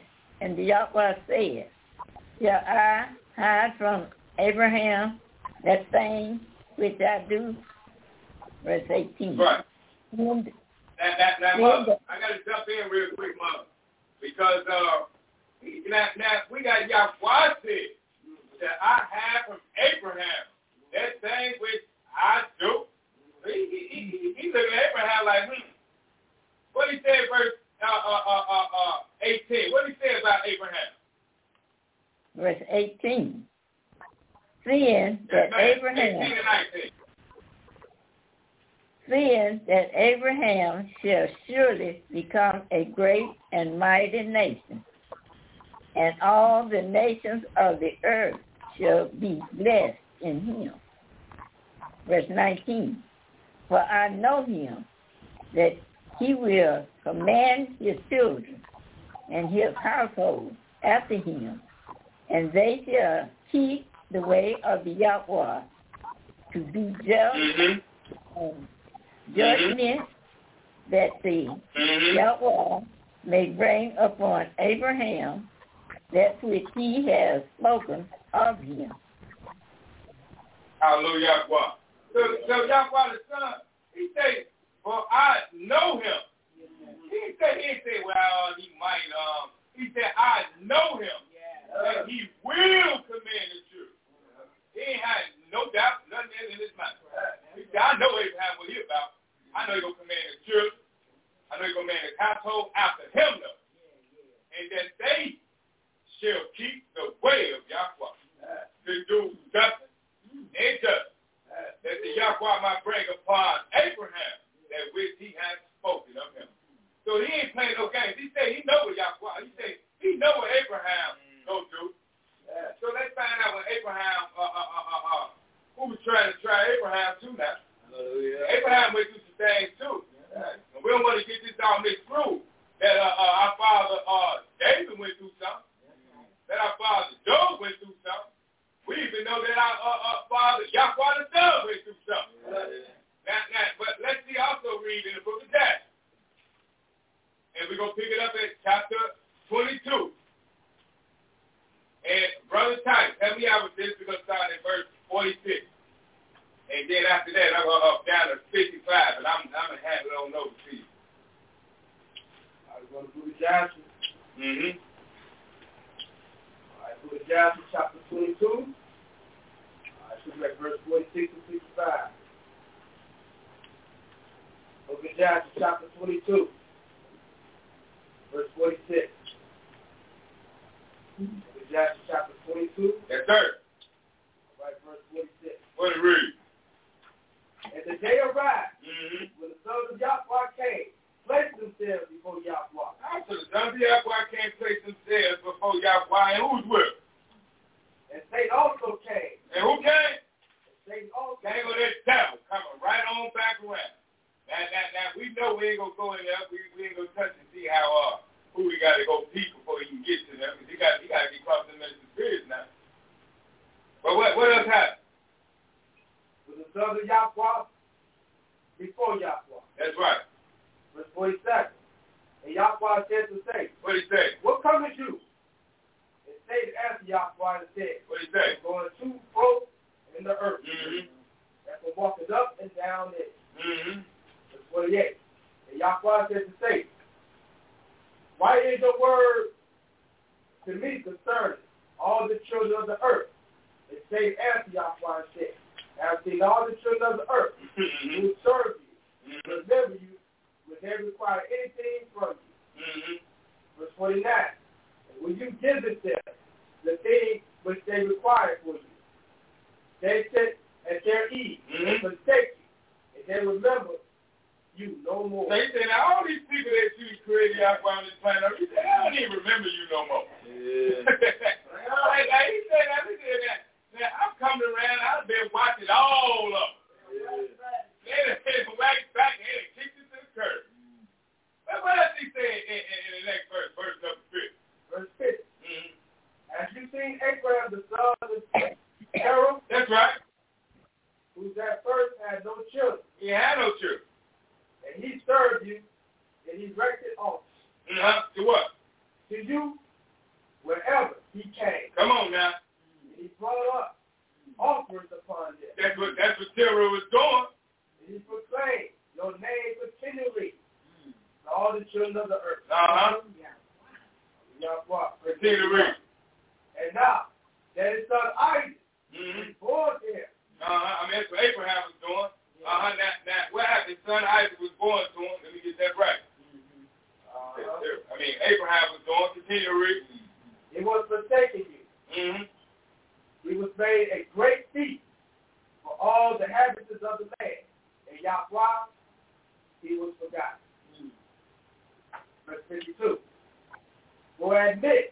shall I hide from Abraham that thing which I do? Verse 18. Right. Now, Mother, I got to jump in real quick, Mother, because now we got Yahweh said that I have from Abraham that thing which I do. He looking at Abraham like, What did he say in verse 18? What did he say about Abraham? Verse 18. Seeing that Abraham shall surely become a great and mighty nation, and all the nations of the earth shall be blessed in him. Verse 19. For I know him, that he will command his children and his household after him, and they shall keep the way of the Yahweh to do just and judgment, that the Yahweh may bring upon Abraham that which he has spoken of him. Hallelujah. So Yahweh the Son, he said, for I know him. He didn't say, well, he might. He said, I know him. That he will command the truth. He ain't had no doubt, nothing in his mind. He said, I know Abraham will hear about I know he's going to command his children. I know he's going to command his household after him, though. And that they shall keep the way of Yahweh. To do justice and justice. That the Yahweh might bring upon Abraham that which he has spoken of him. So he ain't playing no games. He say he know what Yahweh. He say he know what Abraham go do. So let's find out what Abraham, who was trying to try Abraham too now. Abraham went through some things too. And we don't want to get this all mixed through. That our father David went through something. That our father Job went through something. We even know that our father Yahweh the Son went through something. But let's see also read in the book of Daniel. And we're going to pick it up at chapter 22. And Brother Titus, help me out with this. We're going to start at verse 46. And then after that, I'm going to up down to 55. And I'm going to have it on over to you. I was going to do the Joshua. Mm-hmm. All right, go to Joshua chapter 22. All right, should be at verse 46 and 65. Look at Joshua chapter 22. Verse 46. Joshua chapter 22. Yes, sir. Right, verse 46. What it read? And the day arrived when the sons of Yahweh came, placed themselves before Yahweh. So the sons of Yahweh came, place themselves before Yahweh, and who's with? And Satan also came. And who came? And Satan also came with that devil coming right on back around. Now we know we ain't gonna go in there. We ain't gonna touch and see how who we got to go peek before he can get to them. Because he got to get across the ministry spirits now. But what else happened? With the sons of Yahweh before Yahweh. That's right. Verse 47. And Yahweh said to Satan. What did he say? What cometh you? And Satan answered Yahweh and said. What did he say? Going to and fro in the earth. Mm-hmm. And for walking up and down it. Mm-hmm. Verse 48. And Yahweh said to Satan. Why is your word to me concerning all the children of the earth? And Satan answered Yahweh and said, I have seen all the children of the earth who serve you, remember you, when they require anything from you. Verse 49. And when you give them the thing which they require for you, they sit at their ease and forsake you, and they remember you no more. So he said, now all these people that you created out on this planet, he said, I don't even remember you no more. Yeah. like he said, now I'm coming around, I've been watching all of them. Yeah. They whacked back and they kicked it to the curb. But what else he said in the next verse number 50? Verse 50. As you seen Abraham, the son of Sarah. That's right. Who at first had no children. He had no children. And he served you, and he erected altars. To what? To you, wherever he came. Come on now. And he brought up offerings upon them. That's what Terah was doing. And he proclaimed your name continually to all the children of the earth. Continue to read. And now, that his son Isaac was born to him. I mean, that's what Abraham was doing. Now, what happened? His son Isaac was born to him. Let me get that right. I mean, Abraham was doing. Continue to read. He was forsaking you. He was made a great feast for all the inhabitants of the land. And Yahweh, he was forgotten. Verse 52. For admit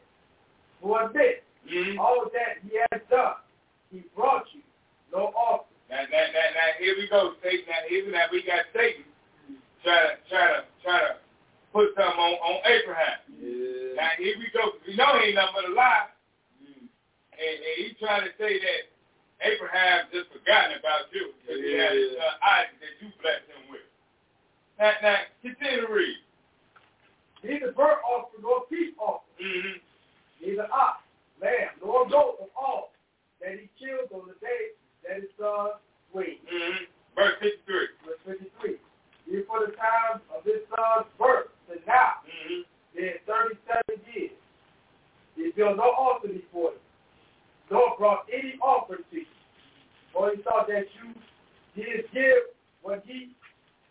all that he has done. He brought you no offering. Now, here we go, Satan. Now we got Satan trying to put something on Abraham. Yeah. Now, here we go. We know he ain't nothing but a lie. And he's trying to say that Abraham just forgotten about you because he had his son Isaac that you blessed him with. Now, continue to read. Neither burnt offering nor peace offering. Neither ox, lamb, nor goat of all that he killed on the day that his son waited. Verse 53. Verse 53. Even for the time of his son's birth to now, then 37 years, he built no altar before you, nor brought any offering to you. For he thought that you did give what he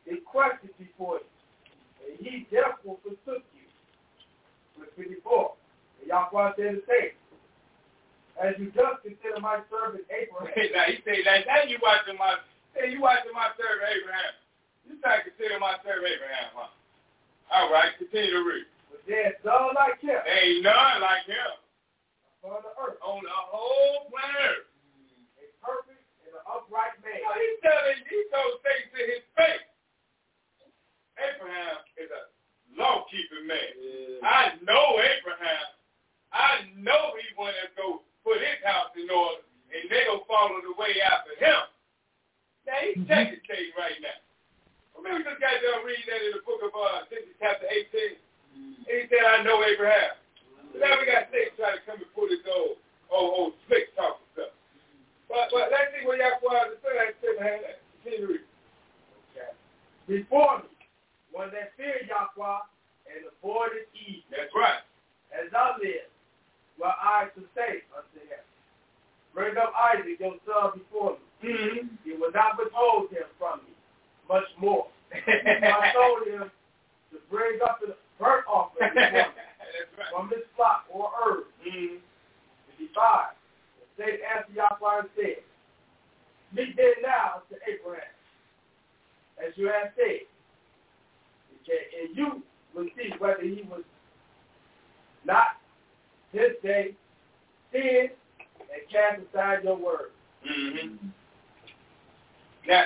requested before you, and he therefore forsook you. Verse 54. And Yahweh said the same. As you just consider my servant Abraham. Now he said that. Now you watching my servant Abraham. You try to consider my servant Abraham, huh? All right, continue to read. But there's none like him. Ain't none like him. On the earth. On the whole planet. A perfect and an upright man. Now he told Satan to his face. Abraham is a law-keeping man. Yeah. I know Abraham. I know he wanted to go put his house in order, and they don't follow the way after him. Now, he's taking Satan right now. Remember this guy that reading that in the book of Genesis chapter 18? And he said, I know Abraham. But now we got Satan trying to come and put his old slick talking stuff. But let's see what Yahweh said to Abraham. Continue to read. Okay. Before me, one that feared Yahweh and avoided evil. That's right. As I live, where I to say unto him, bring up Isaac your son before me. Mm-hmm. He will not withhold him from me, much more. I told him to bring up the burnt offering before me, from his flock or herb. Mm-hmm. 55. And Satan answered Yahweh and said, Speak then now to Abraham, as you have said. Okay, and you will see whether he was not this day sin and cast aside your word. Mm-hmm. Now,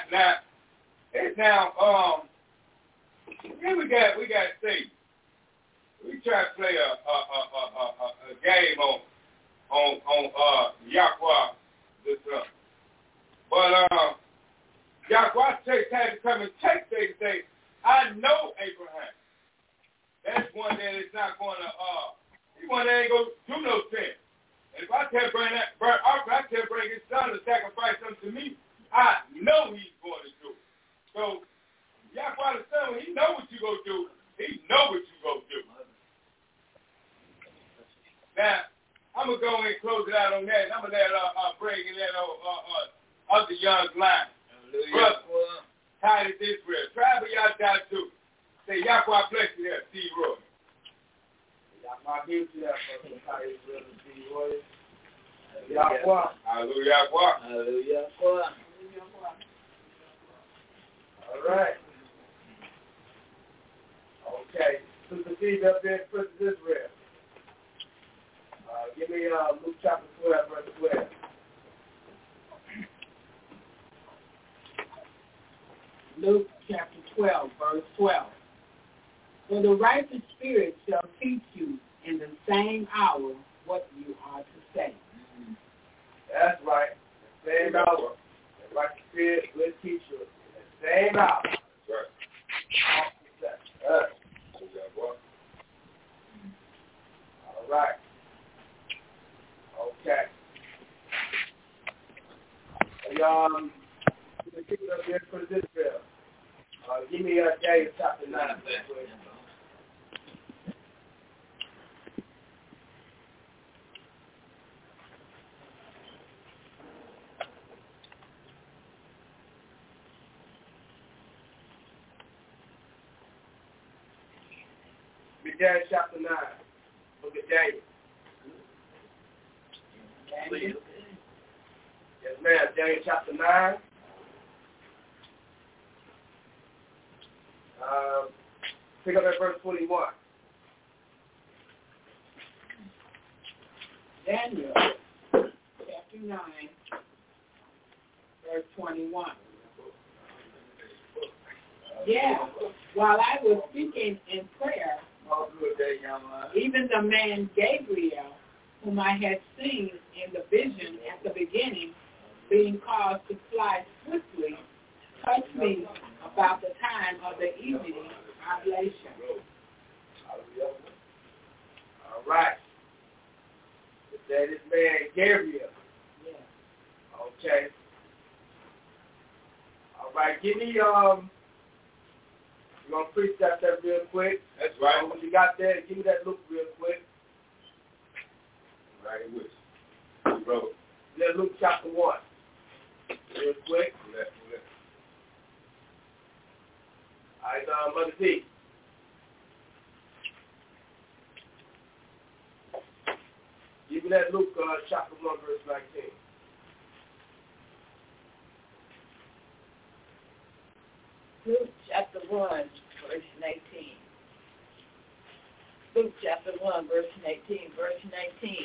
here we got Satan. We try to play a game on Yahweh the Son, but Yahweh had to come and take Satan and say, I know Abraham. That's one that is not going to he one that ain't going to do no sin. And if I tell bring that burnt offering, I tell bring his son to sacrifice unto me, I know he's going to do it. So Yahweh the Son, he know what you going to do. He know what you going to do. Now, I'm going to go and close it out on that, and I'm going to let bring in that other young line. Brother, Titus Israel. Travel y'all down too. Say, Yahweh bless you there, Steve Roy. Yahweh be with you there, Titus Israel and Steve Roy. Yahweh. Hallelujah. Hallelujah. All right. Okay. Sister Steve up there, Prince of Israel. Give me Luke chapter 12, verse 12. Luke chapter 12, verse 12. For the righteous spirit shall teach you in the same hour what you are to say. That's right. The same hour. The righteous spirit will teach you in the same hour. That's right. All right. Okay. Keep it up here for this bill. Give me Daniel chapter 9. Daniel chapter 9. Look at Daniel. Yes, ma'am. Daniel chapter 9. Pick up at verse 21. Daniel chapter 9, verse 21. Yeah, while I was speaking in prayer, even the man Gabriel, whom I had seen in the vision at the beginning, being caused to fly swiftly, touched me about the time of the evening oblation. All right. That is man Gabriel. Yeah. Okay. All right. Give me we're gonna precept that real quick. That's right. When you got that, give me that Luke real quick. Right with you, brother. Let Luke chapter 1. Real quick. right, Mother P. Even at Luke chapter 1, verse 19. Luke chapter 1, verse 19. Luke chapter 1, verse 19. Verse 19.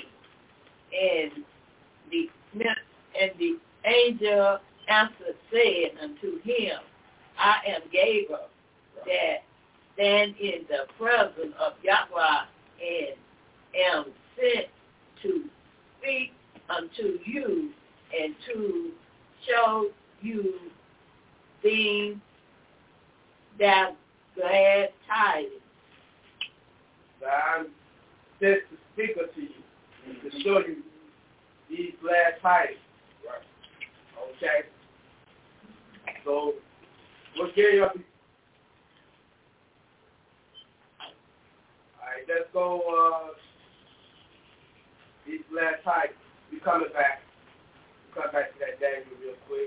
And the angel answered, said unto him, I am Gabriel, that stand in the presence of Yahweh, and am sent to speak unto you and to show you things that glad tidings. I'm sent to speak unto you and to show you these glad tidings. Right. Okay. So, what gave you up? Alright, let's go, these glad tidings. We coming back. We'll come back to that Daniel real quick.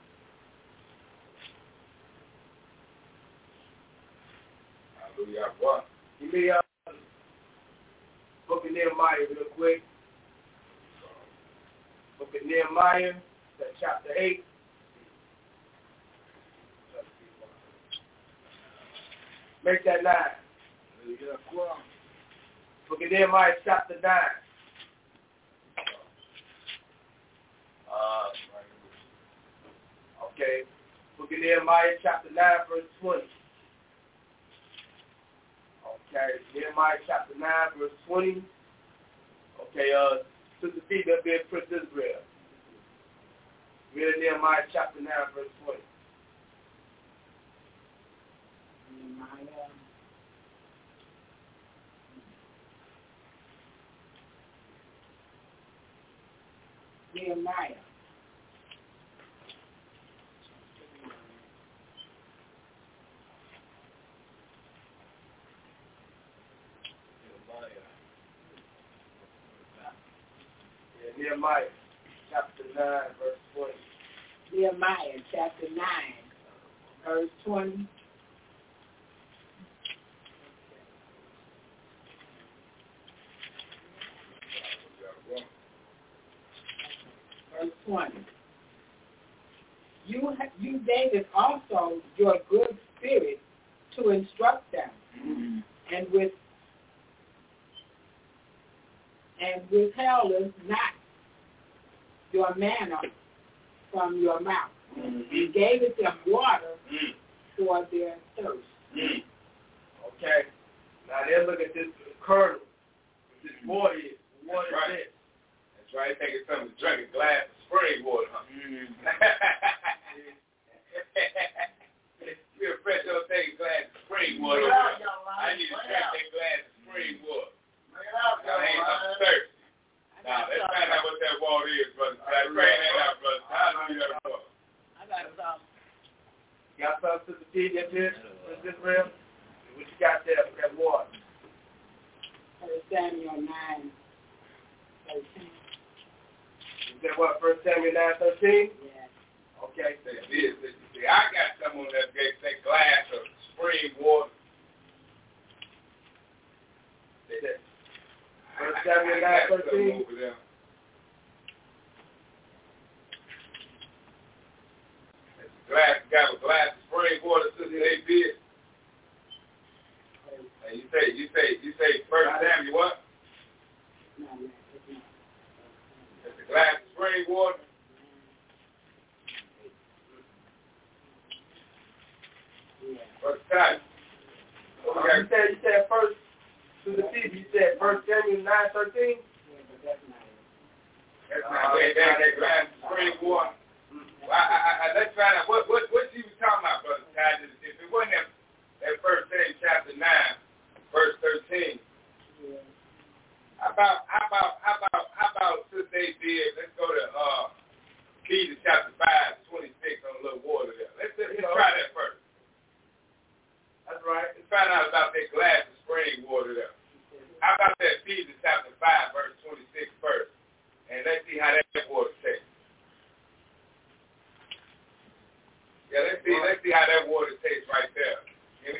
Hallelujah. What? Give me, Book of Nehemiah real quick. Book of Nehemiah, that's chapter 8. Make that 9. Book of Nehemiah, chapter 9. Okay. Book of Nehemiah, chapter 9, verse 20. Okay, Nehemiah chapter 9, verse 20. Okay, Sister P, that'll be Prince Israel. Read Nehemiah chapter 9, verse 20. Nehemiah. Nehemiah chapter 9, verse 20. Nehemiah chapter 9, verse 20. Verse 20. You gave also your good spirit to instruct them, and withheld not your manna from your mouth. You gave it them water for their thirst. Okay. Now then look at this kernel. This water is. What is this? That's right. Think it's something to drink, a glass of spring water, huh? You're a fresh old thing, glass of spring water. I need to drink that glass of spring water. Now, ain't nothing thirsty. Now, let's find out what that water is, brother. Bring that out, brother. Hallelujah. I got some. You got something to feed your business, Israel? What you got there for that water? 1 Samuel 9, 13. Is that what, 1 Samuel 9, 13? Yeah. Okay, so it is. See, I got some on that glass of spring water. 1 Samuel 9, 13. Got a glass of spring water, Sister they did. And you say 1 Samuel what? It's a glass of spring water. What's that? You said first to the TV. You said 1 Samuel 9:13. Yeah, but that's not it. That's not it. That glass of spring water. Let's find out what you was talking about, Brother Ty. If it wasn't that 1 Samuel chapter 9, verse 13. Yeah. How about Sister they did? Let's go to Peter chapter 5, 26 on a little water there. Let's try that first. That's right. Let's find out about that glass of spring water there. How about that Peter chapter 5, verse 26 first? And let's see how that water tastes. Yeah, let's see how that water tastes right there. Give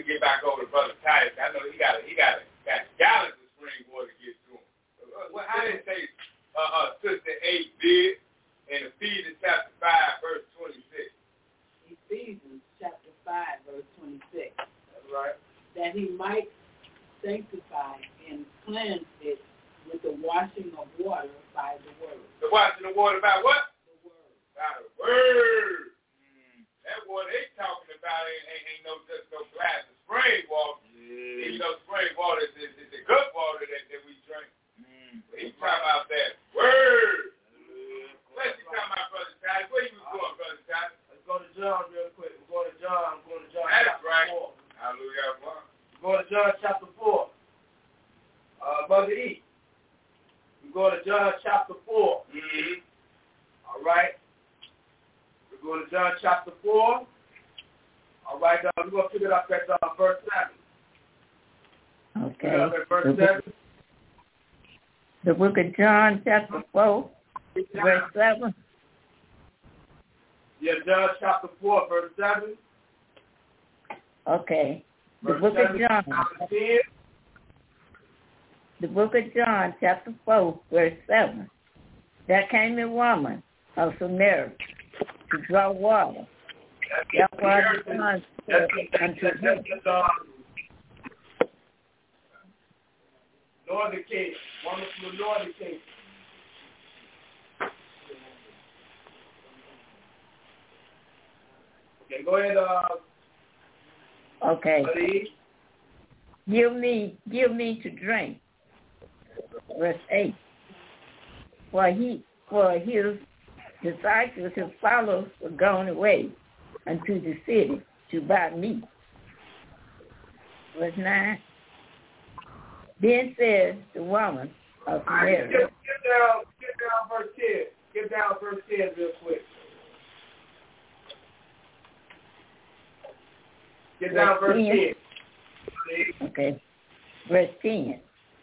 that he might sanctify and cleanse it with the washing of water by the word. The washing of water by what? The word. By the word. That water they talking about ain't no just no glass of spring water. Yeah. You know, spring water is the good water that we drink. He's talking about that word. Let's talk about Brother Ty. Where you was going, Brother Ty? Let's go to John real quick. We're going to John. That's chapter right. 4. Hallelujah. We're going to John chapter 4. Brother E. We're going to John chapter 4. Mm-hmm. All right. We're going to John chapter 4. All right. We're going to pick it up at verse 7. Okay. Pick it up at verse 7. The book of John, chapter 4, verse 7. Yeah, John chapter 4, verse 7. Okay. The Verse book 7, of John. 10. The book of John, chapter 4, verse 7. There came a woman of Samaria to draw water. That water John said unto her. Northern King. Woman from the Northern King. Okay, go ahead. Okay. Buddy. Give me to drink. Verse 8. For his disciples, his followers, were gone away unto the city to buy meat. Verse 9. Then said the woman of Samaria. Get down verse 10. Get down verse 10 real quick. Get down verse 10. Okay. Verse 10.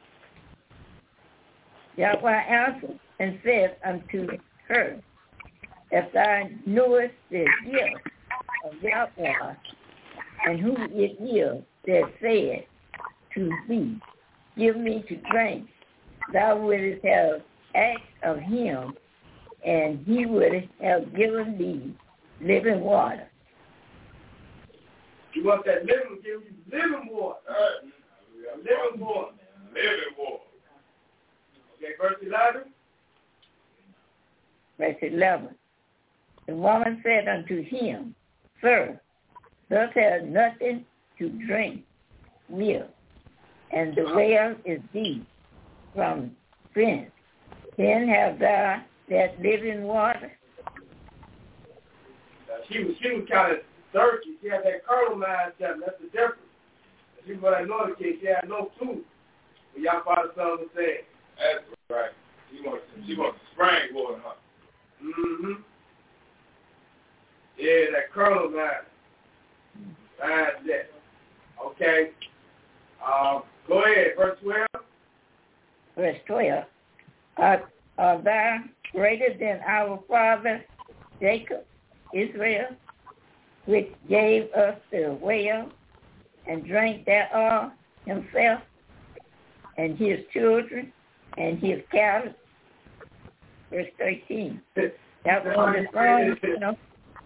Yahweh answered and said unto her, if thou knewest the gift of Yahweh, and who it is that said to thee, give me to drink, thou wouldst have asked of him, and he would have given thee living water. You want that living, give you living water. Living water. Living water. Okay, verse 11. Verse 11. The woman said unto him, Sir, thou hast nothing to drink with, and the well is deep from whence. Then have thou that living water? She was kind of thirsty. She had that carnal mindset. That's the difference. She was like Northern King. She had no clue what y'all father son was saying. That's right. She wants spring water, huh? Mm-hmm. Yeah, that carnal mindset. Okay. Go ahead, verse 12. Verse 12. Art thou greater than our father Jacob, Israel, which gave us the well and drank thereof himself and his children and his cattle? Verse 13. That was the song, you know.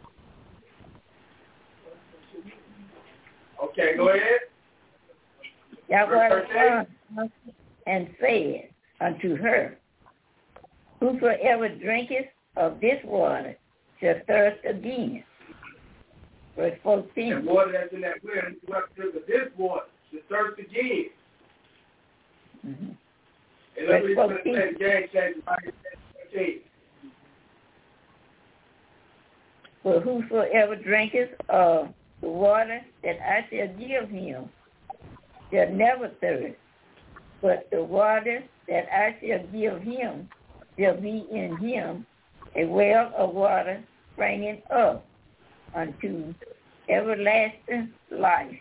Okay, go ahead. That was the song, and said unto her, whosoever drinketh of this water shall thirst again. Verse 14. The water that's in that well, you have to drink of this water to thirst again. Mm-hmm. And let me say the game changes. For whosoever drinketh of the water that I shall give him shall never thirst, but the water that I shall give him shall be in him a well of water springing up unto everlasting life.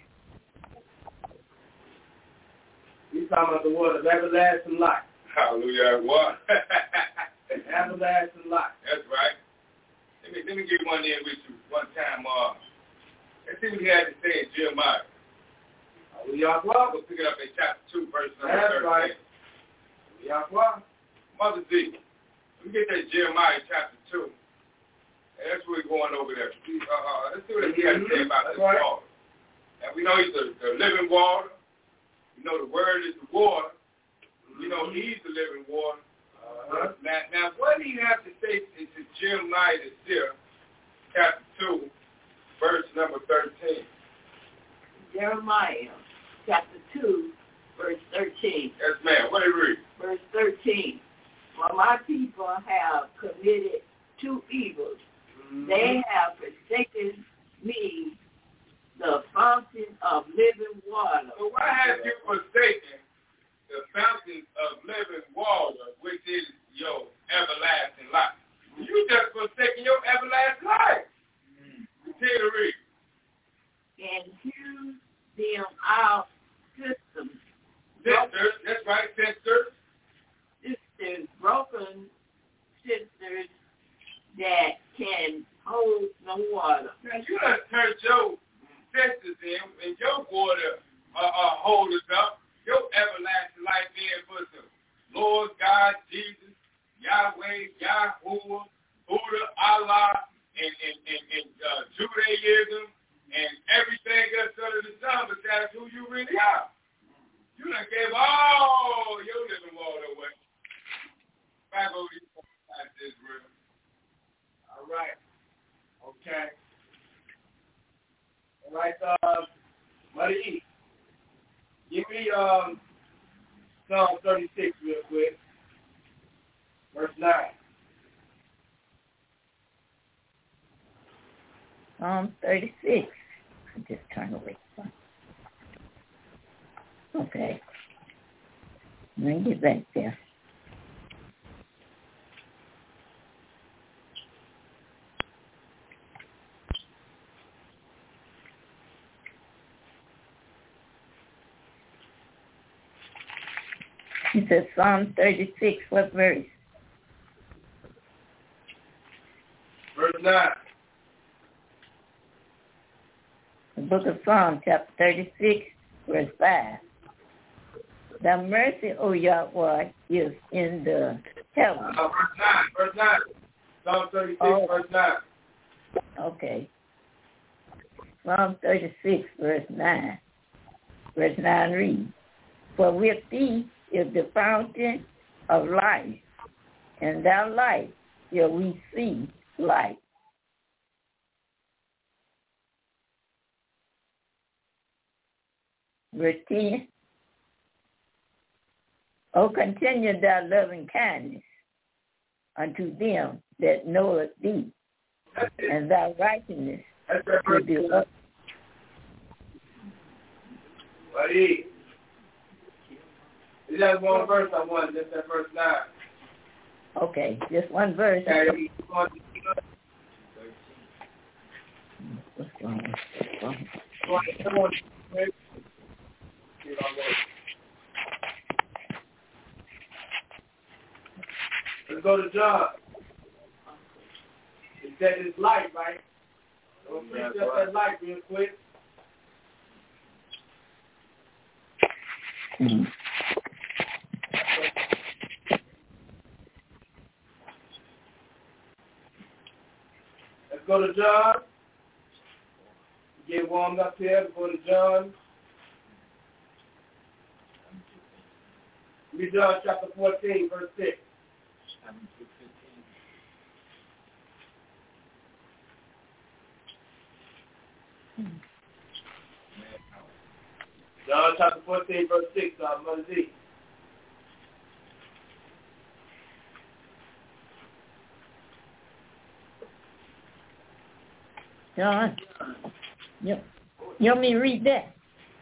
He's talking about the water of everlasting life. Hallelujah. What? Everlasting life. That's right. Let me get one in with you one time. Let's see what he had to say in Jeremiah. Hallelujah. We'll pick it up in chapter 2, verse number 13. That's right. Hallelujah. Mother Z, let me get that Jeremiah chapter 2. And that's where we're going over there. Let's see what he has to say about this water. And we know he's the living water. You know the word is the water. You know he's the living water. Now, what do you have to say to Jeremiah here, chapter 2, verse number 13? Jeremiah, chapter 2, verse 13. Yes, ma'am. What do you read? Verse 13. For my people have committed two evils. They have forsaken me, the fountain of living water. So why have you forsaken the fountain of living water, which is your everlasting life? You just forsaken your everlasting life. Continue to read. And hew them out systems. Sisters, that's right, sisters. Sisters, broken sisters that can hold no water. Now you done turned your sisters in, and your water holders up. Your everlasting life being for the Lord God, Jesus, Yahweh, Yahuwah, Buddha, Allah, and Judaism, and everything else under the sun, but that's who you really are. You done gave all your living water away. Back over these points, Israel. All right. Okay. All right, Mother E. Give me Psalm 36 real quick. Verse 9. Psalm 36. I just turn away. Okay. Let me get back there. He says Psalm 36, what verse? Verse 9. The book of Psalms, chapter 36, verse 5. The mercy, O Yahweh, is in the heavens. Verse 9. Psalm 36, verse 9. Okay. Psalm 36, verse 9. Verse 9 reads, for with thee is the fountain of life, and thou light shall we see light. Verse 10, O continue thy loving kindness unto them that know thee, and thy righteousness to the earth. Buddy, is that one verse I want? Just that verse 9. Okay, just one verse. Okay. What's wrong? Come on. Let's go to John. It said it's light, right? So we'll preach just that light real quick. Mm-hmm. Let's go to John. Get warmed up here. Let's go to John. Read John chapter 14, verse 6. John chapter 14, verse 6, Mother Z. John, you want me to read that?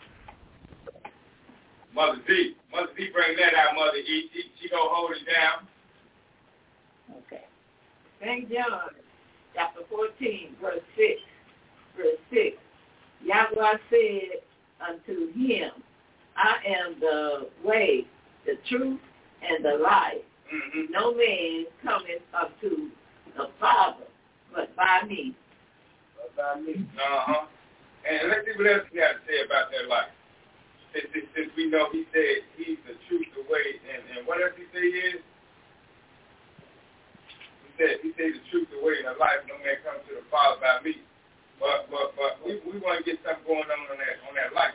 Mother Z, bring that out, Mother E. She gonna hold it down. Okay. St. John, chapter 14, verse 6. Verse 6. Yahweh said unto him, I am the way, the truth, and the life. Mm-hmm. No man cometh up to the Father but by me. Uh-huh. And let's see what else he got to say about that life. Since we know he said he's the truth, the way, and what else he say he is? He said the truth, the way, and the life. No man comes to the Father by me. But we want to get something going on that life.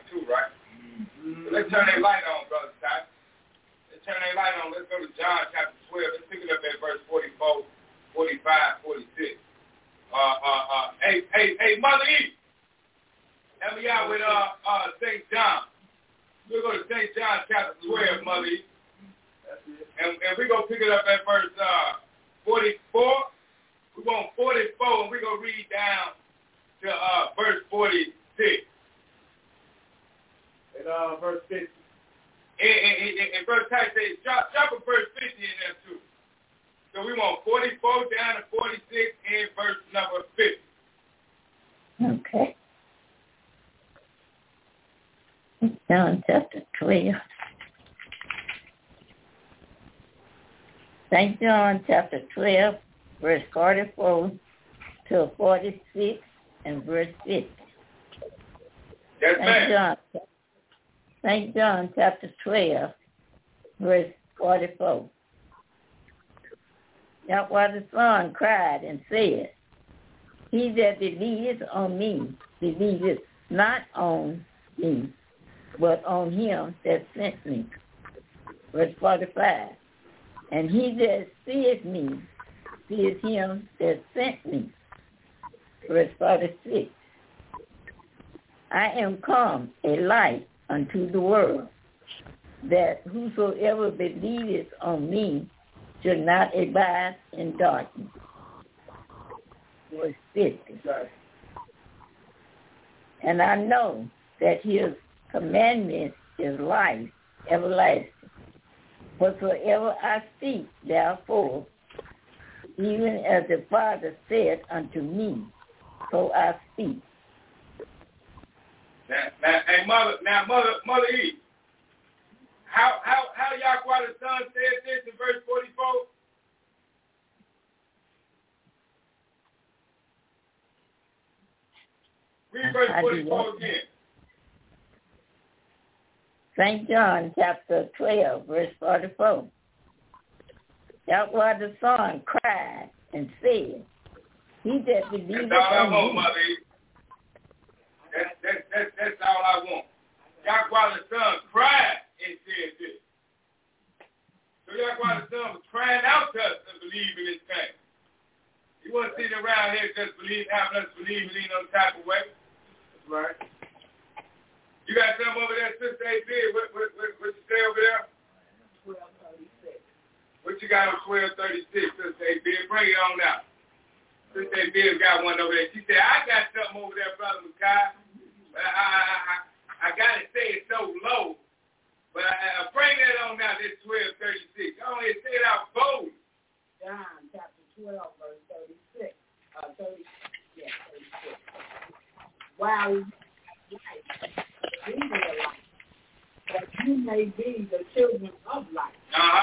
turn their light on, Brother Scott. Let's turn their light on. Let's go to John chapter 12. Let's pick it up at verse 44, 45, 46. Hey, Mother E, help me out with St. John. We'll go to St. John chapter 12, Mother E. And we're going to pick it up at verse 44. We're going 44, and we're going to read down to verse 46. And verse 50. And Brother Ty says, drop a verse 50 in there too. So we want 44 down to 46 and verse number 50. Okay. John chapter 12. St. John chapter 12, verse 44 to 46 and verse 50. Yes, ma'am. St. John chapter 12, verse 44. Now while the Son cried and said, He that believeth on me, believeth not on me, but on him that sent me. Verse 45. And he that seeth me, seeth him that sent me. Verse 46. I am come a light unto the world, that whosoever believeth on me should not abide in darkness. Verse 50. And I know that his commandment is life everlasting. Whatsoever I speak, therefore, even as the Father said unto me, so I speak. Mother E, how Yahweh the Son said this in verse 44? Read verse 44 again. St. John chapter 12, verse 44. Yahweh the Son cried and said, He that believeth on me. Mother E. That's all I want. Yahweh the Son cried and said this. So Yahweh the Son was crying out to us to believe in this thing. He wasn't sitting around here just having us believe in no type of way. That's right. You got something over there, Sister A.B.? What you say over there? 1236. What you got on 1236, Sister A.B.? Bring it on out. Sister A.B. got one over there. She said, I got something over there, Brother Makai. I got to say it so low. But bring that on now, this 1236. I only say it out bold. John chapter 12, verse 36. 36. Wow. Be the light, that you may be the children of light.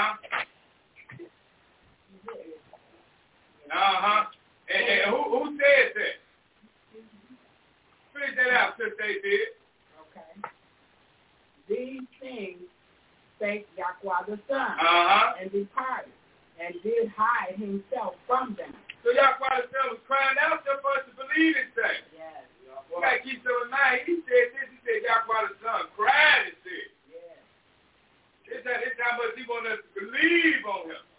And who said that? Finish that out, Sister they did. Okay. These things spake Yahweh the Son, and departed, and did hide himself from them. So Yahweh the Son was crying out to us to believe this thing. Yes. You got to keep some in mind. He said this. He said Yahweh the Son cried and said. Yes. It's how much he wants us to believe on him.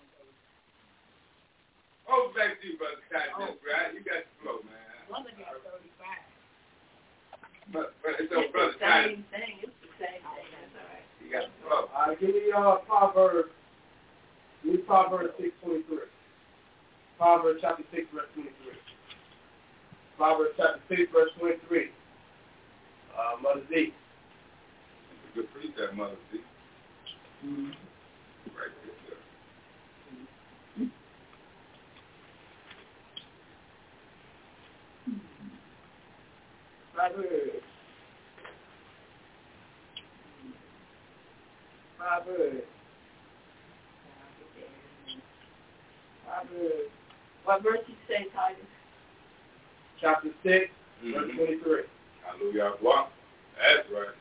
Oh, back to you, Brother Scott. Right? You got the flow, man. Brother got 35. But it's so Brother Scott. It's the same thing. That's all right. You got the flow. Give me Proverbs. Give me Proverbs 6:23. Proverbs chapter 6, verse 23. Proverbs chapter 6, verse 23. Mother Z. That's a good precept, Mother Z. Mm-hmm. Right there. Proverbs. What verse did you say, Titus? Chapter 6, verse 23. Hallelujah. Wow. That's right.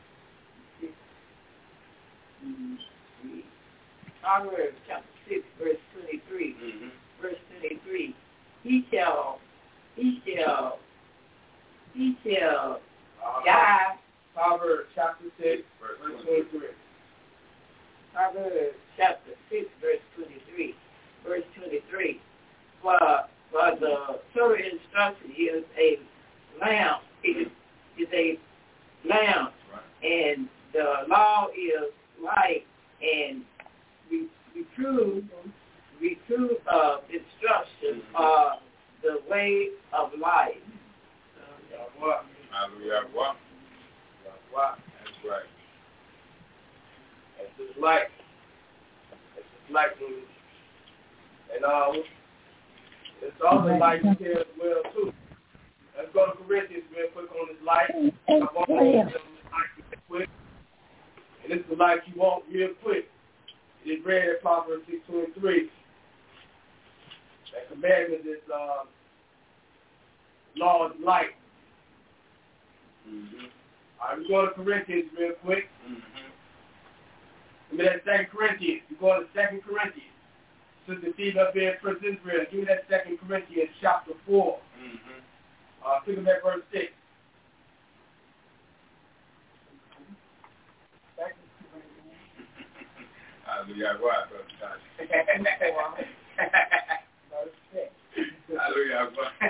Proverbs chapter 6, verse 23. Verse 23. He shall die. Proverbs Proverbs chapter 6, verse 23. Proverbs chapter 6, verse 23. Verse 23. For the Torah instruction is a lamp. It is a lamp, and the law is light, and reprove instruction are the way of life. Hallelujah. That's right. That's just light. That's just light. And it's also light here as well too. Let's go to Corinthians real quick on this light. I'm going to open this light real quick. And this is the light you want real quick. It is read in Proverbs 6:23. That commandment is law is light. Mm-hmm. All right, we're going to Corinthians real quick. Give me that 2 Corinthians. We're going to 2 Corinthians. Sister Steve up there in Prince Israel. Give me that 2 Corinthians chapter 4. Pick up at verse 6. Hallelujah. Hallelujah.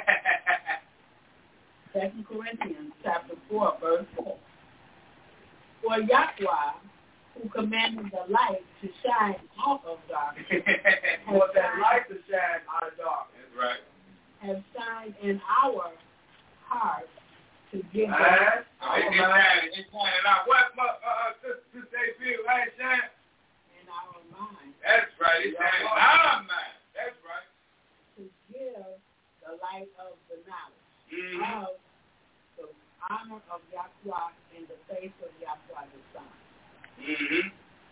2 Corinthians chapter 4, verse 4. For Yahweh, who commanded the light to shine out of darkness, for that light to shine out of darkness, right, has shined in our hearts to give us it's shining out. What, Sister David, light shine? in our mind. That's right. It's shining in our mind. That's right. To give the light of the knowledge of the honor of Yahweh in the face of Yahweh the Son. He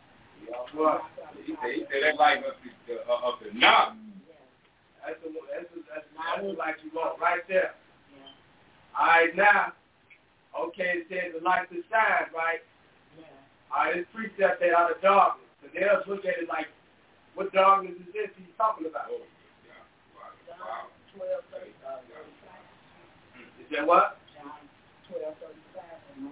said that light must be of the knowledge. That's the light you want right there. All right, now, okay, it says the light to shine, right? All right, it's precept that out of darkness. So they'll look at it like, what darkness is this he's talking about? John 12:35. Is that what? John 12:35.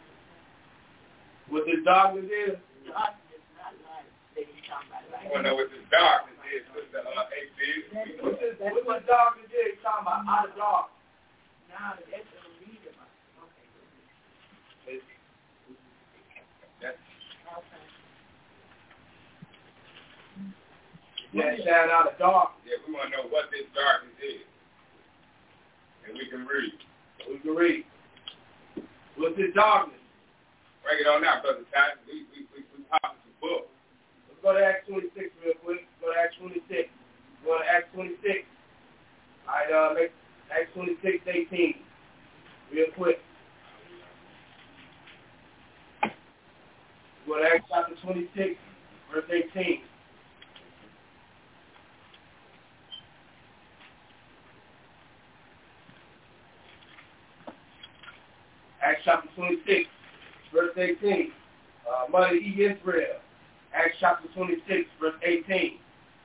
What this darkness is? Darkness, not light. They talking about light. I want to know what this darkness is. What's the what darkness is? He's talking about out of dark. Now that's what we read about. Okay. Yeah, shine out of dark. Yeah, we want to know what this darkness is. And we can read. What's this darkness? Break it on out, Brother Ty. We popping some books. Let's go to Acts 26 real quick. Go to Acts 26. Go to Acts 26. All right, make Acts 26:18. Real quick. Go to Acts chapter 26, verse 18. Acts chapter 26, verse 18. Mother E. Israel. Acts chapter 26, verse 18.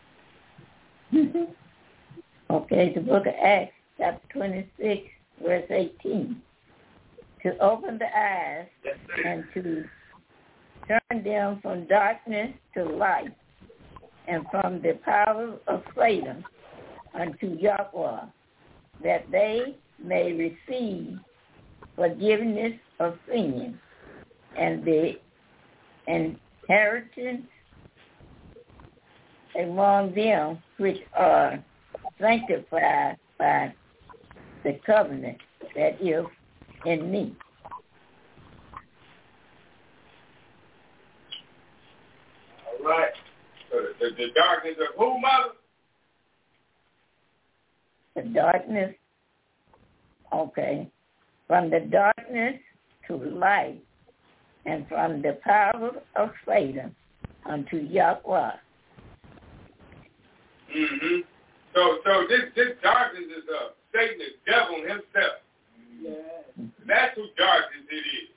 Okay, the book of Acts, chapter 26, verse 18. To open the eyes and to turn them from darkness to light and from the power of Satan unto Yahweh, that they may receive forgiveness of sin and the inheritance among them which are sanctified by the covenant that is in me. All right. So the darkness of who, Mother? The darkness, okay, from the darkness to light, and from the power of Satan unto Yahweh. Mm-hmm. So this darkness is Satan, the devil himself. Yeah. That's who darkness it is.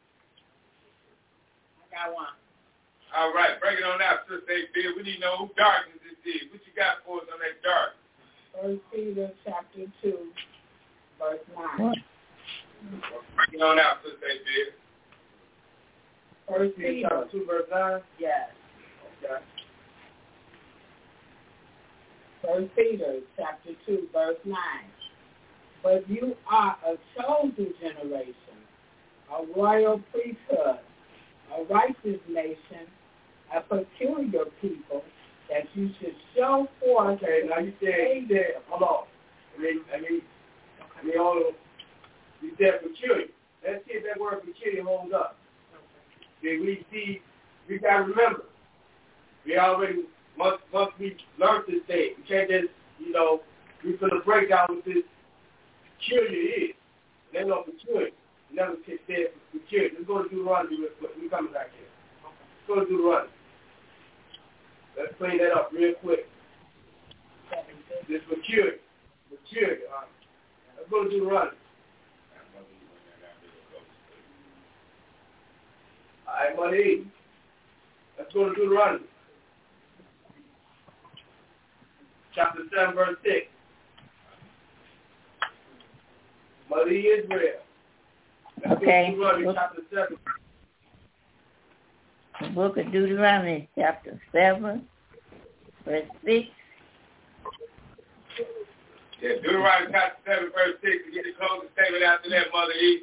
I got one. All right, break it on out, Sister A. We need to know who darkness is. What you got for us on that darkness? 1 Peter chapter 2, verse 9. Break it on out, Sister A. First Peter chapter 2, verse 9? Yes. Okay. First Peter chapter 2, verse 9. But you are a chosen generation, a royal priesthood, a righteous nation, a peculiar people, that you should show forth. Okay, now you said, hold on. You said peculiar. Let's see if that word peculiar holds up. Okay, we got to remember, we already, once we learned this thing, we can't just, we're going to break down what this peculiar is. There's no peculiar. Never said peculiar. Let's go to Deuteronomy real quick. We're coming back here. Let's go to Deuteronomy. Let's clean that up real quick. This peculiar. Let's go to Deuteronomy. All right, Mother E. Let's go to Deuteronomy. Chapter 7, verse 6. Mother E. Israel. Let's Okay. go to Deuteronomy, chapter 7. The book of Deuteronomy, chapter 7, verse 6. Yeah, Deuteronomy chapter 7, verse 6. To get the closing statement after that, Mother E.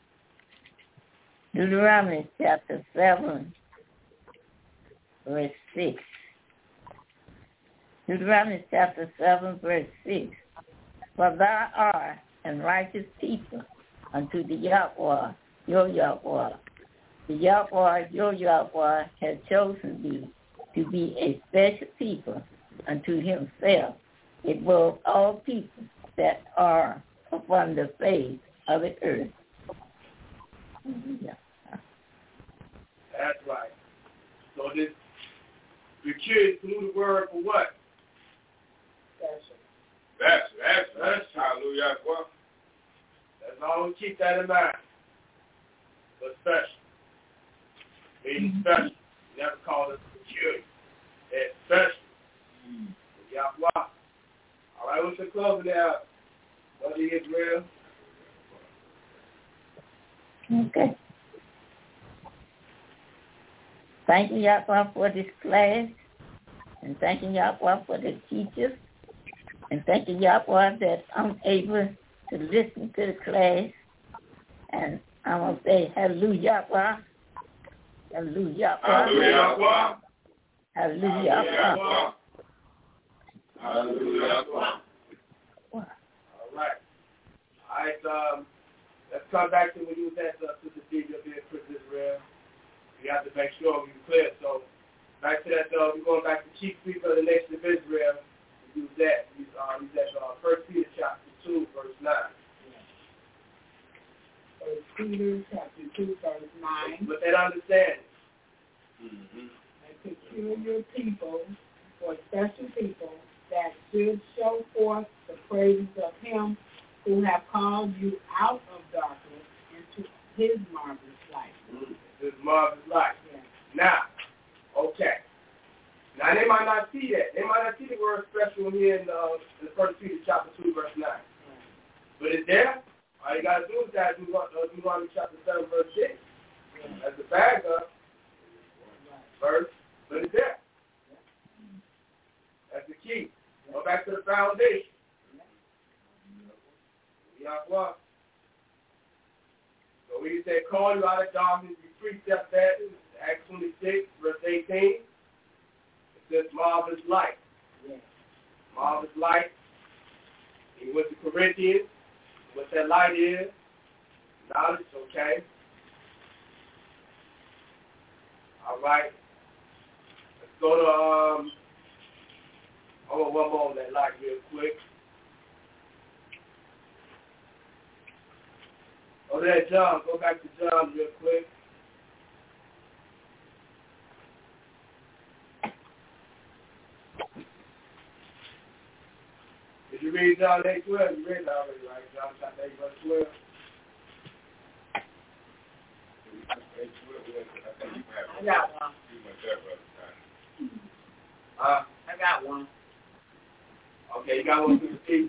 Deuteronomy chapter 7, verse 6. Deuteronomy chapter 7, verse 6. For thou art a righteous people unto the Yahweh, your Yahweh. The Yahweh, your Yahweh, has chosen thee to be a special people unto himself, above all people that are upon the face of the earth. Yeah. That's right. So this, we're curious to know the word for what? That's hallelujah. That's all we keep that in mind. But special. Meaning special. Never call it security. It's special. Yahweh. All right, what's the closing now? Mother Israel. Okay. Thank you, Yahweh, for this class. And thank you, Yahweh, for the teachers. And thank you, Yahweh, that I'm able to listen to the class. And I'm going to say, hallelujah, Yahweh. Hallelujah, Yahweh. Hallelujah, Yahweh. Hallelujah. All right. Let's come back to when you was at Sister Steve up here in Chris Israel. We have to make sure we're clear. So back to that, we're going back to chief speaker of the nation of Israel. We use that. He's at 1 Peter chapter 2, verse 9. 1 Peter chapter 2, verse 9. With that understanding. A peculiar people, or special people, that should show forth the praises of him who have called you out of darkness into his marvelous light. His marvelous light. Yeah. Now, okay. Now, they might not see that. They might not see the word special here in 1 Peter chapter 2, verse 9. But it's there. All you got to do is that Deuteronomy chapter 7, verse 6. That's the backup verse, but it's there. That's the key. Go back to the foundation. Yahweh. So we say, call you out of darkness, you precept that. Acts 26, verse 18. It says marvelous light. Yeah. Marvelous light. He went to Corinthians. What that light is, knowledge, okay. All right. Let's go to, I want one more on that light real quick. Go to that John. Go back to John real quick. Did you read John 8:12? You read it already, right? John chapter 8, verse 12. I got one. I got one. Okay, you got one to repeat?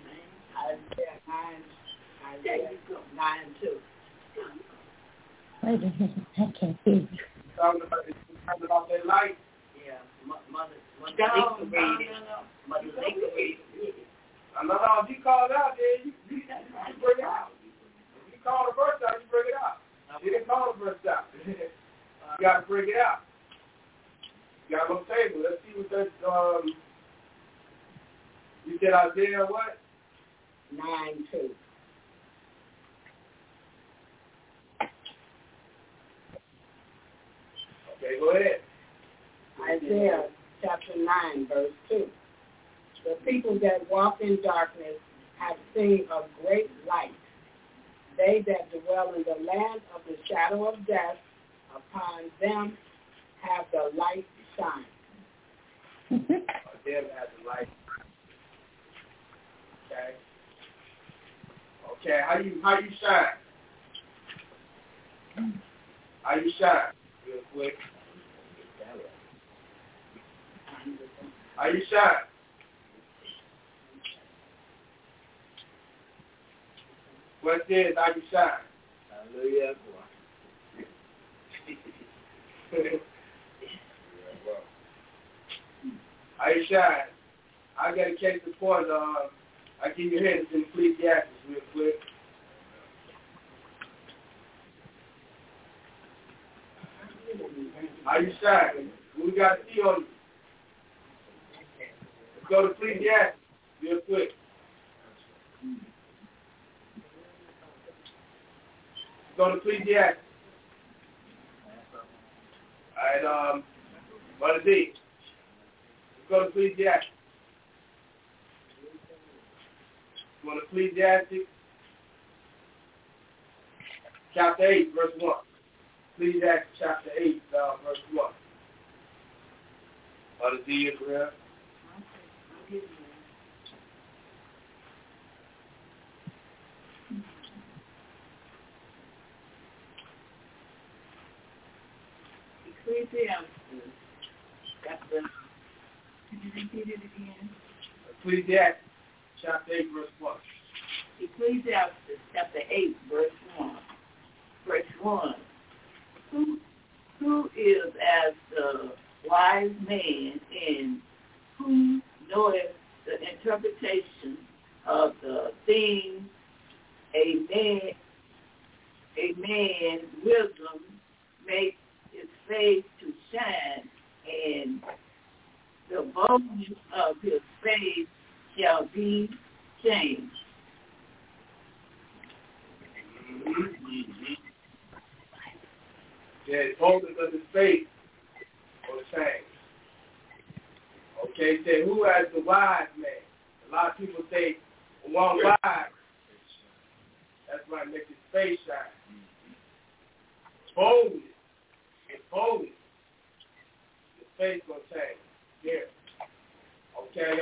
Isaiah 9:2. Wait a minute, I can't hear you. talking about that light. Yeah, Mother Lisa read it. Mother Lisa read it. No, if you call it out, then you bring it out. If you call the verse out, you bring it out. You didn't call the verse out. You got to bring it out. You got to look table. Let's see what that, you said Isaiah what? 9:2. Okay, go ahead. Isaiah chapter 9, verse 2. The people that walk in darkness have seen a great light. They that dwell in the land of the shadow of death, upon them have the light shine. Them have the light. Okay. Okay, how you shine? How you shine? Real quick. How you shine? What says how you shine? Hallelujah. How you shine? I got to catch the point. I give you hints in Ecclesiastes real quick. How you shine? We got to see on you. Let's go to Ecclesiastes real quick. Let's go to Ecclesiastes. All right, what is it? Let's go to Ecclesiastes. Go to Ecclesiastes chapter 8, verse 1. Ecclesiastes chapter 8, verse 1. What is it, Israel? Ecclesiastes chapter. Could you repeat it again? Ecclesiastes chapter 8, verse 1. Ecclesiastes chapter 8, verse 1. Verse 1. Who is as the wise man, and who knoweth the interpretation of the things a man wisdom makes his face to shine, and the boldness of his face shall be changed. Yeah, the boldness of his face will change. Okay, say who has the wise man? A lot of people say one wise. That's why it makes his face shine. Boldness. It's boldness. His face gonna change. Yeah. Okay,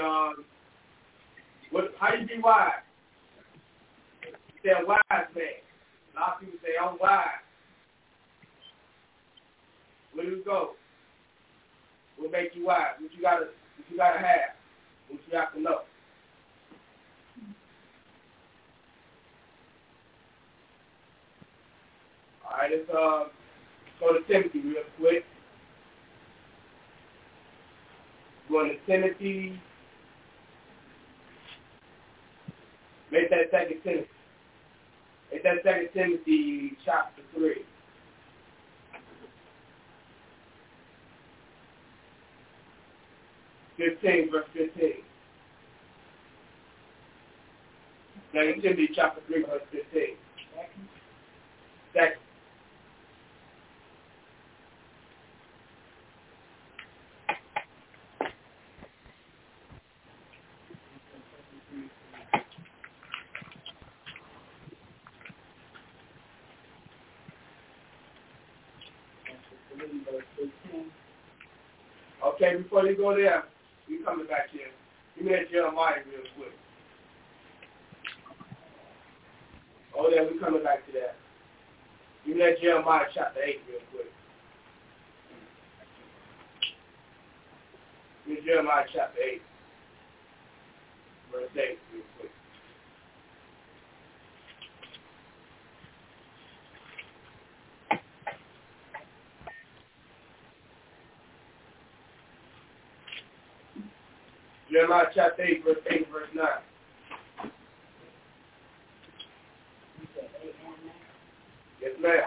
how you be wise? You say a wise man. A lot of people say I'm wise. Where do you go? What make you wise? What you gotta have? What you have to know? All right, let's go to Timothy real quick. Going to Timothy. Make that 2 Timothy. Make that 2 Timothy chapter 3. Verse 15. 2 Timothy chapter 3, verse 15. Second. Okay, before you go there, we coming back here. Give me that Jeremiah real quick. Oh, yeah, we coming back to that. Give me that Jeremiah chapter 8 real quick. Give me Jeremiah chapter 8, verse 8 real quick. Jeremiah chapter 8, verse 8 and verse 9. Yes, ma'am.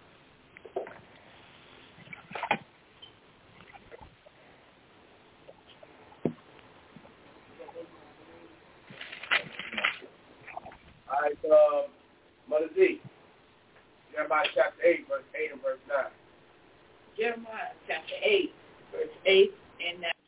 All right, Mother Z. Jeremiah chapter 8, verse 8 and verse 9. Jeremiah chapter 8, verse 8 and 9.